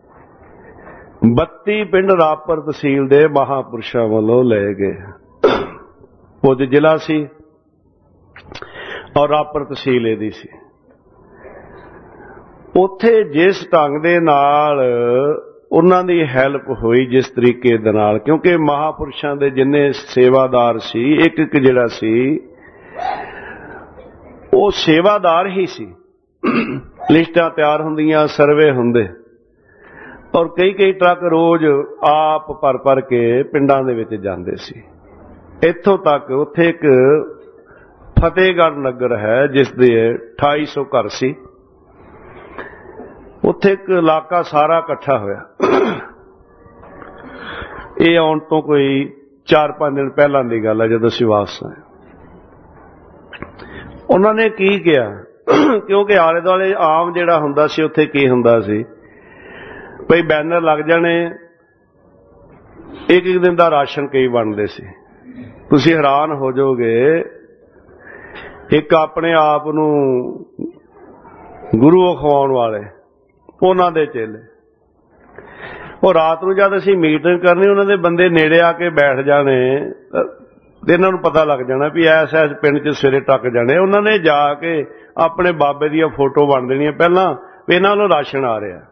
[SPEAKER 1] ਬੱਤੀ ਪਿੰਡ ਰਾਪਰ ਤਹਿਸੀਲ ਦੇ ਮਹਾਂਪੁਰਸ਼ਾਂ ਵੱਲੋਂ ਲਏ ਗਏ। ਪੁੱਜ ਜ਼ਿਲ੍ਹਾ ਸੀ ਔਰ ਰਾਪਰ ਤਹਿਸੀਲ ਇਹਦੀ ਸੀ। ਉੱਥੇ ਜਿਸ ਢੰਗ ਦੇ ਨਾਲ ਉਹਨਾਂ ਦੀ ਹੈਲਪ ਹੋਈ, ਜਿਸ ਤਰੀਕੇ ਦੇ ਨਾਲ, ਕਿਉਂਕਿ ਮਹਾਂਪੁਰਸ਼ਾਂ ਦੇ ਜਿੰਨੇ ਸੇਵਾਦਾਰ ਸੀ, ਇੱਕ ਇੱਕ ਜਿਹੜਾ ਸੀ ਉਹ ਸੇਵਾਦਾਰ ਹੀ ਸੀ। ਲਿਸਟਾਂ ਤਿਆਰ ਹੁੰਦੀਆਂ, ਸਰਵੇ ਹੁੰਦੇ, ਔਰ ਕਈ ਕਈ ਟਰੱਕ ਰੋਜ਼ ਆਪ ਭਰ ਭਰ ਕੇ ਪਿੰਡਾਂ ਦੇ ਵਿੱਚ ਜਾਂਦੇ ਸੀ। ਇੱਥੋਂ ਤੱਕ ਉੱਥੇ ਇੱਕ ਫਤਿਹਗੜ੍ਹ ਨਗਰ ਹੈ ਜਿਸ ਦੇ ਅਠਾਈ ਸੌ ਘਰ ਸੀ। ਉੱਥੇ ਇੱਕ ਇਲਾਕਾ ਸਾਰਾ ਇਕੱਠਾ ਹੋਇਆ। ਇਹ ਆਉਣ ਤੋਂ ਕੋਈ ਚਾਰ ਪੰਜ ਦਿਨ ਪਹਿਲਾਂ ਦੀ ਗੱਲ ਹੈ, ਜਦੋਂ ਅਸੀਂ ਵਾਪਸ ਆਏ। ਉਹਨਾਂ ਨੇ ਕੀ ਕਿਹਾ, ਕਿਉਂਕਿ ਆਲੇ ਦੁਆਲੇ ਆਮ ਜਿਹੜਾ ਹੁੰਦਾ ਸੀ, ਉੱਥੇ ਕੀ ਹੁੰਦਾ ਸੀ ਭਈ ਬੈਨਰ ਲੱਗ ਜਾਣੇ, ਇੱਕ ਇੱਕ ਦਿਨ ਦਾ ਰਾਸ਼ਨ ਕਈ ਬਣਦੇ ਸੀ। ਤੁਸੀਂ ਹੈਰਾਨ ਹੋ ਜਾਓਗੇ। ਇੱਕ ਆਪਣੇ ਆਪ ਨੂੰ ਗੁਰੂ ਅਖਵਾਉਣ ਵਾਲੇ, ਉਹਨਾਂ ਦੇ ਚੇਲੇ, ਉਹ ਰਾਤ ਨੂੰ ਜਦ ਅਸੀਂ ਮੀਟਿੰਗ ਕਰਨੀ, ਉਹਨਾਂ ਦੇ ਬੰਦੇ ਨੇੜੇ ਆ ਕੇ ਬੈਠ ਜਾਣੇ ਤੇ ਇਹਨਾਂ ਨੂੰ ਪਤਾ ਲੱਗ ਜਾਣਾ ਵੀ ਐਸ ਐਸ ਪਿੰਡ 'ਚ ਸਵੇਰੇ ਟੱਕ ਜਾਣੇ। ਉਹਨਾਂ ਨੇ ਜਾ ਕੇ ਆਪਣੇ ਬਾਬੇ ਦੀਆਂ ਫੋਟੋ ਬਣ ਦੇਣੀਆਂ ਪਹਿਲਾਂ ਵੀ ਇਹਨਾਂ ਨੂੰ ਰਾਸ਼ਨ ਆ ਰਿਹਾ।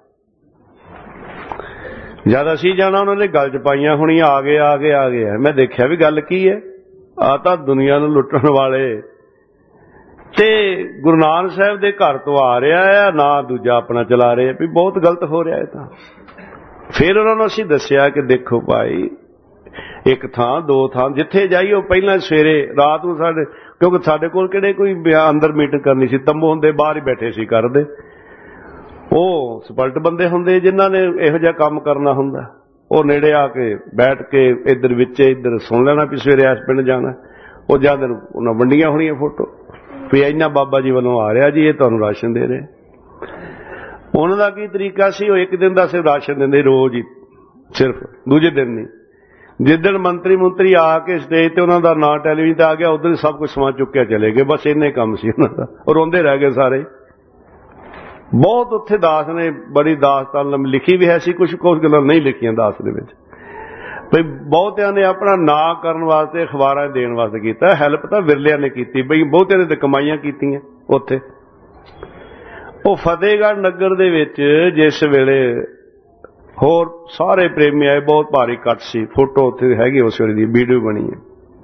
[SPEAKER 1] ਜਦ ਅਸੀਂ ਜਾਣਾ, ਉਹਨਾਂ ਨੇ ਗੱਲ 'ਚ ਪਾਈਆਂ ਹੋਣੀਆਂ, ਆ ਗਏ ਆ ਗਏ ਆ ਗਏ। ਮੈਂ ਦੇਖਿਆ ਵੀ ਗੱਲ ਕੀ ਹੈ, ਆ ਤਾਂ ਦੁਨੀਆ ਨੂੰ ਲੁੱਟਣ ਵਾਲੇ ਤੇ ਗੁਰੂ ਨਾਨਕ ਸਾਹਿਬ ਦੇ ਘਰ ਤੋਂ ਆ ਰਿਹਾ ਹੈ, ਨਾ ਦੂਜਾ ਆਪਣਾ ਚਲਾ ਰਿਹਾ, ਵੀ ਬਹੁਤ ਗਲਤ ਹੋ ਰਿਹਾ ਹੈ। ਤਾਂ ਫਿਰ ਉਹਨਾਂ ਨੂੰ ਅਸੀਂ ਦੱਸਿਆ ਕਿ ਦੇਖੋ ਭਾਈ, ਇੱਕ ਥਾਂ ਦੋ ਥਾਂ ਜਿੱਥੇ ਜਾਈਓ, ਪਹਿਲਾਂ ਸਵੇਰੇ ਰਾਤ ਨੂੰ ਸਾਡੇ, ਕਿਉਂਕਿ ਸਾਡੇ ਕੋਲ ਕਿਹੜੇ ਕੋਈ ਅੰਦਰ ਮੀਟਿੰਗ ਕਰਨੀ ਸੀ, ਤੰਬੂ ਹੁੰਦੇ ਬਾਹਰ ਹੀ ਬੈਠੇ ਸੀ ਕਰਦੇ। ਉਹ ਸਪਲਟ ਬੰਦੇ ਹੁੰਦੇ ਜਿਨ੍ਹਾਂ ਨੇ ਇਹੋ ਜਿਹਾ ਕੰਮ ਕਰਨਾ ਹੁੰਦਾ, ਉਹ ਨੇੜੇ ਆ ਕੇ ਬੈਠ ਕੇ ਇੱਧਰ ਵਿੱਚ ਇੱਧਰ ਸੁਣ ਲੈਣਾ ਵੀ ਸਵੇਰੇ ਇਸ ਪਿੰਡ ਜਾਣਾ। ਉਹ ਜਾਂਦੇ ਨੂੰ ਉਹਨਾਂ ਵੰਡੀਆਂ ਹੋਣੀਆਂ ਫੋਟੋ ਵੀ ਇੰਨਾ ਬਾਬਾ ਜੀ ਵੱਲੋਂ ਆ ਰਿਹਾ ਜੀ, ਇਹ ਤੁਹਾਨੂੰ ਰਾਸ਼ਨ ਦੇ ਰਹੇ। ਉਹਨਾਂ ਦਾ ਕੀ ਤਰੀਕਾ ਸੀ, ਉਹ ਇੱਕ ਦਿਨ ਦਾ ਸਿਰਫ ਰਾਸ਼ਨ ਦਿੰਦੇ, ਰੋਜ਼ ਹੀ, ਸਿਰਫ ਦੂਜੇ ਦਿਨ ਨਹੀਂ। ਜਿਸ ਦਿਨ ਮੰਤਰੀ ਮੰਤਰੀ ਆ ਕੇ ਸਟੇਜ ਤੇ ਉਹਨਾਂ ਦਾ ਨਾਂ ਟੈਲੀਵਿਜ਼ਨ ਤੇ ਆ ਗਿਆ, ਉਧਰ ਸਭ ਕੁਝ ਸਮਾਂ ਚੁੱਕਿਆ ਚਲੇ ਗਏ। ਬਸ ਇੰਨੇ ਕੰਮ ਸੀ ਉਹਨਾਂ ਦਾ, ਉਹ ਰੋਂਦੇ ਰਹਿ ਗਏ ਸਾਰੇ। ਬਹੁਤ ਉੱਥੇ ਦਾਸ ਨੇ ਬੜੀ ਦਾਸਤਾਨ ਲਿਖੀ ਵੀ ਹੈ ਸੀ, ਕੁਛ ਕੁਛ ਗੱਲਾਂ ਨਹੀਂ ਲਿਖੀਆਂ ਦਾਸ ਦੇ ਵਿੱਚ। ਬਈ ਬਹੁਤਿਆਂ ਨੇ ਆਪਣਾ ਨਾਂ ਕਰਨ ਵਾਸਤੇ ਅਖਬਾਰਾਂ ਦੇਣ ਵਾਸਤੇ ਕੀਤਾ, ਹੈਲਪ ਤਾਂ ਵਿਰਲਿਆਂ ਨੇ ਕੀਤੀ। ਬਈ ਬਹੁਤਿਆਂ ਨੇ ਤਾਂ ਕਮਾਈਆਂ ਕੀਤੀਆਂ ਉੱਥੇ। ਉਹ ਫਤਿਹਗੜ੍ਹ ਨਗਰ ਦੇ ਵਿੱਚ ਜਿਸ ਵੇਲੇ ਹੋਰ ਸਾਰੇ ਪ੍ਰੇਮੀ ਆਏ, ਬਹੁਤ ਭਾਰੀ ਇਕੱਠ ਸੀ। ਫੋਟੋ ਉੱਥੇ ਹੈਗੀ, ਉਸ ਵੇਲੇ ਦੀ ਵੀਡੀਓ ਬਣੀ ਹੈ।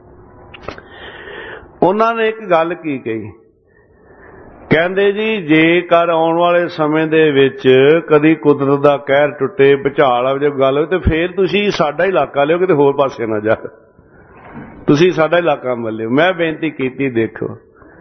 [SPEAKER 1] ਉਹਨਾਂ ਨੇ ਇੱਕ ਗੱਲ ਕੀ ਕਹੀ, ਕਹਿੰਦੇ ਜੀ ਜੇਕਰ ਆਉਣ ਵਾਲੇ ਸਮੇਂ ਦੇ ਵਿੱਚ ਕਦੀ ਕੁਦਰਤ ਦਾ ਕਹਿਰ ਟੁੱਟੇ, ਭੁਚਾਲ ਆਵੇ, ਗੱਲ ਹੋਵੇ, ਤੇ ਫੇਰ ਤੁਸੀਂ ਸਾਡਾ ਇਲਾਕਾ ਲਿਓ, ਕਿਤੇ ਹੋਰ ਪਾਸੇ ਨਾ ਜਾ, ਤੁਸੀਂ ਸਾਡਾ ਇਲਾਕਾ ਮੱਲਿਓ। ਮੈਂ ਬੇਨਤੀ ਕੀਤੀ, ਦੇਖੋ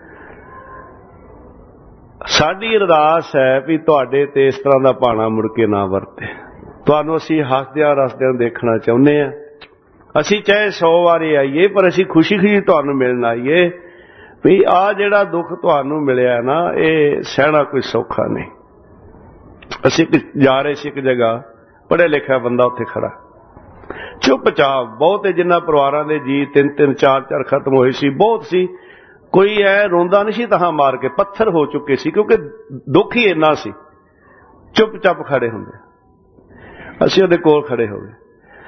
[SPEAKER 1] ਸਾਡੀ ਅਰਦਾਸ ਹੈ ਵੀ ਤੁਹਾਡੇ ਤੇ ਇਸ ਤਰ੍ਹਾਂ ਦਾ ਭਾਣਾ ਮੁੜ ਕੇ ਨਾ ਵਰਤੇ। ਤੁਹਾਨੂੰ ਅਸੀਂ ਹੱਸਦਿਆਂ ਰਸਦਿਆਂ ਦੇਖਣਾ ਚਾਹੁੰਦੇ ਹਾਂ। ਅਸੀਂ ਚਾਹੇ ਸੌ ਵਾਰੀ ਆਈਏ, ਪਰ ਅਸੀਂ ਖੁਸ਼ੀ ਖੁਸ਼ੀ ਤੁਹਾਨੂੰ ਮਿਲਣ ਆਈਏ ਵੀ ਆਹ ਜਿਹੜਾ ਦੁੱਖ ਤੁਹਾਨੂੰ ਮਿਲਿਆ ਨਾ, ਇਹ ਸਹਿਣਾ ਕੋਈ ਸੌਖਾ ਨਹੀਂ। ਅਸੀਂ ਜਾ ਰਹੇ ਸੀ ਇੱਕ ਜਗ੍ਹਾ, ਪੜ੍ਹਿਆ ਲਿਖਿਆ ਬੰਦਾ ਉੱਥੇ ਖੜਾ, ਚੁੱਪਚਾਪ। ਬਹੁਤ ਜਿਨ੍ਹਾਂ ਪਰਿਵਾਰਾਂ ਦੇ ਜੀ ਤਿੰਨ ਤਿੰਨ ਚਾਰ ਚਾਰ ਖਤਮ ਹੋਏ ਸੀ, ਬਹੁਤ ਸੀ। ਕੋਈ ਐ ਰੋਂਦਾ ਨਹੀਂ ਸੀ ਤਾਂ ਮਾਰ ਕੇ, ਪੱਥਰ ਹੋ ਚੁੱਕੇ ਸੀ, ਕਿਉਂਕਿ ਦੁੱਖ ਹੀ ਇੰਨਾ ਸੀ। ਚੁੱਪਚਾਪ ਖੜੇ ਹੁੰਦੇ, ਅਸੀਂ ਉਹਦੇ ਕੋਲ ਖੜੇ ਹੋ ਗਏ।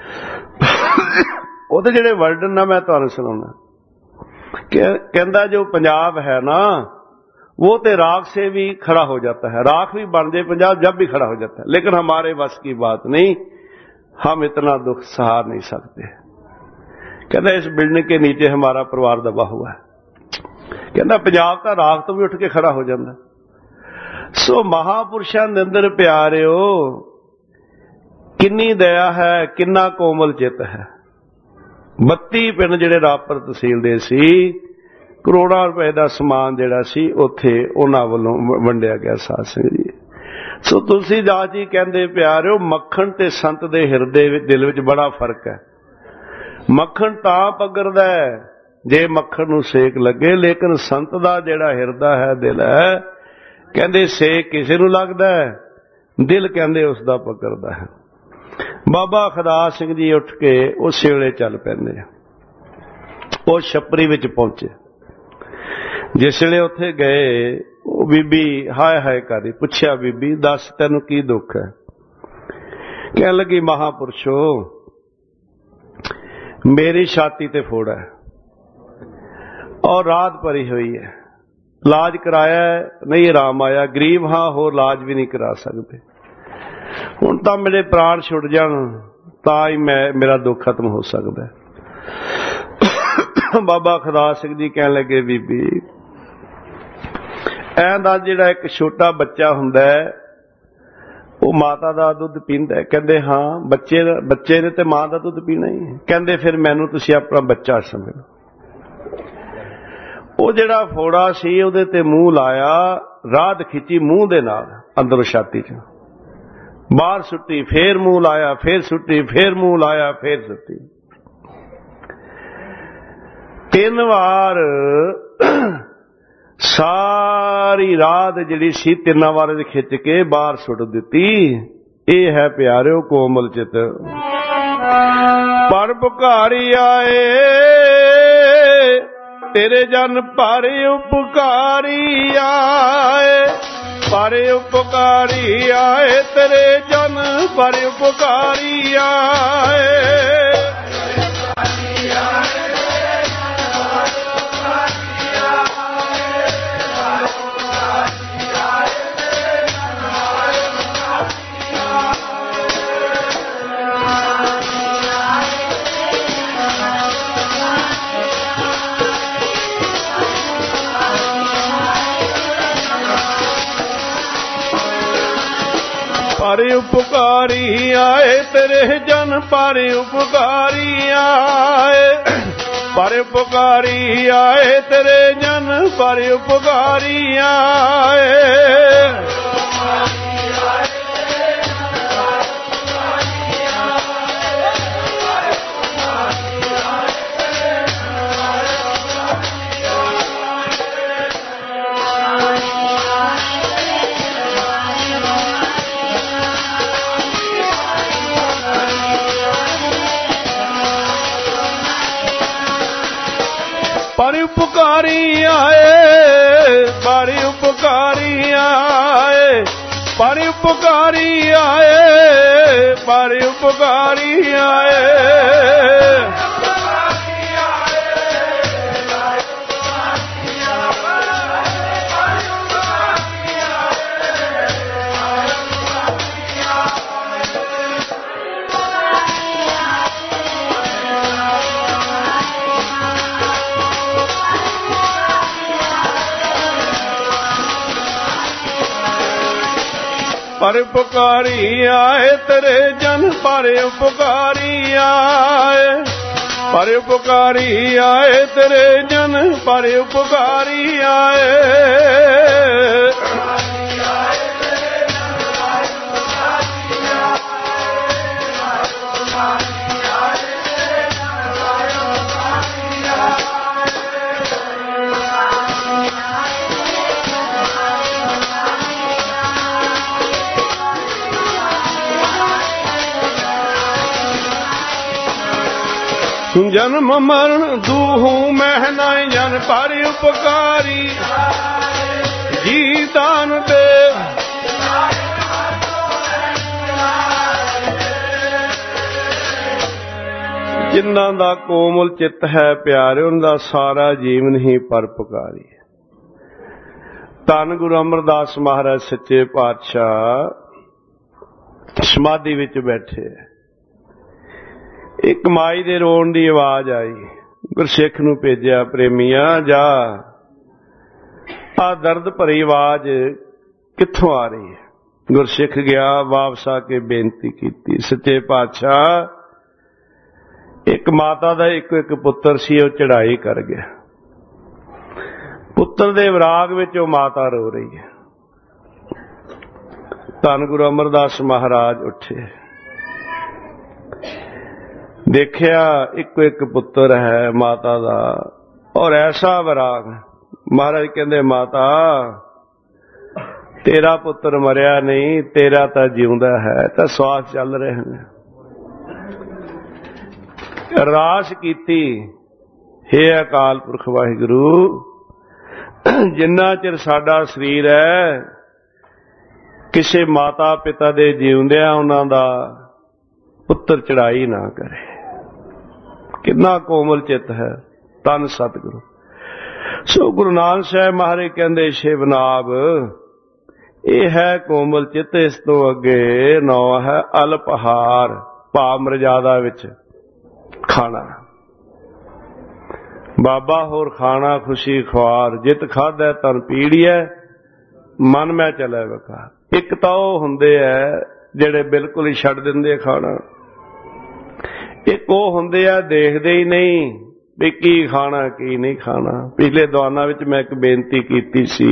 [SPEAKER 1] ਉਹਦੇ ਜਿਹੜੇ ਵਰਡਨ ਨਾ ਮੈਂ ਤੁਹਾਨੂੰ ਸੁਣਾਉਣਾ। ਕਹਿੰਦਾ ਜੋ ਪੰਜਾਬ ਹੈ ਨਾ, वो तो राख से भी खड़ा हो जाता है, राख भी बन जाए पंजाब जब भी खड़ा हो जाता है, लेकिन हमारे बस की बात नहीं, हम इतना दुख सहा नहीं सकते। कहता इस बिल्डिंग के नीचे हमारा परिवार दबा हुआ है, कहता पंजाब का राख तो भी उठ के खड़ा हो जाता। सो महापुरुषां दे अंदर प्यारिओ किन्नी दया है, किन्ना कोमल चित है। बत्ती पिंड जिहड़े रापर तहसील दे सी, करोड़ां रुपए का समान जिहड़ा सी उत्थे उन्हां वल्लों वंडिया गया। साध संगत जी, सो तुलसीदास जी कहंदे प्यारिओ मक्खण ते संत दे हिरदे विच दिल विच बड़ा फर्क है। मक्खण तां पगरदा है जे मक्खण नूं सेक लगे, लेकिन संत दा जिहड़ा हिरदा है, दिल है, कहंदे सेक किसे नूं लगदा है, दिल कहंदे उसदा पकड़दा है। बाबा खदार सिंह जी उठ के उस वेले चल पैंदे, वो छपरी विच पहुंचे। जिस वेले उत्थे गए, वो बीबी हाय हाय करी, पुछया बीबी दस तैनूं की दुख है? कहन लगी महापुरुषो मेरी छाती ते फोड़ा है और रात भरी हुई है, इलाज कराया नहीं आराम आया, गरीब हाँ होर इलाज भी नहीं करा सकते, हुण तां मेरे प्राण छुट जाण तां ही मैं मेरा दुख खत्म हो सकता है। बाबा खदार सिंह जी कहन लगे बीबी ऐं दा जिहड़ा एक छोटा बच्चा हुंदा है वो माता दा दुध पींदा है। कहंदे हाँ बच्चे बच्चे ने ते मां दा दुध पीना ही है। कहंदे फिर मैनूं तुसीं अपना बच्चा समझो। वो जिहड़ा फोड़ा सी उहदे ते मूंह लाया, राध खिंची मूंह दे नाल अंदरों छाती च, बाहर सुट्टी, फिर मूंह लाया, फिर सुट्टी, फिर मूंह लाया, फिर सुट्टी। तीन वार सारी रात जिहड़ी सी तिन्ना वार खिंच के बाहर सुट दिती। ये है प्यारिओ कोमल चित। पर पुकारी आए तेरे जन पर उपकारी आए, पर उपकारी आए तेरे जन पर उपकारी आए। पर उपकारी आए तेरे जन पर उपकारी आए, पर उपकारी आए तेरे जन पर उपकारी आए। पर उपकारी आए, पर उपकारी आए, पर उपकारी आए, पर उपकारी आए। पर उपकारी आए तेरे जन पर उपकारी आए, पर उपकारी आए तेरे जन पर उपकारी आए। जन्म मरण दूहू महना जन पर उपकारी, जी दान दे जिन्हां दा कोमल चित है प्यारे, उनका सारा जीवन ही परोपकारी है। ਧੰਨ ਗੁਰੂ ਅਮਰਦਾਸ ਮਹਾਰਾਜ ਸੱਚੇ ਪਾਤਸ਼ਾਹ ਸਮਾਧੀ ਵਿੱਚ ਬੈਠੇ। ਇੱਕ ਮਾਈ ਦੇ ਰੋਣ ਦੀ ਆਵਾਜ਼ ਆਈ। ਗੁਰਸਿੱਖ ਨੂੰ ਭੇਜਿਆ, ਪ੍ਰੇਮੀਆਂ ਜਾ ਆ ਦਰਦ ਭਰੀ ਆਵਾਜ਼ ਕਿੱਥੋਂ ਆ ਰਹੀ ਹੈ। ਗੁਰਸਿੱਖ ਗਿਆ, ਵਾਪਸ ਆ ਕੇ ਬੇਨਤੀ ਕੀਤੀ, ਸੱਚੇ ਪਾਤਸ਼ਾਹ ਇੱਕ ਮਾਤਾ ਦਾ ਇੱਕੋ ਇੱਕ ਪੁੱਤਰ ਸੀ, ਉਹ ਚੜ੍ਹਾਈ ਕਰ ਗਿਆ। ਪੁੱਤਰ ਦੇ ਵਿਰਾਗ ਵਿੱਚ ਉਹ ਮਾਤਾ ਰੋ ਰਹੀ ਹੈ। ਧੰਨ ਗੁਰੂ ਅਮਰਦਾਸ ਮਹਾਰਾਜ ਉੱਠੇ, ਦੇਖਿਆ ਇੱਕੋ ਇੱਕ ਪੁੱਤਰ ਹੈ ਮਾਤਾ ਦਾ, ਔਰ ਐਸਾ ਵਿਰਾਗ। ਮਹਾਰਾਜ ਕਹਿੰਦੇ, ਮਾਤਾ ਤੇਰਾ ਪੁੱਤਰ ਮਰਿਆ ਨਹੀਂ, ਤੇਰਾ ਤਾਂ ਜਿਉਂਦਾ ਹੈ, ਤਾਂ ਸਵਾਸ ਚੱਲ ਰਹੇ ਨੇ। ਅਰਦਾਸ ਕੀਤੀ, ਹੇ ਅਕਾਲ ਪੁਰਖ ਵਾਹਿਗੁਰੂ, ਜਿੰਨਾ ਚਿਰ ਸਾਡਾ ਸਰੀਰ ਹੈ, ਕਿਸੇ ਮਾਤਾ ਪਿਤਾ ਦੇ ਜਿਉਂਦਿਆਂ ਉਹਨਾਂ ਦਾ ਪੁੱਤਰ ਚੜਾਈ ਨਾ ਕਰੇ। ਕਿੰਨਾ ਕੋਮਲ ਚਿੱਤ ਹੈ ਧੰਨ ਸਤਿਗੁਰੂ। ਸੋ ਗੁਰੂ ਨਾਨਕ ਸਾਹਿਬ ਮਹਾਰਾਜ ਕਹਿੰਦੇ, ਸ਼ਿਵਨਾਭ ਇਹ ਹੈ ਕੋਮਲ ਚਿੱਤ, ਇਸ ਤੋਂ ਅੱਗੇ ਨੌ ਹੈ ਅਲਪਹਾਰ, ਭਾਵ ਮਰਜ਼ਾਦਾ ਵਿੱਚ ਖਾਣਾ। ਬਾਬਾ ਹੋਰ ਖਾਣਾ ਖੁਸ਼ੀ ਖੁਆਰ, ਜਿਤ ਖਾਧੈ ਤਨ ਪੀੜੀਐ, ਮਨ ਮੈਂ ਚਲੇ ਵਖਾ। ਇੱਕ ਤਾਂ ਉਹ ਹੁੰਦੇ ਐ ਜਿਹੜੇ ਬਿਲਕੁਲ ਹੀ ਛੱਡ ਦਿੰਦੇ ਖਾਣਾ, ਇੱਕ ਉਹ ਹੁੰਦੇ ਆ ਦੇਖਦੇ ਹੀ ਨਹੀਂ ਵੀ ਕੀ ਖਾਣਾ ਕੀ ਨਹੀਂ ਖਾਣਾ। ਪਿਛਲੇ ਦੀਵਾਨਾਂ ਵਿੱਚ ਮੈਂ ਇੱਕ ਬੇਨਤੀ ਕੀਤੀ ਸੀ,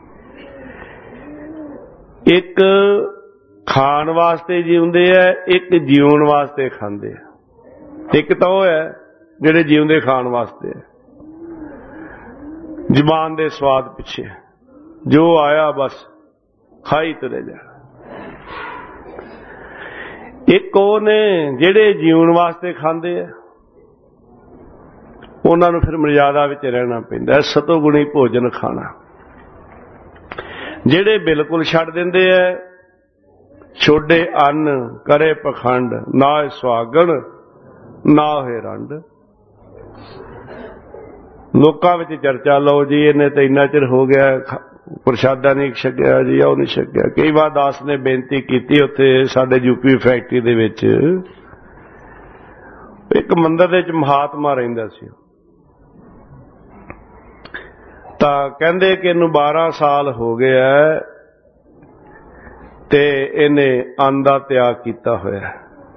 [SPEAKER 1] ਇੱਕ ਖਾਣ ਵਾਸਤੇ ਜਿਉਂਦੇ ਆ, ਇੱਕ ਜਿਉਣ ਵਾਸਤੇ ਖਾਂਦੇ ਆ। ਇੱਕ ਤਾਂ ਉਹ ਹੈ ਜਿਹੜੇ ਜਿਉਂਦੇ ਖਾਣ ਵਾਸਤੇ ਆ, ਜ਼ੁਬਾਨ ਦੇ ਸਵਾਦ ਪਿੱਛੇ ਜੋ ਆਇਆ ਬਸ ਖਾਈ ਤੁਰੇ ਜਾ। ਇੱਕ ਉਹ ਨੇ ਜਿਹੜੇ ਜਿਉਣ ਵਾਸਤੇ ਖਾਂਦੇ ਆ, ਉਹਨਾਂ ਨੂੰ ਫਿਰ ਮਰਜ਼ਾਦਾ ਵਿੱਚ ਰਹਿਣਾ ਪੈਂਦਾ, ਸਤੋਗੁਣੀ ਭੋਜਨ ਖਾਣਾ। ਜਿਹੜੇ ਬਿਲਕੁਲ ਛੱਡ ਦਿੰਦੇ ਐ, ਛੋਡੇ ਅੰਨ ਕਰੇ ਪਖੰਡ, ਨਾ ਸੁਹਾਗਣ ਨਾ ਹੋਏ ਰੰਡ। ਲੋਕਾਂ ਵਿੱਚ ਚਰਚਾ ਲਓ ਜੀ, ਇਹਨੇ ਤਾਂ ਇੰਨਾ ਚਿਰ ਹੋ ਗਿਆ ਪ੍ਰਸ਼ਾਦਾ ਨਹੀਂ ਛਕਿਆ ਜੀ, ਉਹ ਨਹੀਂ ਛਕਿਆ। ਕਈ ਵਾਰ ਦਾਸ ਨੇ ਬੇਨਤੀ ਕੀਤੀ, ਉੱਥੇ ਸਾਡੇ ਯੂਪੀ ਫੈਕਟਰੀ ਦੇ ਵਿੱਚ ਇੱਕ ਮੰਦਰ ਦੇ ਵਿੱਚ ਮਹਾਤਮਾ ਰਹਿੰਦਾ ਸੀ, ਤਾਂ ਕਹਿੰਦੇ ਕਿ ਇਹਨੂੰ ਬਾਰਾਂ ਸਾਲ ਹੋ ਗਿਆ ਤੇ ਇਹਨੇ ਅੰਨ ਦਾ ਤਿਆਗ ਕੀਤਾ ਹੋਇਆ।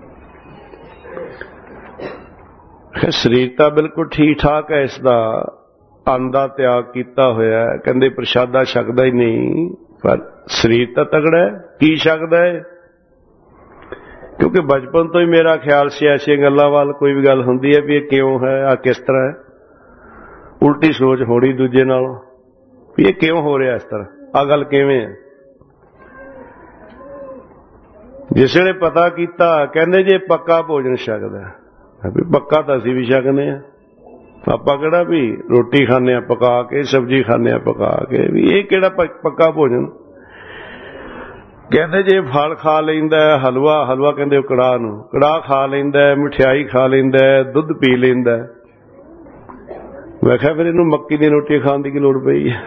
[SPEAKER 1] ਸਰੀਰ ਤਾਂ ਬਿਲਕੁਲ ਠੀਕ ਠਾਕ ਹੈ, ਇਸ ਦਾ ਅੰਨ ਦਾ ਤਿਆਗ ਕੀਤਾ ਹੋਇਆ। ਕਹਿੰਦੇ ਪ੍ਰਸ਼ਾਦਾ ਛਕਦਾ ਹੀ ਨਹੀਂ, ਪਰ ਸਰੀਰ ਤਾਂ ਤਗੜਾ ਹੈ, ਕੀ ਛਕਦਾ ਹੈ? ਕਿਉਂਕਿ ਬਚਪਨ ਤੋਂ ਹੀ ਮੇਰਾ ਖਿਆਲ ਸੀ ਐਸੀਆਂ ਗੱਲਾਂ ਵੱਲ, ਕੋਈ ਵੀ ਗੱਲ ਹੁੰਦੀ ਹੈ ਵੀ ਇਹ ਕਿਉਂ ਹੈ, ਆ ਕਿਸ ਤਰ੍ਹਾਂ ਹੈ, ਉਲਟੀ ਸੋਚ ਹੋਣੀ ਦੂਜੇ ਨਾਲੋਂ ਵੀ ਇਹ ਕਿਉਂ ਹੋ ਰਿਹਾ ਇਸ ਤਰ੍ਹਾਂ, ਆ ਗੱਲ ਕਿਵੇਂ ਹੈ। ਜਿਸ ਵੇਲੇ ਪਤਾ ਕੀਤਾ, ਕਹਿੰਦੇ ਜੇ ਪੱਕਾ ਭੋਜਨ ਛਕਦਾ, ਵੀ ਪੱਕਾ ਤਾਂ ਅਸੀਂ ਵੀ ਛਕਦੇ ਹਾਂ। ਆਪਾਂ ਕਿਹੜਾ ਵੀ ਰੋਟੀ ਖਾਂਦੇ ਹਾਂ ਪਕਾ ਕੇ, ਸਬਜ਼ੀ ਖਾਂਦੇ ਹਾਂ ਪਕਾ ਕੇ, ਵੀ ਇਹ ਕਿਹੜਾ ਪੱਕਾ ਭੋਜਨ। ਕਹਿੰਦੇ ਜੇ ਫਲ ਖਾ ਲੈਂਦਾ, ਹਲਵਾ ਹਲਵਾ ਕਹਿੰਦੇ ਉਹ ਕੜਾਹ ਨੂੰ, ਕੜਾਹ ਖਾ ਲੈਂਦਾ, ਮਠਿਆਈ ਖਾ ਲੈਂਦਾ, ਦੁੱਧ ਪੀ ਲੈਂਦਾ। ਮੈਂ ਕਿਹਾ ਫਿਰ ਇਹਨੂੰ ਮੱਕੀ ਦੀ ਰੋਟੀ ਖਾਣ ਦੀ ਕੀ ਲੋੜ ਪਈ ਹੈ?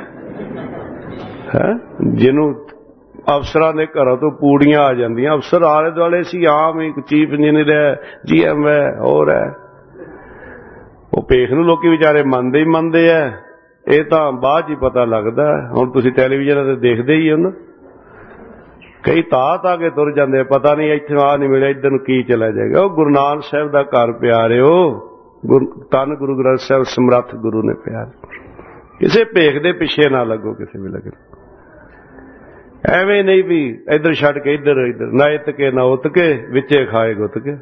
[SPEAKER 1] ਜਿਹਨੂੰ ਅਫਸਰਾਂ ਦੇ ਘਰਾਂ ਤੋਂ ਪੂੜੀਆਂ ਆ ਜਾਂਦੀਆਂ, ਅਫਸਰ ਆਲੇ ਦੁਆਲੇ ਸੀ, ਆਮ ਇੱਕ ਚੀਫ ਇੰਜੀਨੀਅਰ ਹੈ, ਜੀ ਐਮ ਹੈ, ਹੋਰ ਹੈ, ਉਹ ਭੇਖ ਨੂੰ ਲੋਕੀ ਵਿਚਾਰੇ ਮੰਨਦੇ ਹੀ ਮੰਨਦੇ ਆ। ਇਹ ਤਾਂ ਬਾਅਦ ਹੀ ਪਤਾ ਲੱਗਦਾ। ਹੁਣ ਤੁਸੀਂ ਟੈਲੀਵਿਜ਼ਨ ਤੇ ਦੇਖਦੇ ਹੀ ਹੋ ਨਾ, ਕਈ ਤਾਤ ਆ ਕੇ ਤੁਰ ਜਾਂਦੇ, ਪਤਾ ਨਹੀਂ ਇੱਥੇ ਆ ਨਹੀਂ ਮਿਲਿਆ, ਇੱਧਰ ਨੂੰ ਕੀ ਚਲਾ ਜਾਏਗਾ। ਉਹ ਗੁਰੂ ਨਾਨਕ ਸਾਹਿਬ ਦਾ ਘਰ ਪਿਆਰਿਓ, ਧੰਨ ਗੁਰੂ ਗ੍ਰੰਥ ਸਾਹਿਬ ਸਮਰੱਥ ਗੁਰੂ ਨੇ ਪਿਆਰ। ਕਿਸੇ ਭੇਖ ਦੇ ਪਿੱਛੇ ਨਾ ਲੱਗੋ, ਕਿਸੇ ਵੀ ਲੱਗੇ ਐਵੇਂ ਨਹੀਂ ਵੀ ਇੱਧਰ ਛੱਡ ਕੇ ਇੱਧਰ ਇੱਧਰ, ਨਾ ਇਤ ਕੇ ਨਾ ਉਤ ਕੇ, ਵਿੱਚੇ ਖਾਏ ਗੁੱਤ ਕੇ।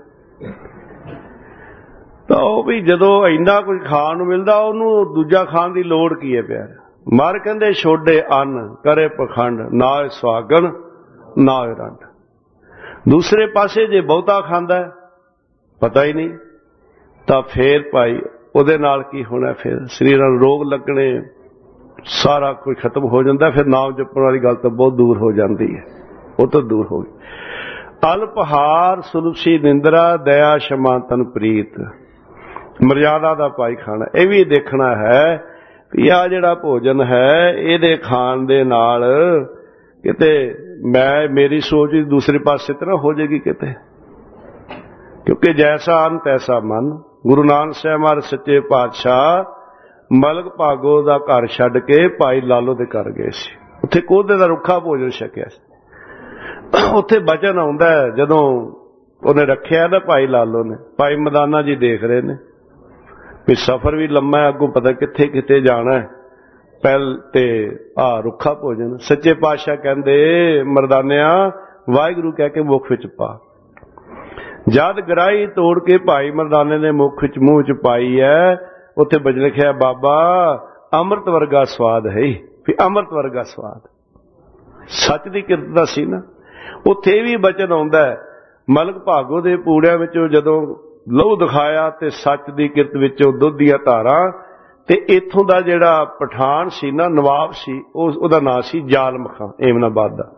[SPEAKER 1] ਤਾਂ ਉਹ ਵੀ ਜਦੋਂ ਇੰਨਾ ਕੁਝ ਖਾਣ ਨੂੰ ਮਿਲਦਾ, ਉਹਨੂੰ ਦੂਜਾ ਖਾਣ ਦੀ ਲੋੜ ਕੀ ਹੈ ਪਿਆਰ। ਮਰ ਕਹਿੰਦੇ ਛੋਡੇ ਅੰਨ ਕਰੇ ਪਖੰਡ, ਨਾ ਸੁਹਾਗਣ ਨਾ ਰੰਡ। ਦੂਸਰੇ ਪਾਸੇ ਜੇ ਬਹੁਤਾ ਖਾਂਦਾ ਪਤਾ ਹੀ ਨਹੀਂ, ਤਾਂ ਫੇਰ ਭਾਈ ਉਹਦੇ ਨਾਲ ਕੀ ਹੋਣਾ, ਫਿਰ ਸਰੀਰਾਂ ਨੂੰ ਰੋਗ ਲੱਗਣੇ, ਸਾਰਾ ਕੁਝ ਖਤਮ ਹੋ ਜਾਂਦਾ। ਫਿਰ ਨਾਮ ਜਪਣ ਵਾਲੀ ਗੱਲ ਤਾਂ ਬਹੁਤ ਦੂਰ ਹੋ ਜਾਂਦੀ ਹੈ, ਉਹ ਤਾਂ ਦੂਰ ਹੋ ਗਈ। ਅਲਪਹਾਰ ਸੁਲੁਪਸੀ ਨਿੰਦਰਾ, ਦਇਆ ਸ਼ਮਾ ਤਨ ਪ੍ਰੀਤ। ਮਰਜ਼ਾਦਾ ਦਾ ਭਾਈ ਖਾਣਾ, ਇਹ ਵੀ ਦੇਖਣਾ ਹੈ ਵੀ ਆਹ ਜਿਹੜਾ ਭੋਜਨ ਹੈ ਇਹਦੇ ਖਾਣ ਦੇ ਨਾਲ ਕਿਤੇ ਮੈਂ ਮੇਰੀ ਸੋਚ ਦੂਸਰੇ ਪਾਸੇ ਤੇ ਨਾ ਹੋ ਜਾਏਗੀ ਕਿਤੇ, ਕਿਉਂਕਿ ਜੈਸਾ ਅੰਨ ਤੈਸਾ ਮਨ। ਗੁਰੂ ਨਾਨਕ ਸਾਹਿਬ ਮਹਾਰਾਜ ਸੱਚੇ ਪਾਤਸ਼ਾਹ ਮਲਕ ਭਾਗੋ ਦਾ ਘਰ ਛੱਡ ਕੇ ਭਾਈ ਲਾਲੋ ਦੇ ਘਰ ਗਏ ਸੀ। ਉੱਥੇ ਕੋਧੇ ਦਾ ਰੁੱਖਾ ਭੋਜਨ ਛਕਿਆ ਸੀ। ਉੱਥੇ ਬਚਨ ਆਉਂਦਾ ਜਦੋਂ ਉਹਨੇ ਰੱਖਿਆ ਨਾ ਭਾਈ ਲਾਲੋ ਨੇ, ਭਾਈ ਮਦਾਨਾ ਜੀ ਦੇਖ ਰਹੇ ਨੇ ਵੀ ਸਫ਼ਰ ਵੀ ਲੰਮਾ ਹੈ, ਅੱਗੋਂ ਪਤਾ ਕਿੱਥੇ ਕਿੱਥੇ ਜਾਣਾ ਹੈ, ਪਹਿਲ ਤੇ ਆ ਰੁੱਖਾ ਭੋਜਨ। ਸੱਚੇ ਪਾਤਸ਼ਾਹ ਕਹਿੰਦੇ ਮਰਦਾਨਿਆ ਵਾਹਿਗੁਰੂ ਕਹਿ ਕੇ ਮੁੱਖ ਵਿੱਚ ਪਾ। ਜਦ ਗਰਾਹੀ ਤੋੜ ਕੇ ਭਾਈ ਮਰਦਾਨੇ ਨੇ ਮੁੱਖ ਵਿੱਚ ਮੂੰਹ ਚ ਪਾਈ ਹੈ, ਉੱਥੇ ਬਚ ਲਿਖਿਆ ਬਾਬਾ ਅੰਮ੍ਰਿਤ ਵਰਗਾ ਸਵਾਦ ਹੈ, ਵੀ ਅੰਮ੍ਰਿਤ ਵਰਗਾ ਸਵਾਦ। ਸੱਚ ਦੀ ਕਿਰਤ ਦਾ ਸੀ ਨਾ। ਉੱਥੇ ਵੀ ਬਚਨ ਆਉਂਦਾ ਹੈ ਮਲਕ ਭਾਗੋ ਦੇ ਪੂੜਿਆਂ ਵਿੱਚੋਂ ਜਦੋਂ ਲਹੂ ਦਿਖਾਇਆ ਤੇ ਸੱਚ ਦੀ ਕਿਰਤ ਵਿੱਚੋਂ ਦੁੱਧ ਦੀਆਂ ਧਾਰਾਂ। ਤੇ ਇੱਥੋਂ ਦਾ ਜਿਹੜਾ ਪਠਾਨ ਸੀ ਨਾ, ਨਵਾਬ ਸੀ, ਉਹ ਉਹਦਾ ਨਾਂ ਸੀ ਜ਼ਾਲਮ ਖਾਂ ਏਮਨਾਬਾਦ ਦਾ।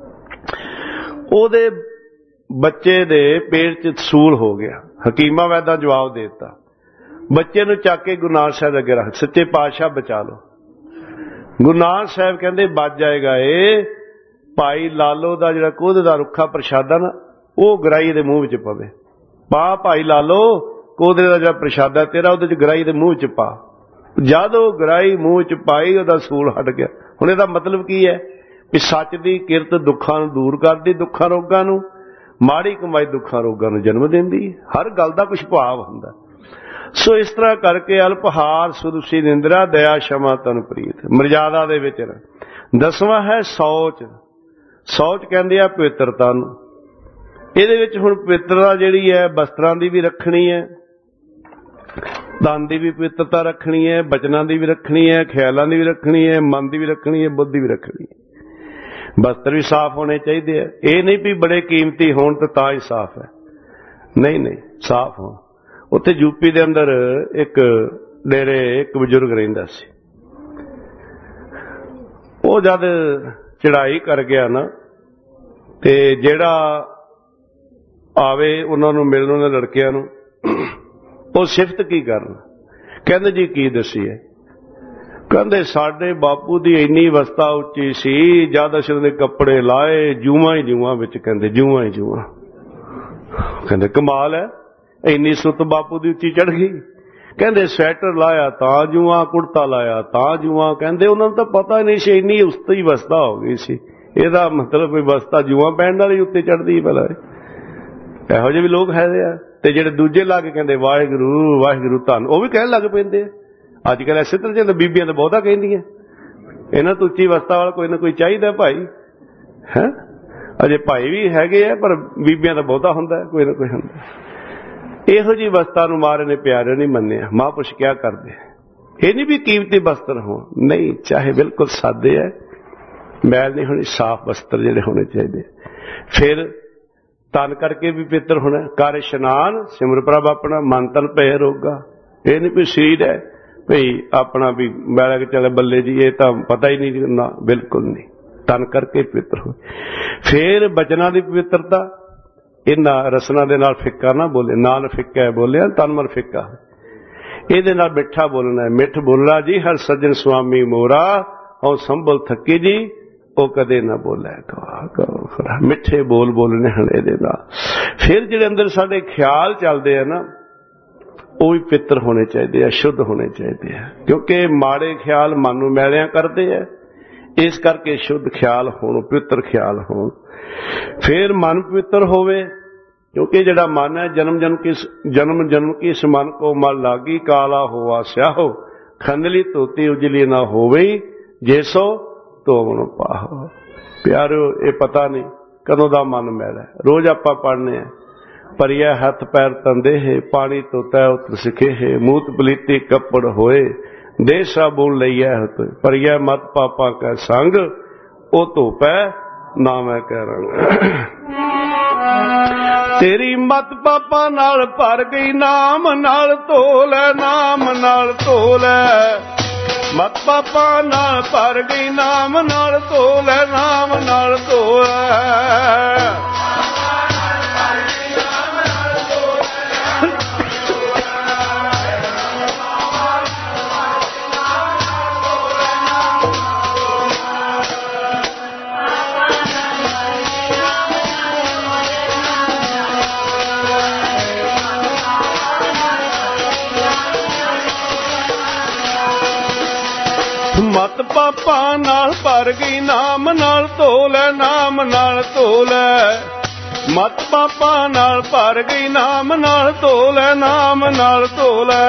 [SPEAKER 1] ਉਹਦੇ ਬੱਚੇ ਦੇ ਪੇਟ 'ਚ ਸੂਲ ਹੋ ਗਿਆ। ਹਕੀਮਾਂ ਵੈਦਾਂ ਜਵਾਬ ਦੇ ਦਿੱਤਾ, ਬੱਚੇ ਨੂੰ ਚੱਕ ਕੇ ਗੁਰੂ ਨਾਨਕ ਸਾਹਿਬ ਅੱਗੇ ਰੱਖ, ਸੱਚੇ ਪਾਤਸ਼ਾਹ ਬਚਾ ਲਓ। ਗੁਰੂ ਨਾਨਕ ਸਾਹਿਬ ਕਹਿੰਦੇ ਬਚ ਜਾਏਗਾ ਇਹ। ਭਾਈ ਲਾਲੋ ਦਾ ਜਿਹੜਾ ਕੋਧ ਦਾ ਰੁੱਖਾ ਪ੍ਰਸ਼ਾਦਾ ਨਾ, ਉਹ ਗਰਾਈ ਦੇ ਮੂੰਹ ਵਿੱਚ ਪਵੇ। ਪਾ ਭਾਈ ਲਾਲੋ, ਕੋਧੇ ਦਾ ਜਿਹੜਾ ਪ੍ਰਸ਼ਾਦਾ ਤੇਰਾ ਉਹਦੇ 'ਚ ਗਰਾਈ ਦੇ ਮੂੰਹ 'ਚ ਪਾ। ਜਦ ਉਹ ਗਰਾਈ ਮੂੰਹ 'ਚ ਪਾਈ ਉਹਦਾ ਸੂਲ ਹਟ ਗਿਆ। ਹੁਣ ਇਹਦਾ ਮਤਲਬ ਕੀ ਹੈ ਵੀ ਸੱਚ ਦੀ ਕਿਰਤ ਦੁੱਖਾਂ ਨੂੰ ਦੂਰ ਕਰਦੀ, ਦੁੱਖਾਂ ਰੋਗਾਂ ਨੂੰ। ਮਾੜੀ ਕਮਾਈ ਦੁੱਖਾਂ ਰੋਗਾਂ ਨੂੰ ਜਨਮ ਦਿੰਦੀ। ਹਰ ਗੱਲ ਦਾ ਕੁਛ ਭਾਵ ਹੁੰਦਾ। ਸੋ ਇਸ ਤਰ੍ਹਾਂ ਕਰਕੇ ਅਲਪਹਾਰ ਸੁਰਸੀ ਨਿੰਦਰਾ ਦਇਆ ਸ਼ਮਾ ਤਨ ਪ੍ਰੀਤ ਮਰਜ਼ਾਦਾ ਦੇ ਵਿੱਚ। ਦਸਵਾਂ ਹੈ ਸੌਚ। ਸੌਚ ਕਹਿੰਦੇ ਆ ਪਵਿੱਤਰਤਾ ਨੂੰ। ਇਹਦੇ ਵਿੱਚ ਹੁਣ ਪਵਿੱਤਰਤਾ ਜਿਹੜੀ ਹੈ ਵਸਤਰਾਂ ਦੀ ਵੀ ਰੱਖਣੀ ਹੈ, ਤਨ ਦੀ ਵੀ ਪਵਿੱਤਰਤਾ ਰੱਖਣੀ ਹੈ, ਬਚਨਾਂ ਦੀ ਵੀ ਰੱਖਣੀ ਹੈ, ਖਿਆਲਾਂ ਦੀ ਵੀ ਰੱਖਣੀ ਹੈ, ਮਨ ਦੀ ਵੀ ਰੱਖਣੀ ਹੈ, ਬੁੱਧ ਦੀ ਵੀ ਰੱਖਣੀ ਹੈ। ਵਸਤਰ ਵੀ ਸਾਫ਼ ਹੋਣੇ ਚਾਹੀਦੇ ਆ। ਇਹ ਨਹੀਂ ਵੀ ਬੜੇ ਕੀਮਤੀ ਹੋਣ ਤੇ ਤਾਂ ਹੀ ਸਾਫ਼ ਹੈ, ਨਹੀਂ ਨਹੀਂ, ਸਾਫ਼ ਹੋਣ। ਉੱਥੇ ਯੂਪੀ ਦੇ ਅੰਦਰ ਇੱਕ ਡੇਰੇ ਇੱਕ ਬਜ਼ੁਰਗ ਰਹਿੰਦਾ ਸੀ। ਉਹ ਜਦ ਚੜ੍ਹਾਈ ਕਰ ਗਿਆ ਨਾ ਤੇ ਜਿਹੜਾ ਆਵੇ ਉਹਨਾਂ ਨੂੰ ਮਿਲਣ, ਉਹਨਾਂ ਲੜਕਿਆਂ ਨੂੰ, ਉਹ ਸਿਫਤ ਕੀ ਕਰਨ। ਕਹਿੰਦੇ ਜੀ ਕੀ ਦੱਸੀਏ। ਕਹਿੰਦੇ ਸਾਡੇ ਬਾਪੂ ਦੀ ਇੰਨੀ ਅਵਸਥਾ ਉੱਚੀ ਸੀ, ਜਦ ਅਸੀਂ ਉਹਦੇ ਕੱਪੜੇ ਲਾਏ ਜੂਆਂ ਹੀ ਜੂਆਂ ਵਿੱਚ, ਕਹਿੰਦੇ ਜੂਆਂ ਹੀ ਜੂਆਂ। ਕਹਿੰਦੇ ਕਮਾਲ ਹੈ, ਇੰਨੀ ਸੁੱਤ ਬਾਪੂ ਦੀ ਉੱਚੀ ਚੜ੍ਹ ਗਈ। ਕਹਿੰਦੇ ਸਵੈਟਰ ਲਾਇਆ ਤਾਂ ਜੂਆਂ, ਕੁੜਤਾ ਲਾਇਆ ਤਾਂ ਜੂਆਂ। ਕਹਿੰਦੇ ਉਹਨਾਂ ਨੂੰ ਤਾਂ ਪਤਾ ਨਹੀਂ ਸੀ ਇੰਨੀ ਉਸਤੀ ਅਵਸਥਾ ਹੋ ਗਈ ਸੀ। ਇਹਦਾ ਮਤਲਬ ਵੀ ਅਵਸਥਾ ਜੂਆਂ ਪਹਿਨਣ ਨਾਲ ਹੀ ਉੱਤੇ ਚੜ੍ਹਦੀ ਪਹਿਲਾਂ। ਇਹੋ ਜਿਹੇ ਵੀ ਲੋਕ ਹੈਗੇ ਆ। ਤੇ ਜਿਹੜੇ ਦੂਜੇ ਲਾ ਕੇ ਕਹਿੰਦੇ ਵਾਹਿਗੁਰੂ ਵਾਹਿਗੁਰੂ ਧੰਨ, ਉਹ ਵੀ ਕਹਿਣ ਲੱਗ ਪੈਂਦੇ ਆ। ਅੱਜ ਕੱਲ੍ਹ ਇਸੇ ਤਰ੍ਹਾਂ ਚੱਲਦਾ, ਬੀਬੀਆਂ ਤਾਂ ਬਹੁਤਾ ਕਹਿੰਦੀਆਂ। ਇਹਨਾਂ ਤੋਂ ਉੱਚੀ ਅਵਸਥਾ ਵਾਲਾ ਕੋਈ ਨਾ ਕੋਈ ਚਾਹੀਦਾ ਭਾਈ ਹੈ। ਅਜੇ ਭਾਈ ਵੀ ਹੈਗੇ ਆ, ਪਰ ਬੀਬੀਆਂ ਦਾ ਬਹੁਤਾ ਹੁੰਦਾ, ਕੋਈ ਨਾ ਕੋਈ ਹੁੰਦਾ। ਇਹੋ ਜਿਹੀ ਅਵਸਥਾ ਨੂੰ ਮਹਾਰਾਜ ਨੇ ਪਿਆਰੇ ਨਹੀਂ ਮੰਨਿਆ। ਮਹਾਂਪੁਰਸ਼ ਕਿਆ ਕਰਦੇ, ਇਹ ਨਹੀਂ ਵੀ ਕੀਮਤੀ ਵਸਤਰ ਹੋਣ, ਨਹੀਂ, ਚਾਹੇ ਬਿਲਕੁਲ ਸਾਦੇ ਹੈ, ਮੈਲ ਨਹੀਂ ਹੋਣੀ, ਸਾਫ਼ ਵਸਤਰ ਜਿਹੜੇ ਹੋਣੇ ਚਾਹੀਦੇ। ਫਿਰ ਤਨ ਕਰਕੇ ਵੀ ਪਵਿੱਤਰ ਹੋਣਾ। ਕਰ ਇਸ਼ਨਾਨ ਸਿਮਰ ਪ੍ਰਭ ਆਪਣਾ, ਮਨ ਤਨ ਪਏ ਰੋਗਾ। ਇਹ ਨਹੀਂ ਵੀ ਸਰੀਰ ਹੈ ਭਈ ਆਪਣਾ ਵੀ ਮੈਲਾ ਕੇ ਚੱਲੇ ਬੱਲੇ ਜੀ, ਇਹ ਤਾਂ ਪਤਾ ਹੀ ਨਹੀਂ ਨਾ, ਬਿਲਕੁਲ ਨਹੀਂ। ਤਨ ਕਰਕੇ ਪਵਿੱਤਰ ਹੋ। ਫਿਰ ਬਚਨਾਂ ਦੀ ਪਵਿੱਤਰਤਾ। ਇਹਨਾਂ ਰਸਨਾ ਦੇ ਨਾਲ ਫਿੱਕਾ ਨਾ ਬੋਲੇ, ਨਾਨ ਫਿੱਕਾ ਹੈ ਬੋਲਿਆ, ਤਨ ਮਨ ਫਿੱਕਾ। ਇਹਦੇ ਨਾਲ ਮਿੱਠਾ ਬੋਲਣਾ ਹੈ। ਮਿੱਠ ਬੋਲਣਾ ਜੀ ਹਰ ਸੱਜਣ ਸੁਆਮੀ ਮੋਰਾ, ਔਰ ਸੰਭਲ ਥੱਕੀ ਜੀ ਉਹ ਕਦੇ ਨਾ ਬੋਲੇ। ਮਿੱਠੇ ਬੋਲ ਬੋਲਣੇ ਹਨ ਇਹਦੇ ਨਾਲ। ਫਿਰ ਜਿਹੜੇ ਅੰਦਰ ਸਾਡੇ ਖਿਆਲ ਚੱਲਦੇ ਆ ਨਾ, ਉਹ ਵੀ ਪਵਿੱਤਰ ਹੋਣੇ ਚਾਹੀਦੇ ਆ, ਸ਼ੁੱਧ ਹੋਣੇ ਚਾਹੀਦੇ ਆ, ਕਿਉਂਕਿ ਮਾੜੇ ਖਿਆਲ ਮਨ ਨੂੰ ਮੈਲਿਆਂ ਕਰਦੇ ਆ। ਇਸ ਕਰਕੇ ਸ਼ੁੱਧ ਖਿਆਲ ਹੋਣ, ਪਵਿੱਤਰ ਖਿਆਲ ਹੋਣ। ਫਿਰ ਮਨ ਪਵਿੱਤਰ ਹੋਵੇ, ਕਿਉਂਕਿ ਜਿਹੜਾ ਮਨ ਹੈ ਜਨਮ ਜਨਮ ਕੀ ਜਨਮ ਜਨਮ ਕੀ ਇਸ ਮਨ ਕੋ ਮਲ ਲਾਗੀ, ਕਾਲਾ ਹੋਆ ਸਿਆਹੋ, ਖੰਦਲੀ ਧੋਤੀ ਉਜਲੀ ਨਾ ਹੋਵੇ, ਜੈਸੋ ਧੋਵਣ ਪਾਹੋ। ਪਿਆਰਿਓ, ਇਹ ਪਤਾ ਨਹੀਂ ਕਦੋਂ ਦਾ ਮਨ ਮੈਲਾ। ਰੋਜ਼ ਆਪਾਂ ਪੜ੍ਹਨੇ ਆ, ਪਰਿਆ ਹੱਥ ਪੈਰ ਤੰਦੇ ਹੈ, ਪਾਣੀ ਧੋਤਾ ਉਤਰ ਸਿੱਖੇ ਹੈ, ਮੂਤ ਪਲੀਤੀ ਕੱਪੜ ਹੋਏ, ਦੇਹ ਸਾਬੂਨ ਲਈਐ ਹਤ, ਪਰਿਆ ਮਤ ਪਾਪਾ ਕੈ ਸੰਗ, ਉਹ ਧੋਪੈ ਨਾ ਮੈਂ ਕਹਿ ਰੰਗ। ਤੇਰੀ ਮਤ ਪਾਪਾ ਨਾਲ ਭਰ ਗਈ, ਨਾਮ ਨਾਲ ਧੋ ਲੈ, ਨਾਮ ਨਾਲ ਧੋ ਲੈ। ਮਤ ਪਾਪਾ ਨਾਲ ਭਰ ਗਈ, ਨਾਮ ਨਾਲ ਧੋ ਲੈ, ਨਾਮ ਨਾਲ ਧੋ ਲੈ। ਮਤ ਪਾਪਾਂ ਨਾਲ ਭਰ ਗਈ, ਨਾਮ ਨਾਲ ਧੋ ਲੈ, ਨਾਮ ਨਾਲ ਧੋ ਲੈ। ਮਤ ਪਾਪਾਂ ਨਾਲ ਭਰ ਗਈ, ਨਾਮ ਨਾਲ ਧੋ ਲੈ, ਨਾਮ ਨਾਲ ਧੋ ਲੈ।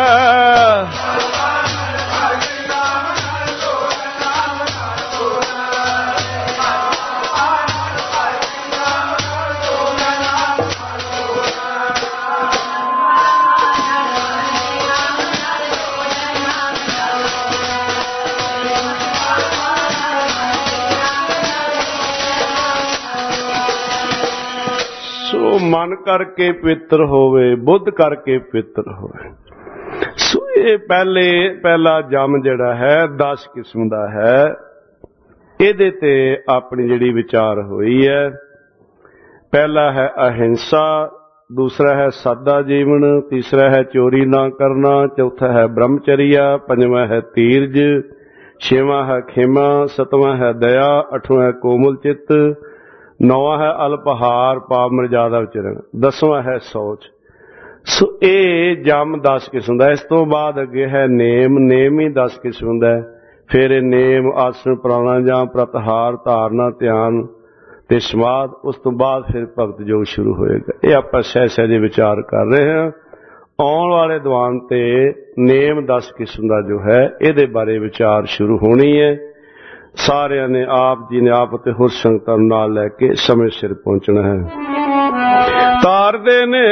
[SPEAKER 1] ਮਨ ਕਰਕੇ ਪਵਿੱਤਰ ਹੋਵੇ, ਬੁੱਧ ਕਰਕੇ ਪਵਿੱਤਰ ਹੋਵੇ। ਸੋ ਇਹ ਪਹਿਲੇ ਪਹਿਲਾ ਜੰਮ ਜਿਹੜਾ ਹੈ ਦਸ ਕਿਸਮ ਦਾ ਹੈ। ਇਹਦੇ ਤੇ ਆਪਣੀ ਜਿਹੜੀ ਵਿਚਾਰ ਹੋਈ ਹੈ, ਪਹਿਲਾ ਹੈ ਅਹਿੰਸਾ, ਦੂਸਰਾ ਹੈ ਸਾਦਾ ਜੀਵਨ, ਤੀਸਰਾ ਹੈ ਚੋਰੀ ਨਾ ਕਰਨਾ, ਚੌਥਾ ਹੈ ਬ੍ਰਹਮਚਰਿਆ, ਪੰਜਵਾਂ ਹੈ ਧੀਰਜ, ਛੇਵਾਂ ਹੈ ਖੇਮਾ, ਸਤਵਾਂ ਹੈ ਦਇਆ, ਅੱਠਵਾਂ ਹੈ ਕੋਮਲ ਚਿੱਤ, ਨੌਵਾਂ ਹੈ ਅਲਪਹਾਰ ਪਾਪ ਮਰਜ਼ਾਦਾ ਵਿਚਰਨ, ਦਸਵਾਂ ਹੈ ਸੋਚ। ਸੋ ਇਹ ਜੰਮ ਦਸ ਕਿਸਮ ਦਾ। ਇਸ ਤੋਂ ਬਾਅਦ ਅੱਗੇ ਹੈ ਨੇਮ, ਨੇਮ ਹੀ ਦਸ ਕਿਸਮ ਦਾ। ਫਿਰ ਇਹ ਨੇਮ, ਆਸਣ, ਪ੍ਰਾਣਾਯਾਮ, ਪ੍ਰਤਿਹਾਰ, ਧਾਰਨਾ, ਧਿਆਨ ਤੇ ਸਮਾਧ। ਉਸ ਤੋਂ ਬਾਅਦ ਫਿਰ ਭਗਤ ਯੋਗ ਸ਼ੁਰੂ ਹੋਏਗਾ। ਇਹ ਆਪਾਂ ਸਹਿ ਸਹਿਜੇ ਵਿਚਾਰ ਕਰ ਰਹੇ ਹਾਂ। ਆਉਣ ਵਾਲੇ ਦੀਵਾਨ ਤੇ ਨੇਮ ਦਸ ਕਿਸਮ ਦਾ ਜੋ ਹੈ ਇਹਦੇ ਬਾਰੇ ਵਿਚਾਰ ਸ਼ੁਰੂ ਹੋਣੀ ਹੈ। ਸਾਰਿਆਂ ਨੇ ਆਪ ਜੀ ਨੇ ਆਪ ਅਤੇ ਹੋਰ ਸੰਗਤਾਂ ਨੂੰ ਨਾਲ ਲੈ ਕੇ ਸਮੇਂ ਸਿਰ ਪਹੁੰਚਣਾ ਹੈ। ਤਾਰਦੇ ਨੇ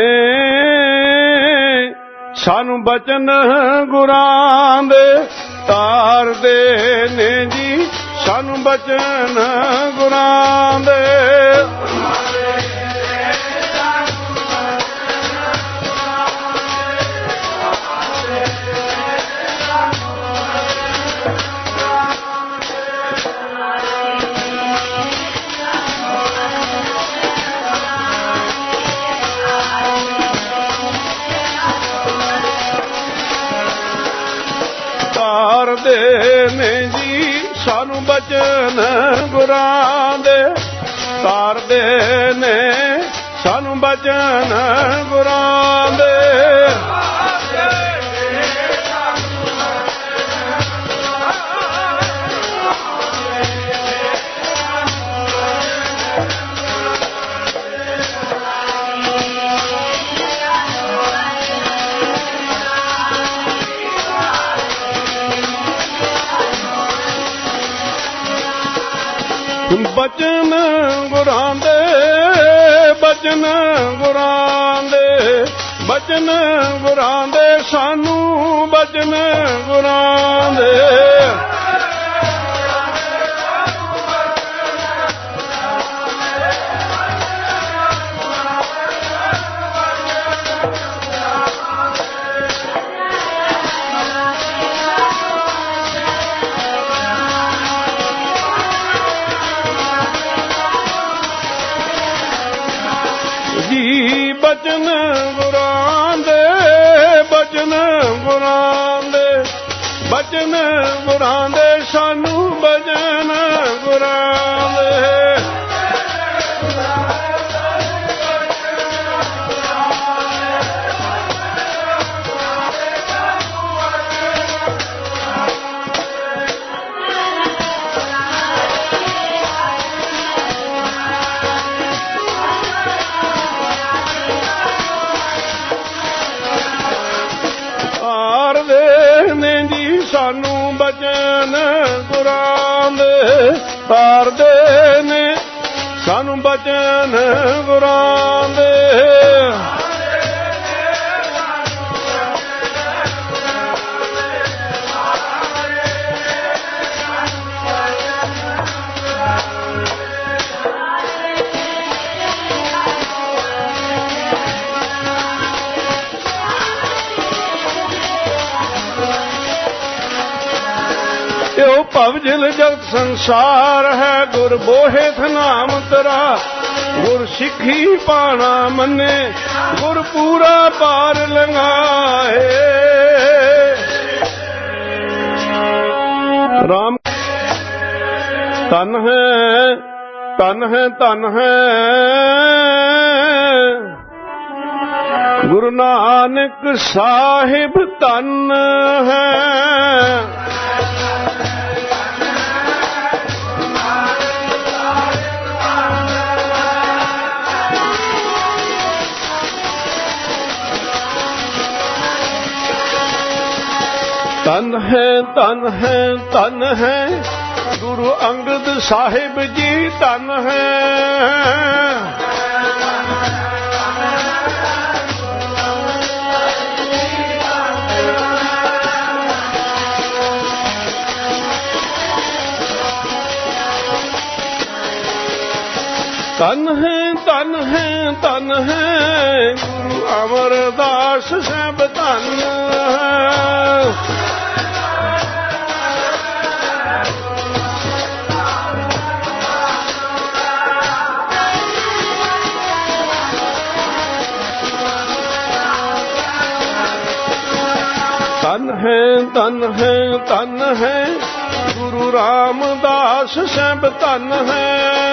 [SPEAKER 1] ਸਾਨੂੰ ਬਚਨ ਗੁਰਾਂ ਦੇ, ਤਾਰਦੇ ਨੇ ਜੀ ਸਾਨੂੰ ਬਚਨ ਗੁਰਾਂ ਦੇ। ਤਾਰਦੇ ਨੇ ਜੀ ਸਾਨੂੰ ਬਚਨ ਗੁਰਾਂ ਦੇ, ਤਾਰਦੇ ਨੇ ਸਾਨੂੰ ਬਚਨ ਗੁਰਾਂ ਦੇ। ਬਚਨ ਗੁਰਾਂ ਦੇ, ਬਚਨ ਗੁਰਾਂ ਦੇ, ਬਚਨ ਗੁਰਾਂ ਦੇ, ਸਾਨੂੰ ਬਚਨ ਗੁਰਾਂ ਦੇ। ਬਚਨ ਗੁਰਾਂ ਦੇ, ਬਚਨ ਗੁਰਾਂ ਦੇ, ਬਚਨ ਗੁਰਾਂ ਦੇ, ਸਾਨੂੰ ਬਚਨ ਗੁਰਾਂ ਦੇ। ਸਾਨੂੰ ਬਚਨ ਗੁਰਾਂ ਦੇ, ਤਾਰਦੇ ਨੇ ਸਾਨੂੰ ਬਚਨ ਗੁਰਾਂ ਦੇ। ਇਹੋ ਭਵ ਜਲ ਜਗਤ ਸੰਸਾਰ ਹੈ, ਗੁਰ ਬੋਹਿਥ ਨਾਮ ਤੇਰਾ, ਗੁਰ ਸਿੱਖੀ ਪਾਣਾ ਮੰਨੇ, ਗੁਰ ਪੂਰਾ ਪਾਰ ਲੰਘਾਏ। ਰਾਮ ਤਨ ਹੈ, ਤਨ ਹੈ, ਤਨ ਹੈ ਗੁਰੂ ਨਾਨਕ ਸਾਹਿਬ, ਤਨ ਹੈ। ਧਨ ਹੈ ਧਨ ਹੈ ਧਨ ਹੈ ਗੁਰੂ ਅੰਗਦ ਸਾਹਿਬ ਜੀ ਧਨ ਹੈ। ਧਨ ਹੈ ਧਨ ਹੈ ਧਨ ਹੈ ਗੁਰੂ ਅਮਰਦਾਸ ਸਾਹਿਬ ਧਨ ਹੈ। ਧਨ ਹੈ ਧਨ ਹੈ ਧਨ ਹੈ ਗੁਰੂ ਰਾਮਦਾਸ ਸਾਹਿਬ ਧਨ ਹੈ।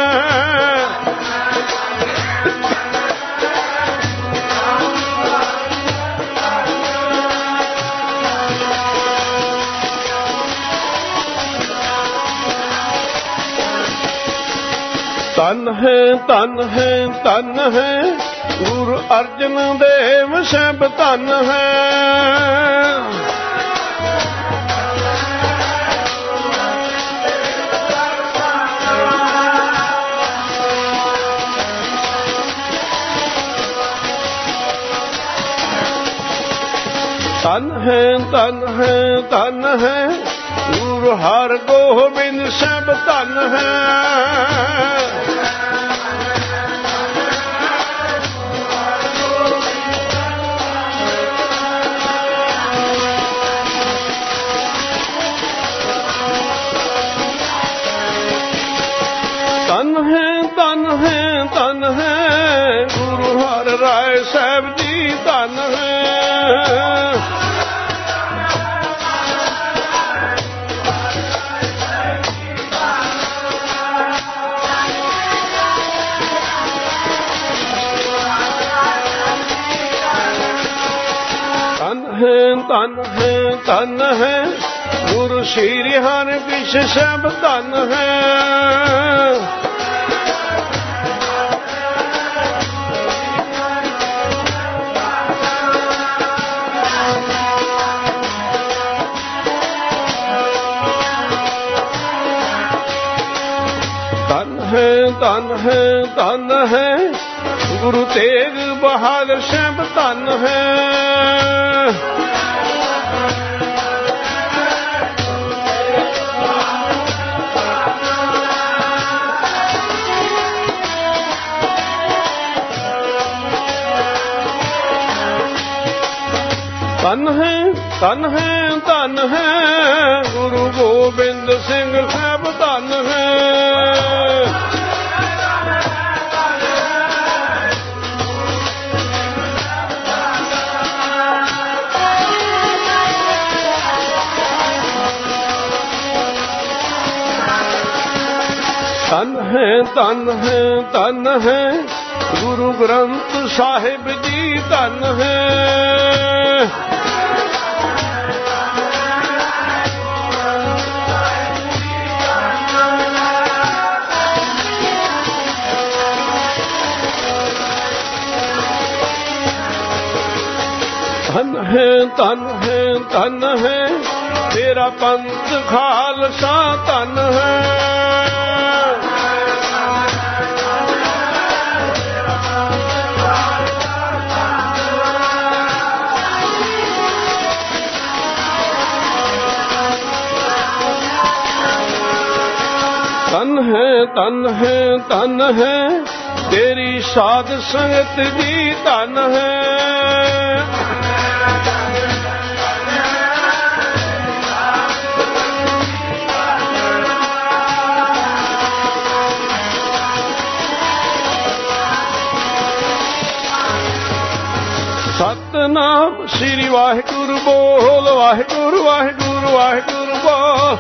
[SPEAKER 1] ਧਨ ਹੈ ਧਨ ਹੈ ਧਨ ਹੈ ਗੁਰੂ ਅਰਜਨ ਦੇਵ ਸਾਹਿਬ ਧਨ ਹੈ। ਧਨ ਹੈ ਧਨ ਹੈ ਧਨ ਹੈ ਗੁਰੂ ਹਰਗੋਬਿੰਦ ਸਾਹਿਬ ਧਨ ਹੈ। ਧਨ ਹੈ ਧਨ ਹੈ ਧਨ ਹੈ ਗੁਰੂ ਹਰਿ ਰਾਏ ਸਾਹਿਬ ਜੀ ਧਨ ਹੈ। ਧਨ ਹੈ ਧਨ ਹੈ ਗੁਰੂ ਸ਼੍ਰੀ ਹਰਿਕ੍ਰਿਸ਼ਨ ਸਾਹਿਬ ਧਨ ਹੈ। ਧਨ ਹੈ ਧਨ ਹੈ ਧਨ ਹੈ ਗੁਰੂ ਤੇਗ ਬਹਾਦਰ ਸਾਹਿਬ ਧਨ ਹੈ। ਧਨ ਹੈ ਧਨ ਹੈ ਧਨ ਹੈ ਗੁਰੂ ਗੋਬਿੰਦ ਸਿੰਘ ਸਾਹਿਬ ਧਨ ਹੈ। ਧਨ ਹੈ ਧਨ ਹੈ ਧਨ ਹੈ ਗੁਰੂ ਗ੍ਰੰਥ ਸਾਹਿਬ ਜੀ ਧਨ ਹੈ। ਧਨ ਹੈ ਧਨ ਹੈ ਧਨ ਹੈ ਤੇਰਾ ਪੰਥ ਖਾਲਸਾ ਧਨ ਹੈ। ਧਨ ਹੈ ਧਨ ਹੈ ਧਨ ਹੈ ਤੇਰੀ ਸਾਧ ਸੰਗਤ ਜੀ ਧਨ ਹੈ। ਸਤਨਾਮ ਸ੍ਰੀ ਵਾਹਿਗੁਰੂ ਬੋਲ ਵਾਹਿਗੁਰੂ ਵਾਹਿਗੁਰੂ ਵਾਹਿਗੁਰੂ ਬੋਲ।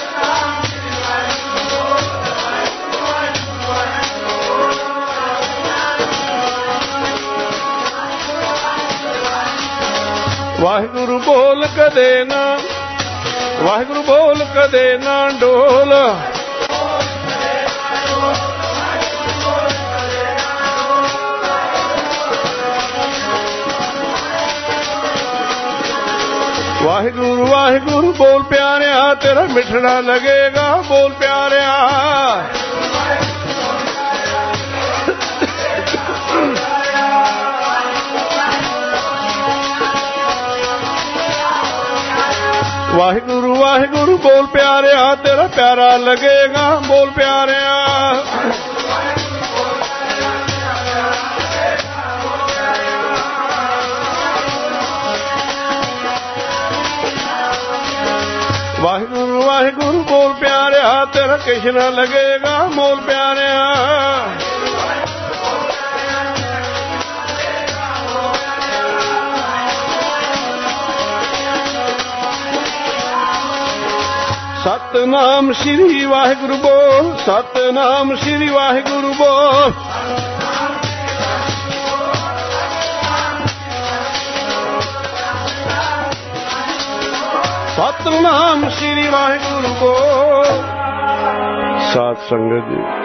[SPEAKER 1] ਵਾਹਿਗੁਰੂ ਬੋਲ ਕਦੇ ਨਾ ਵਾਹਿਗੁਰੂ ਬੋਲ ਕਦੇ ਨਾ ਡੋਲ। ਵਾਹਿਗੁਰੂ ਵਾਹਿਗੁਰੂ ਬੋਲ ਪਿਆਰਿਆ, ਤੇਰਾ ਮਿੱਠੜਾ ਲੱਗੇਗਾ ਬੋਲ ਪਿਆਰਿਆ। ਵਾਹਿਗੁਰੂ ਵਾਹਿਗੁਰੂ ਬੋਲ ਪਿਆਰਿਆ, ਤੇਰਾ ਪਿਆਰਾ ਲੱਗੇਗਾ ਬੋਲ ਪਿਆਰਿਆ। ਵਾਹਿਗੁਰੂ ਵਾਹਿਗੁਰੂ ਬੋਲ ਪਿਆਰਿਆ, ਤੇਰਾ ਕਿਛ ਨਾ ਲੱਗੇਗਾ ਬੋਲ ਪਿਆਰਿਆ। ਸਤਨਾਮ ਸ੍ਰੀ ਵਾਹਿਗੁਰੂ ਬੋਲ, ਸਤਨਾਮ ਸ੍ਰੀ ਵਾਹਿਗੁਰੂ ਬੋਲ। ਸਤਨਾਮ ਸ੍ਰੀ ਵਾਹਿਗੁਰੂ ਬੋਲ। ਸਾਧ ਸੰਗਤ ਜੀ,